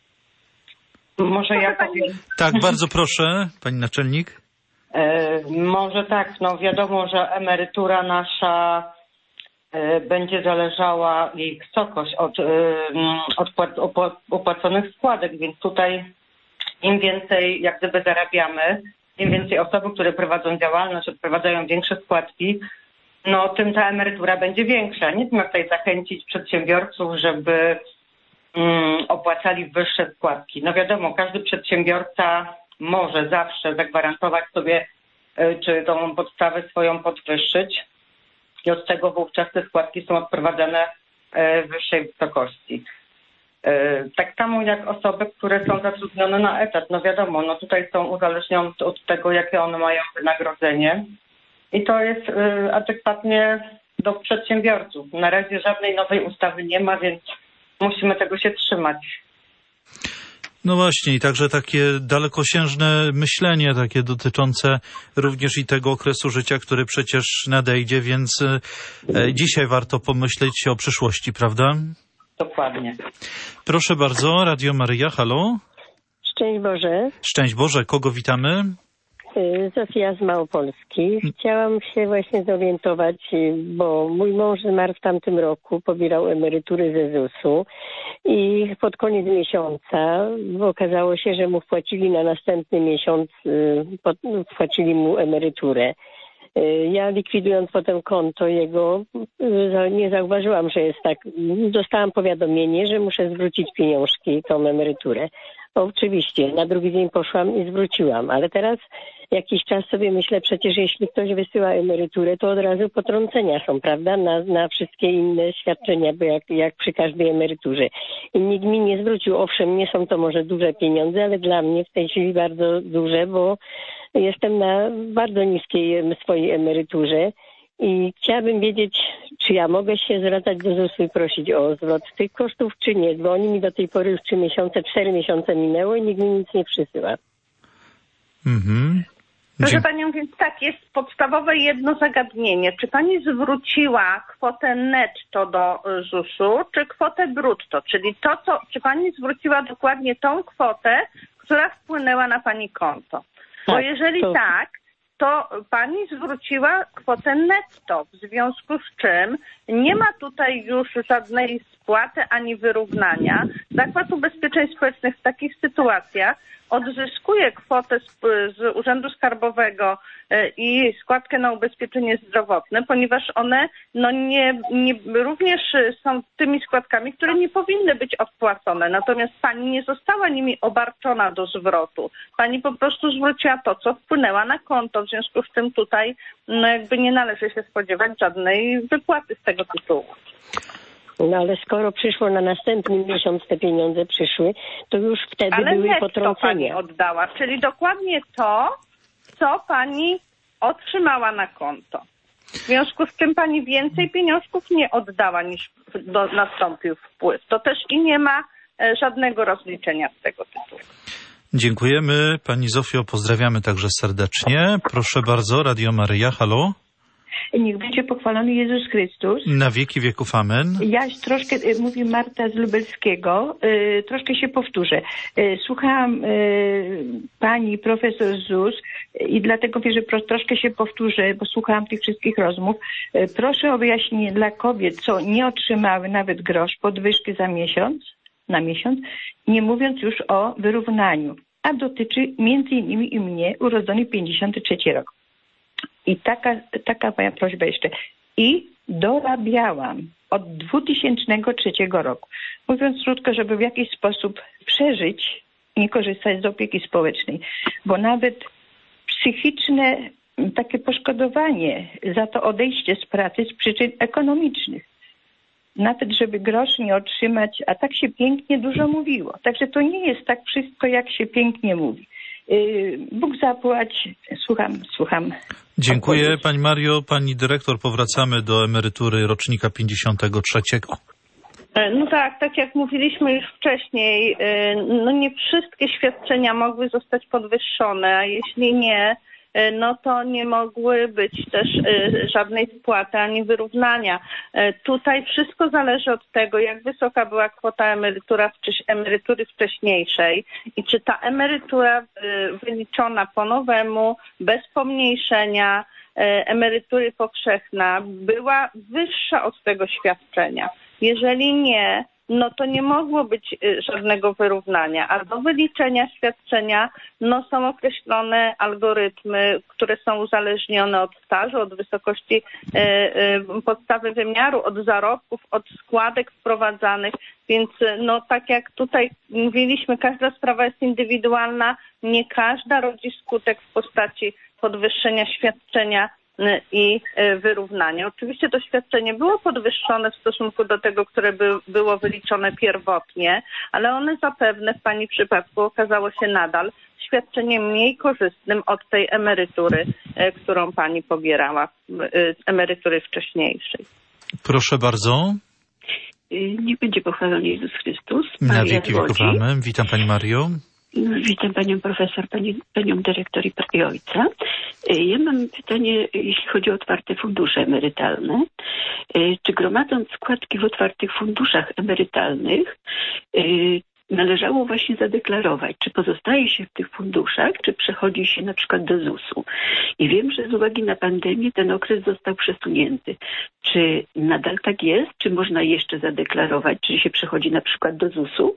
G: Może ja powiem.
A: Tak, bardzo proszę, pani naczelnik.
G: E, może tak, no wiadomo, że emerytura nasza e, będzie zależała, jej wysokość od, e, od opła- opłaconych składek, więc tutaj im więcej jak gdyby zarabiamy, im więcej osób, które prowadzą działalność, odprowadzają większe składki, no tym ta emerytura będzie większa. Nie wiem, jak tutaj zachęcić przedsiębiorców, żeby um, opłacali wyższe składki. No wiadomo, każdy przedsiębiorca może zawsze zagwarantować sobie, y, czy tą podstawę swoją podwyższyć i od tego wówczas te składki są odprowadzane y, w wyższej wysokości. Tak samo jak osoby, które są zatrudnione na etat. No wiadomo, no tutaj są uzależnione od tego, jakie one mają wynagrodzenie i to jest adekwatnie do przedsiębiorców. Na razie żadnej nowej ustawy nie ma, więc musimy tego się trzymać.
A: No właśnie, i także takie dalekosiężne myślenie, takie dotyczące również i tego okresu życia, który przecież nadejdzie, więc dzisiaj warto pomyśleć o przyszłości, prawda?
G: Dokładnie.
A: Proszę bardzo, Radio Maryja, halo.
H: Szczęść Boże.
A: Szczęść Boże, kogo witamy?
H: Zofia z Małopolski. Chciałam się właśnie zorientować, bo mój mąż zmarł w tamtym roku, pobierał emerytury ze zusu i pod koniec miesiąca okazało się, że mu wpłacili na następny miesiąc, wpłacili mu emeryturę. Ja likwidując potem konto jego, nie zauważyłam, że jest tak. Dostałam powiadomienie, że muszę zwrócić pieniążki, tą emeryturę. Oczywiście, na drugi dzień poszłam i zwróciłam, ale teraz jakiś czas sobie myślę, przecież jeśli ktoś wysyła emeryturę, to od razu potrącenia są, prawda, na, na wszystkie inne świadczenia, bo jak, jak przy każdej emeryturze. I nikt mi nie zwrócił, owszem, nie są to może duże pieniądze, ale dla mnie w tej chwili bardzo duże, bo jestem na bardzo niskiej swojej emeryturze i chciałabym wiedzieć, czy ja mogę się zwracać do zusu i prosić o zwrot tych kosztów, czy nie, bo oni mi do tej pory już trzy miesiące, cztery miesiące minęło i nikt mi nic nie przysyła.
A: Mhm.
I: Proszę panią, więc tak, jest podstawowe jedno zagadnienie. Czy pani zwróciła kwotę netto do zusu, czy kwotę brutto? Czyli to, co, czy pani zwróciła dokładnie tą kwotę, która wpłynęła na pani konto? Bo
H: Tak,
I: jeżeli
H: to...
I: tak, to pani zwróciła kwotę netto, w związku z czym nie ma tutaj już żadnej spłaty ani wyrównania. Zakład Ubezpieczeń Społecznych w takich sytuacjach odzyskuje kwotę z, z Urzędu Skarbowego i składkę na ubezpieczenie zdrowotne, ponieważ one no nie, nie, również są tymi składkami, które nie powinny być odpłacone. Natomiast pani nie została nimi obarczona do zwrotu. Pani po prostu zwróciła to, co wpłynęła na konto. W związku z tym tutaj no jakby nie należy się spodziewać żadnej wypłaty z tego tytułu.
H: No ale skoro przyszło na następny miesiąc, te pieniądze przyszły, to już wtedy
I: ale
H: były
I: netto
H: potrącenia.
I: pani oddała, czyli dokładnie to, co pani otrzymała na konto. związku z czym pani więcej pieniążków nie oddała niż do, nastąpił wpływ. To też i nie ma e, żadnego rozliczenia z tego tytułu.
A: Dziękujemy. Pani Zofio, pozdrawiamy także serdecznie. Proszę bardzo, Radio Maryja, halo.
J: Niech będzie pochwalony Jezus Chrystus.
A: Na wieki wieków, amen.
J: Ja troszkę, mówi Marta z Lubelskiego, troszkę się powtórzę. Słuchałam pani profesor Zus i dlatego wiem, że troszkę się powtórzę, bo słuchałam tych wszystkich rozmów. Proszę o wyjaśnienie dla kobiet, co nie otrzymały nawet grosz podwyżki za miesiąc, na miesiąc, nie mówiąc już o wyrównaniu, a dotyczy między innymi i mnie, urodzony pięćdziesiąty trzeci rok. I taka, taka moja prośba jeszcze. I dorabiałam od dwutysięcznego trzeciego roku. Mówiąc krótko, żeby w jakiś sposób przeżyć, nie korzystać z opieki społecznej, bo nawet psychiczne takie poszkodowanie za to odejście z pracy z przyczyn ekonomicznych. Nawet żeby grosz nie otrzymać, a tak się pięknie dużo mówiło. Także to nie jest tak wszystko, jak się pięknie mówi. Bóg zapłać. Słucham, słucham.
A: Dziękuję Pani Mario. Pani dyrektor, powracamy do emerytury rocznika pięćdziesiątego trzeciego.
I: No tak, tak jak mówiliśmy już wcześniej, no nie wszystkie świadczenia mogły zostać podwyższone, a jeśli nie, no to nie mogły być też żadnej spłaty ani wyrównania. Tutaj wszystko zależy od tego, jak wysoka była kwota emerytura, emerytury wcześniejszej i czy ta emerytura wyliczona po nowemu, bez pomniejszenia emerytury powszechna była wyższa od tego świadczenia. Jeżeli nie, no to nie mogło być żadnego wyrównania, a do wyliczenia świadczenia no, są określone algorytmy, które są uzależnione od stażu, od wysokości e, e, podstawy wymiaru, od zarobków, od składek wprowadzanych, więc no tak jak tutaj mówiliśmy, każda sprawa jest indywidualna, nie każda rodzi skutek w postaci podwyższenia świadczenia i wyrównanie. Oczywiście to świadczenie było podwyższone w stosunku do tego, które by, było wyliczone pierwotnie, ale one zapewne w Pani przypadku okazało się nadal świadczeniem mniej korzystnym od tej emerytury, którą Pani pobierała, emerytury wcześniejszej.
A: Proszę bardzo.
K: Niech będzie pochwalony Jezus Chrystus.
A: Na wieki wieków, amen. Witam Pani Mario.
K: Witam Panią Profesor, pani, Panią Dyrektor i, i Ojca. Ja mam pytanie, jeśli chodzi o otwarte fundusze emerytalne. Czy gromadząc składki w otwartych funduszach emerytalnych należało właśnie zadeklarować, czy pozostaje się w tych funduszach, czy przechodzi się na przykład do zusu. I wiem, że z uwagi na pandemię ten okres został przesunięty. Czy nadal tak jest? Czy można jeszcze zadeklarować, czy się przechodzi na przykład do zusu?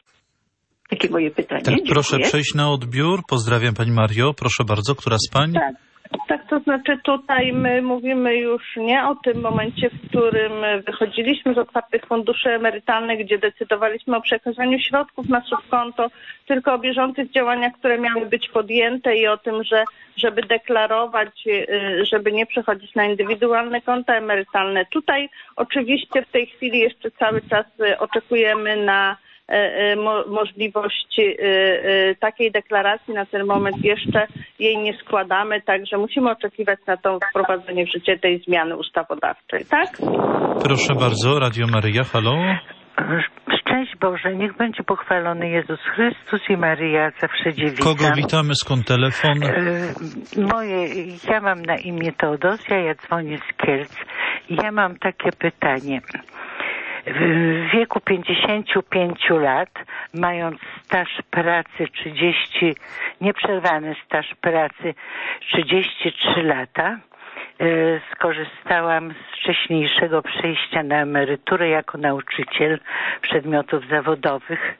K: Takie moje pytanie.
A: Tak,
K: Dziękuję.
A: proszę przejść na odbiór. Pozdrawiam Pani Mario. Proszę bardzo, która z Pań?
I: Tak, tak, to znaczy tutaj my mówimy już nie o tym momencie, w którym wychodziliśmy z otwartych funduszy emerytalnych, gdzie decydowaliśmy o przekazaniu środków na subkonto, tylko o bieżących działaniach, które miały być podjęte i o tym, że żeby deklarować, żeby nie przechodzić na indywidualne konta emerytalne. Tutaj oczywiście w tej chwili jeszcze cały czas oczekujemy na Mo- możliwość y, y, takiej deklaracji. Na ten moment jeszcze jej nie składamy, także musimy oczekiwać na to wprowadzenie w życie tej zmiany ustawodawczej, tak?
A: Proszę bardzo, Radio Maryja, halo.
W: Szczęść Boże, niech będzie pochwalony Jezus Chrystus i Maryja zawsze dziewica.
A: Kogo witamy, skąd telefon?
W: Moje, ja mam na imię Teodosia, ja dzwonię z Kielc. Ja mam takie pytanie. W wieku pięćdziesięciu pięciu lat, mając staż pracy trzydzieści, nieprzerwany staż pracy trzydzieści trzy lata, skorzystałam z wcześniejszego przejścia na emeryturę jako nauczyciel przedmiotów zawodowych.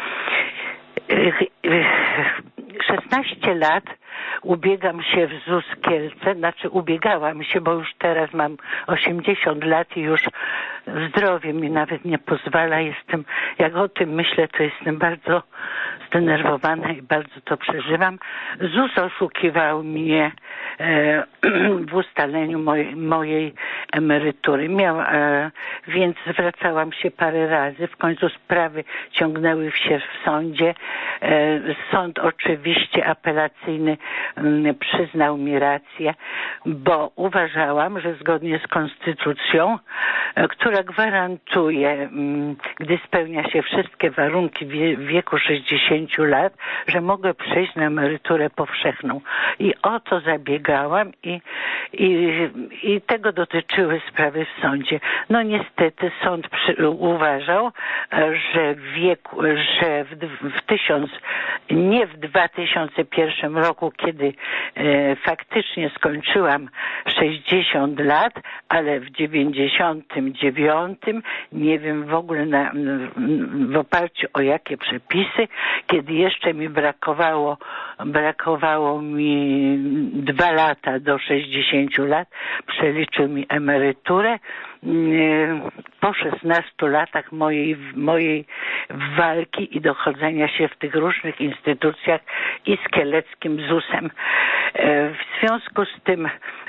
W: szesnaście lat ubiegam się w ZUS Kielce, znaczy ubiegałam się, bo już teraz mam osiemdziesiąt lat i już zdrowie mi nawet nie pozwala. Jestem, jak o tym myślę, to jestem bardzo zdenerwowana i bardzo to przeżywam. Z U S oszukiwał mnie e, w ustaleniu mojej, mojej emerytury. Miał, e, więc zwracałam się parę razy. W końcu sprawy ciągnęły się w sądzie. E, sąd oczywiście apelacyjny m, przyznał mi rację, bo uważałam, że zgodnie z konstytucją, e, która gwarantuje, m, gdy spełnia się wszystkie warunki wie, wieku sześćdziesięciu lat, że mogę przejść na emeryturę powszechną. I o to zabiegałam i, i, i tego dotyczyły sprawy w sądzie. No niestety sąd przy, uważał, że w wieku, że w, w tysiąc, nie w dwa tysiące pierwszym roku, kiedy e, faktycznie skończyłam sześćdziesiąt lat, ale w dziewięćdziesiątym dziewiątym, nie wiem w ogóle na, w oparciu o jakie przepisy, kiedy jeszcze mi brakowało, brakowało mi dwa lata do sześćdziesięciu lat, przeliczył mi emeryturę. Po szesnastu latach mojej, mojej walki i dochodzenia się w tych różnych instytucjach i z kieleckim Z U S-em. W związku z tym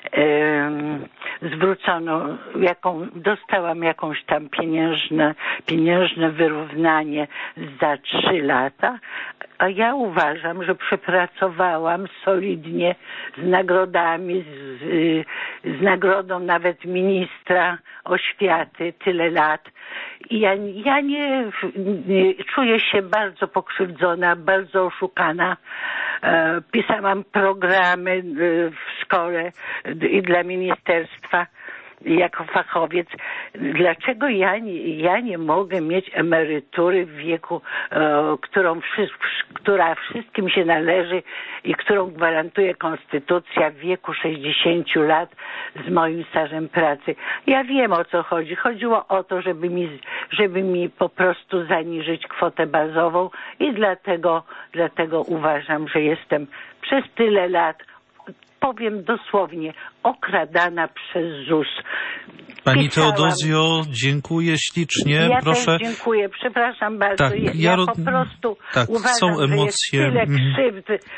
W: zwrócono, jaką, dostałam jakąś tam pieniężne, pieniężne wyrównanie za trzy lata, a ja uważam, że przepracowałam solidnie z nagrodami, z, z nagrodą nawet ministra oświaty tyle lat. I ja, ja nie, nie czuję się bardzo pokrzywdzona, bardzo oszukana. E, pisałam programy e, w szkole i dla ministerstwa jako fachowiec. Dlaczego ja nie, ja nie mogę mieć emerytury w wieku, e, którą, która wszystkim się należy i którą gwarantuje konstytucja w wieku sześćdziesięciu lat z moim stażem pracy? Ja wiem, o co chodzi. Chodziło o to, żeby mi, żeby mi po prostu zaniżyć kwotę bazową i dlatego, dlatego uważam, że jestem przez tyle lat, powiem dosłownie, okradana przez Z U S.
A: Pani
W: Pisałam.
A: Teodozjo, dziękuję ślicznie.
W: Ja
A: Proszę.
W: też dziękuję, przepraszam bardzo.
A: Tak,
W: ja,
A: ja
W: ja
A: ro...
W: po prostu
A: tak,
W: uważam,
A: są emocje.
W: że jest tyle krzywd e,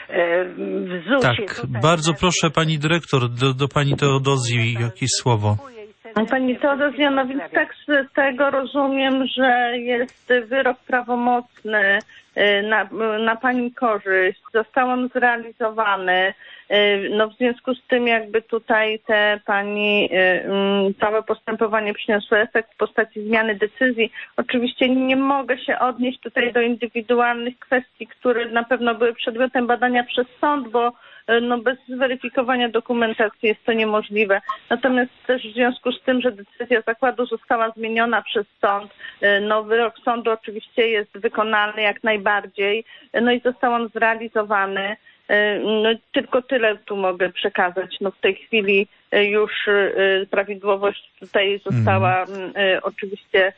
W: w Z U S-ie.
A: Tak,
W: tutaj.
A: bardzo proszę pani dyrektor, do, do pani Teodozji jakieś słowo.
I: Pani Teodozja, no więc tak z tego rozumiem, że jest wyrok prawomocny na, na pani korzyść. Został on zrealizowany. No w związku z tym jakby tutaj te pani całe postępowanie przyniosło efekt w postaci zmiany decyzji. Oczywiście nie mogę się odnieść tutaj do indywidualnych kwestii, które na pewno były przedmiotem badania przez sąd, bo no bez zweryfikowania dokumentacji jest to niemożliwe. Natomiast też w związku z tym, że decyzja zakładu została zmieniona przez sąd, no wyrok sądu oczywiście jest wykonalny jak najbardziej, no i został on zrealizowany. No tylko tyle tu mogę przekazać. No w tej chwili już prawidłowość tutaj została mm. oczywiście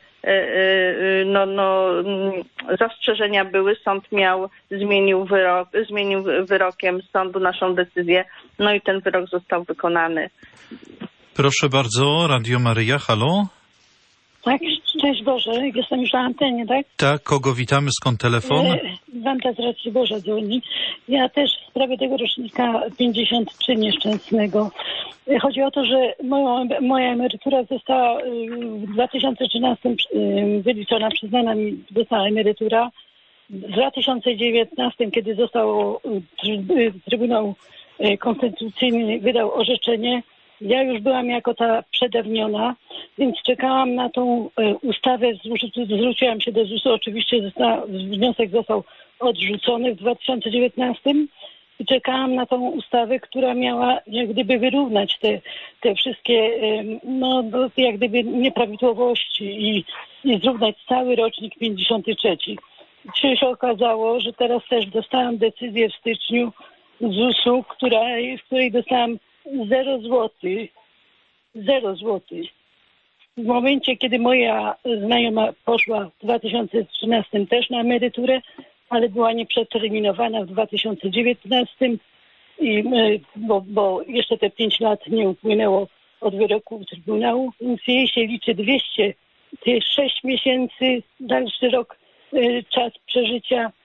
I: no, no zastrzeżenia były, sąd miał, zmienił wyrok, zmienił wyrokiem sądu naszą decyzję, no i ten wyrok został wykonany.
A: Proszę bardzo, Radio Maryja, halo?
D: Tak, cześć Boże, jestem już na antenie, tak?
A: Tak, kogo witamy, skąd telefon?
D: Wanda z Racji Boża dzwoni. Ja też w sprawie tego rocznika pięćdziesiąt trzy nieszczęsnego. Chodzi o to, że moją, moja emerytura została w dwa tysiące trzynastym wyliczona, przyznana mi została emerytura. W dwa tysiące dziewiętnastym, kiedy został Trybunał Konstytucyjny wydał orzeczenie, ja już byłam jako ta przedawniona, więc czekałam na tą ustawę, zwróciłam się do Z U S-u, oczywiście został, wniosek został odrzucony w dwa tysiące dziewiętnastym i czekałam na tą ustawę, która miała jak gdyby wyrównać te, te wszystkie no, jak gdyby nieprawidłowości i, i zrównać cały rocznik pięćdziesiąty trzeci. Dzisiaj się okazało, że teraz też dostałam decyzję w styczniu z U S u, która, w której dostałam zero złotych. Zero złotych. W momencie, kiedy moja znajoma poszła w dwa tysiące trzynastym też na emeryturę, ale była nieprzeterminowana w dwa tysiące dziewiętnastym, i, bo, bo jeszcze te pięć lat nie upłynęło od wyroku Trybunału, więc jej się liczy dwieście sześć miesięcy, dalszy rok, czas przeżycia.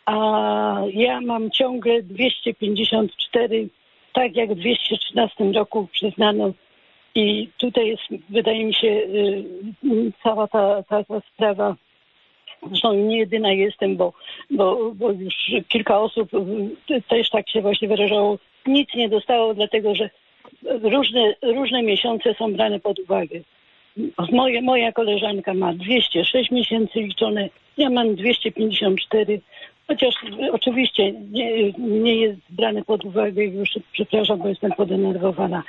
D: a ja mam ciągle dwieście pięćdziesiąt cztery, tak jak w dwieście trzynastym roku przyznano. I tutaj jest, wydaje mi się, cała ta, ta, ta sprawa, zresztą nie jedyna jestem, bo, bo, bo już kilka osób też tak się właśnie wyrażało, nic nie dostało, dlatego że różne, różne miesiące są brane pod uwagę. Moje, moja koleżanka ma dwieście sześć miesięcy liczone, ja mam dwieście pięćdziesiąt cztery, chociaż oczywiście nie, nie jest brane pod uwagę, już przepraszam, bo jestem podenerwowana.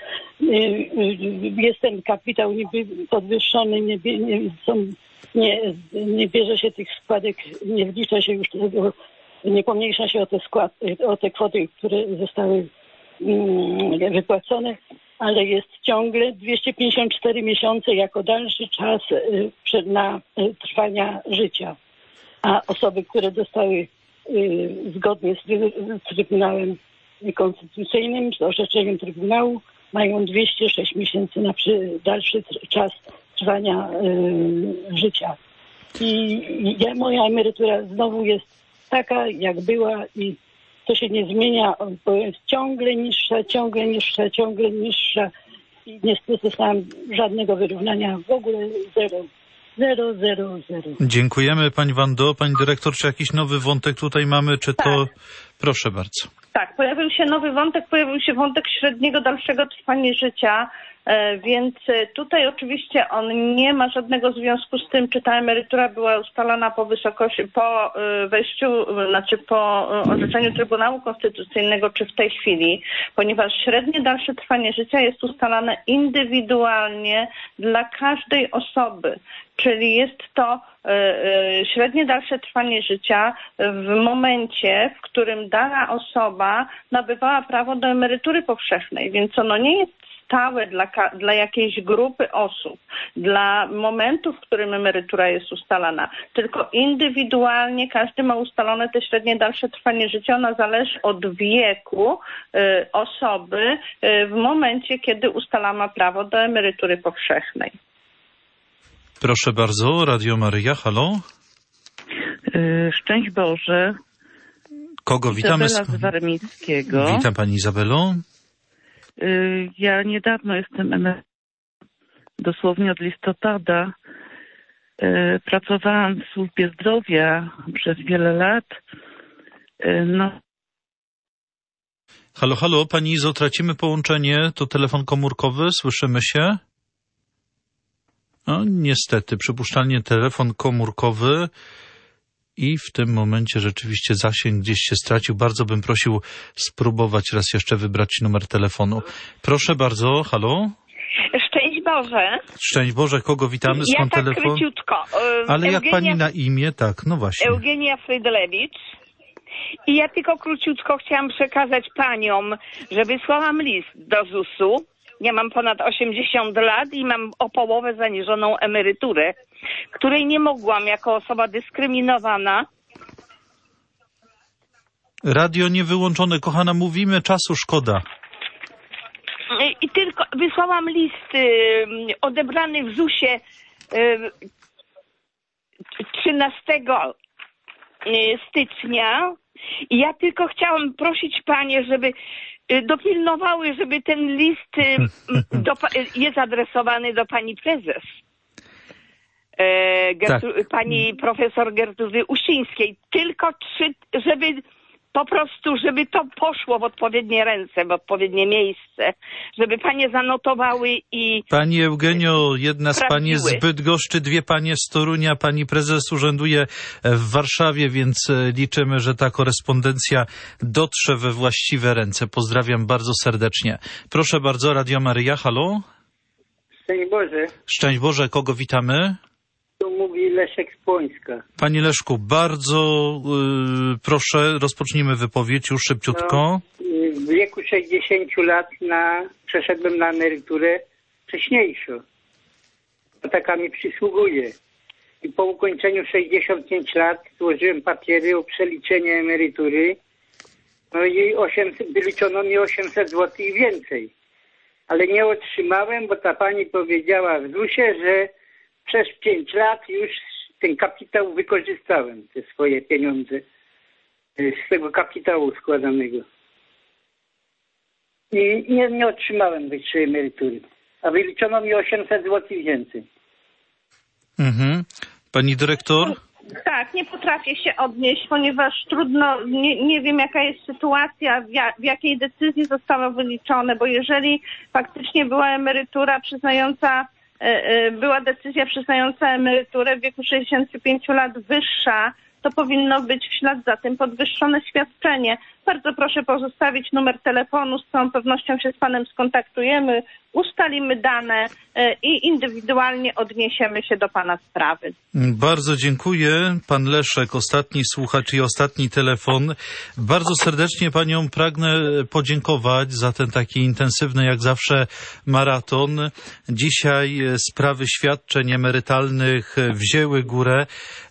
D: Jest ten kapitał niby podwyższony, nie, nie, są, nie, nie bierze się tych składek, nie wlicza się już tego, nie pomniejsza się o te, skład, o te kwoty, które zostały mm, wypłacone, ale jest ciągle dwieście pięćdziesiąt cztery miesiące jako dalszy czas y, na y, trwania życia. A osoby, które dostały y, zgodnie z, z Trybunałem Konstytucyjnym, z orzeczeniem Trybunału, mają dwieście sześć miesięcy na przy, dalszy tr- czas trwania y, życia. I, i ja, moja emerytura znowu jest taka, jak była i to się nie zmienia, bo jest ciągle niższa, ciągle niższa, ciągle niższa i nie dostałam żadnego wyrównania, w ogóle zero. Zero, zero, zero.
A: Dziękujemy pani Wando. Pani dyrektor, czy jakiś nowy wątek tutaj mamy, czy
I: tak.
A: to... Proszę bardzo.
I: Tak, pojawił się nowy wątek, pojawił się wątek średniego, dalszego trwania życia, więc tutaj oczywiście on nie ma żadnego związku z tym, czy ta emerytura była ustalana po wysokości, po wejściu, znaczy po orzeczeniu Trybunału Konstytucyjnego, czy w tej chwili, ponieważ średnie dalsze trwanie życia jest ustalane indywidualnie dla każdej osoby. Czyli jest to średnie dalsze trwanie życia w momencie, w którym dana osoba nabywała prawo do emerytury powszechnej, więc ono nie jest stałe dla, dla jakiejś grupy osób, dla momentu, w którym emerytura jest ustalana, tylko indywidualnie każdy ma ustalone te średnie dalsze trwanie życia. Ona zależy od wieku y, osoby y, w momencie, kiedy ustalamy prawo do emerytury powszechnej.
A: Proszę bardzo, Radio Maryja, halo?
Q: Yy, szczęść Boże.
A: Kogo witamy?
Q: Izabela z Warmickiego.
A: Witam pani Izabelo.
Q: Yy, ja niedawno jestem emerytem, dosłownie od listopada. Yy, pracowałam w służbie zdrowia przez wiele lat. Yy, no.
A: Halo, halo, pani Izo, tracimy połączenie, to telefon komórkowy, słyszymy się? No niestety, przypuszczalnie telefon komórkowy i w tym momencie rzeczywiście zasięg gdzieś się stracił. Bardzo bym prosił spróbować raz jeszcze wybrać numer telefonu. Proszę bardzo, halo?
L: Szczęść Boże.
A: Szczęść Boże, kogo witamy? Skąd
L: ja tak
A: telefon?
L: króciutko.
A: Ale
L: Eugenia,
A: jak pani na imię? Tak, no właśnie.
L: Eugenia Frydlewicz. I ja tylko króciutko chciałam przekazać paniom, że wysłałam list do zusu. Ja mam ponad osiemdziesiąt lat i mam o połowę zaniżoną emeryturę, której nie mogłam jako osoba dyskryminowana.
A: Radio nie wyłączone, kochana, mówimy, czasu szkoda.
L: I tylko wysłałam list y, odebrany w zusie y, trzynastego stycznia. I ja tylko chciałam prosić panie, żeby dopilnowały, żeby ten list do, jest adresowany do pani prezes. E, Gertu, tak. Pani profesor Gertrudy Uścińskiej. Tylko trzy, żeby po prostu, żeby to poszło w odpowiednie ręce, w odpowiednie miejsce, żeby panie zanotowały i...
A: Pani Eugenio, jedna z pani jest z Bydgoszczy, dwie panie z Torunia, pani prezes urzęduje w Warszawie, więc liczymy, że ta korespondencja dotrze we właściwe ręce. Pozdrawiam bardzo serdecznie. Proszę bardzo, Radio Maryja, halo?
N: Szczęść Boże.
A: Szczęść Boże, kogo witamy?
N: Tu mówi Leszek z Płońska.
A: Panie Leszku, bardzo yy, proszę, rozpocznijmy wypowiedź już szybciutko.
N: No, w wieku sześćdziesięciu lat na, przeszedłem na emeryturę wcześniejszą. To taka mi przysługuje. I po ukończeniu sześćdziesięciu pięciu lat złożyłem papiery o przeliczenie emerytury. No i osiemset, wyliczono mi osiemset złotych i więcej. Ale nie otrzymałem, bo ta pani powiedziała w zusie, że przez pięć lat już ten kapitał wykorzystałem, te swoje pieniądze. z tego kapitału składanego. I nie, nie otrzymałem wyższej emerytury, a wyliczono mi osiemset złotych więcej.
A: Mhm. Pani dyrektor?
I: Tak, nie potrafię się odnieść, ponieważ trudno, nie, nie wiem jaka jest sytuacja, w, ja, w jakiej decyzji zostało wyliczone, bo jeżeli faktycznie była emerytura przyznająca, y, y, była decyzja przyznająca emeryturę w wieku sześćdziesięciu pięciu lat wyższa, to powinno być w ślad za tym podwyższone świadczenie. Bardzo proszę pozostawić numer telefonu, z całą pewnością się z panem skontaktujemy, ustalimy dane i indywidualnie odniesiemy się do pana sprawy.
A: Bardzo dziękuję. Pan Leszek, ostatni słuchacz i ostatni telefon. Bardzo serdecznie panią pragnę podziękować za ten taki intensywny jak zawsze maraton. Dzisiaj sprawy świadczeń emerytalnych wzięły górę.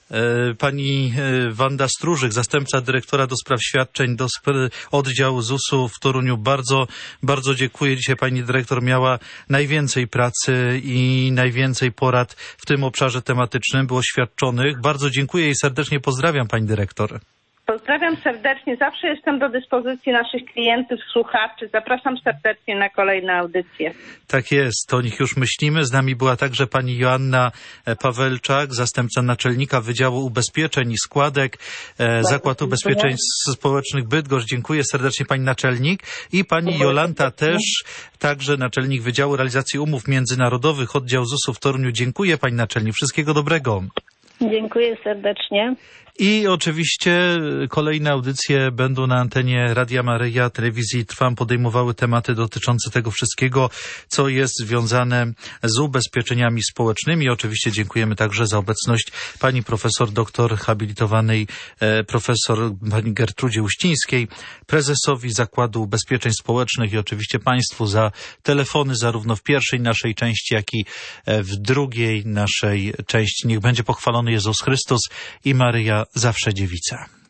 A: Pani Wanda Stróżyk, zastępca dyrektora do spraw świadczeń do oddziału zusu w Toruniu. Bardzo, bardzo dziękuję. Dzisiaj pani dyrektor miała najwięcej pracy i najwięcej porad w tym obszarze tematycznym było świadczonych. Bardzo dziękuję i serdecznie pozdrawiam pani dyrektor.
I: Pozdrawiam serdecznie. Zawsze jestem do dyspozycji naszych klientów, słuchaczy. Zapraszam serdecznie na kolejne audycje.
A: Tak jest, o nich już myślimy. Z nami była także pani Joanna Pawelczak, zastępca naczelnika Wydziału Ubezpieczeń i Składek, e, Zakład Ubezpieczeń Społecznych Bydgoszcz. Dziękuję serdecznie pani naczelnik. I pani Jolanta też, także naczelnik Wydziału Realizacji Umów Międzynarodowych, oddział zusu w Toruniu. Dziękuję pani naczelnik. Wszystkiego dobrego.
H: Dziękuję serdecznie.
A: I oczywiście kolejne audycje będą na antenie Radia Maryja, telewizji Trwam, podejmowały tematy dotyczące tego wszystkiego, co jest związane z ubezpieczeniami społecznymi. Oczywiście dziękujemy także za obecność pani profesor, doktor habilitowanej e, profesor pani Gertrudzie Uścińskiej, prezesowi Zakładu Ubezpieczeń Społecznych i oczywiście państwu za telefony zarówno w pierwszej naszej części, jak i w drugiej naszej części. Niech będzie pochwalony Jezus Chrystus i Maryja zawsze dziewica.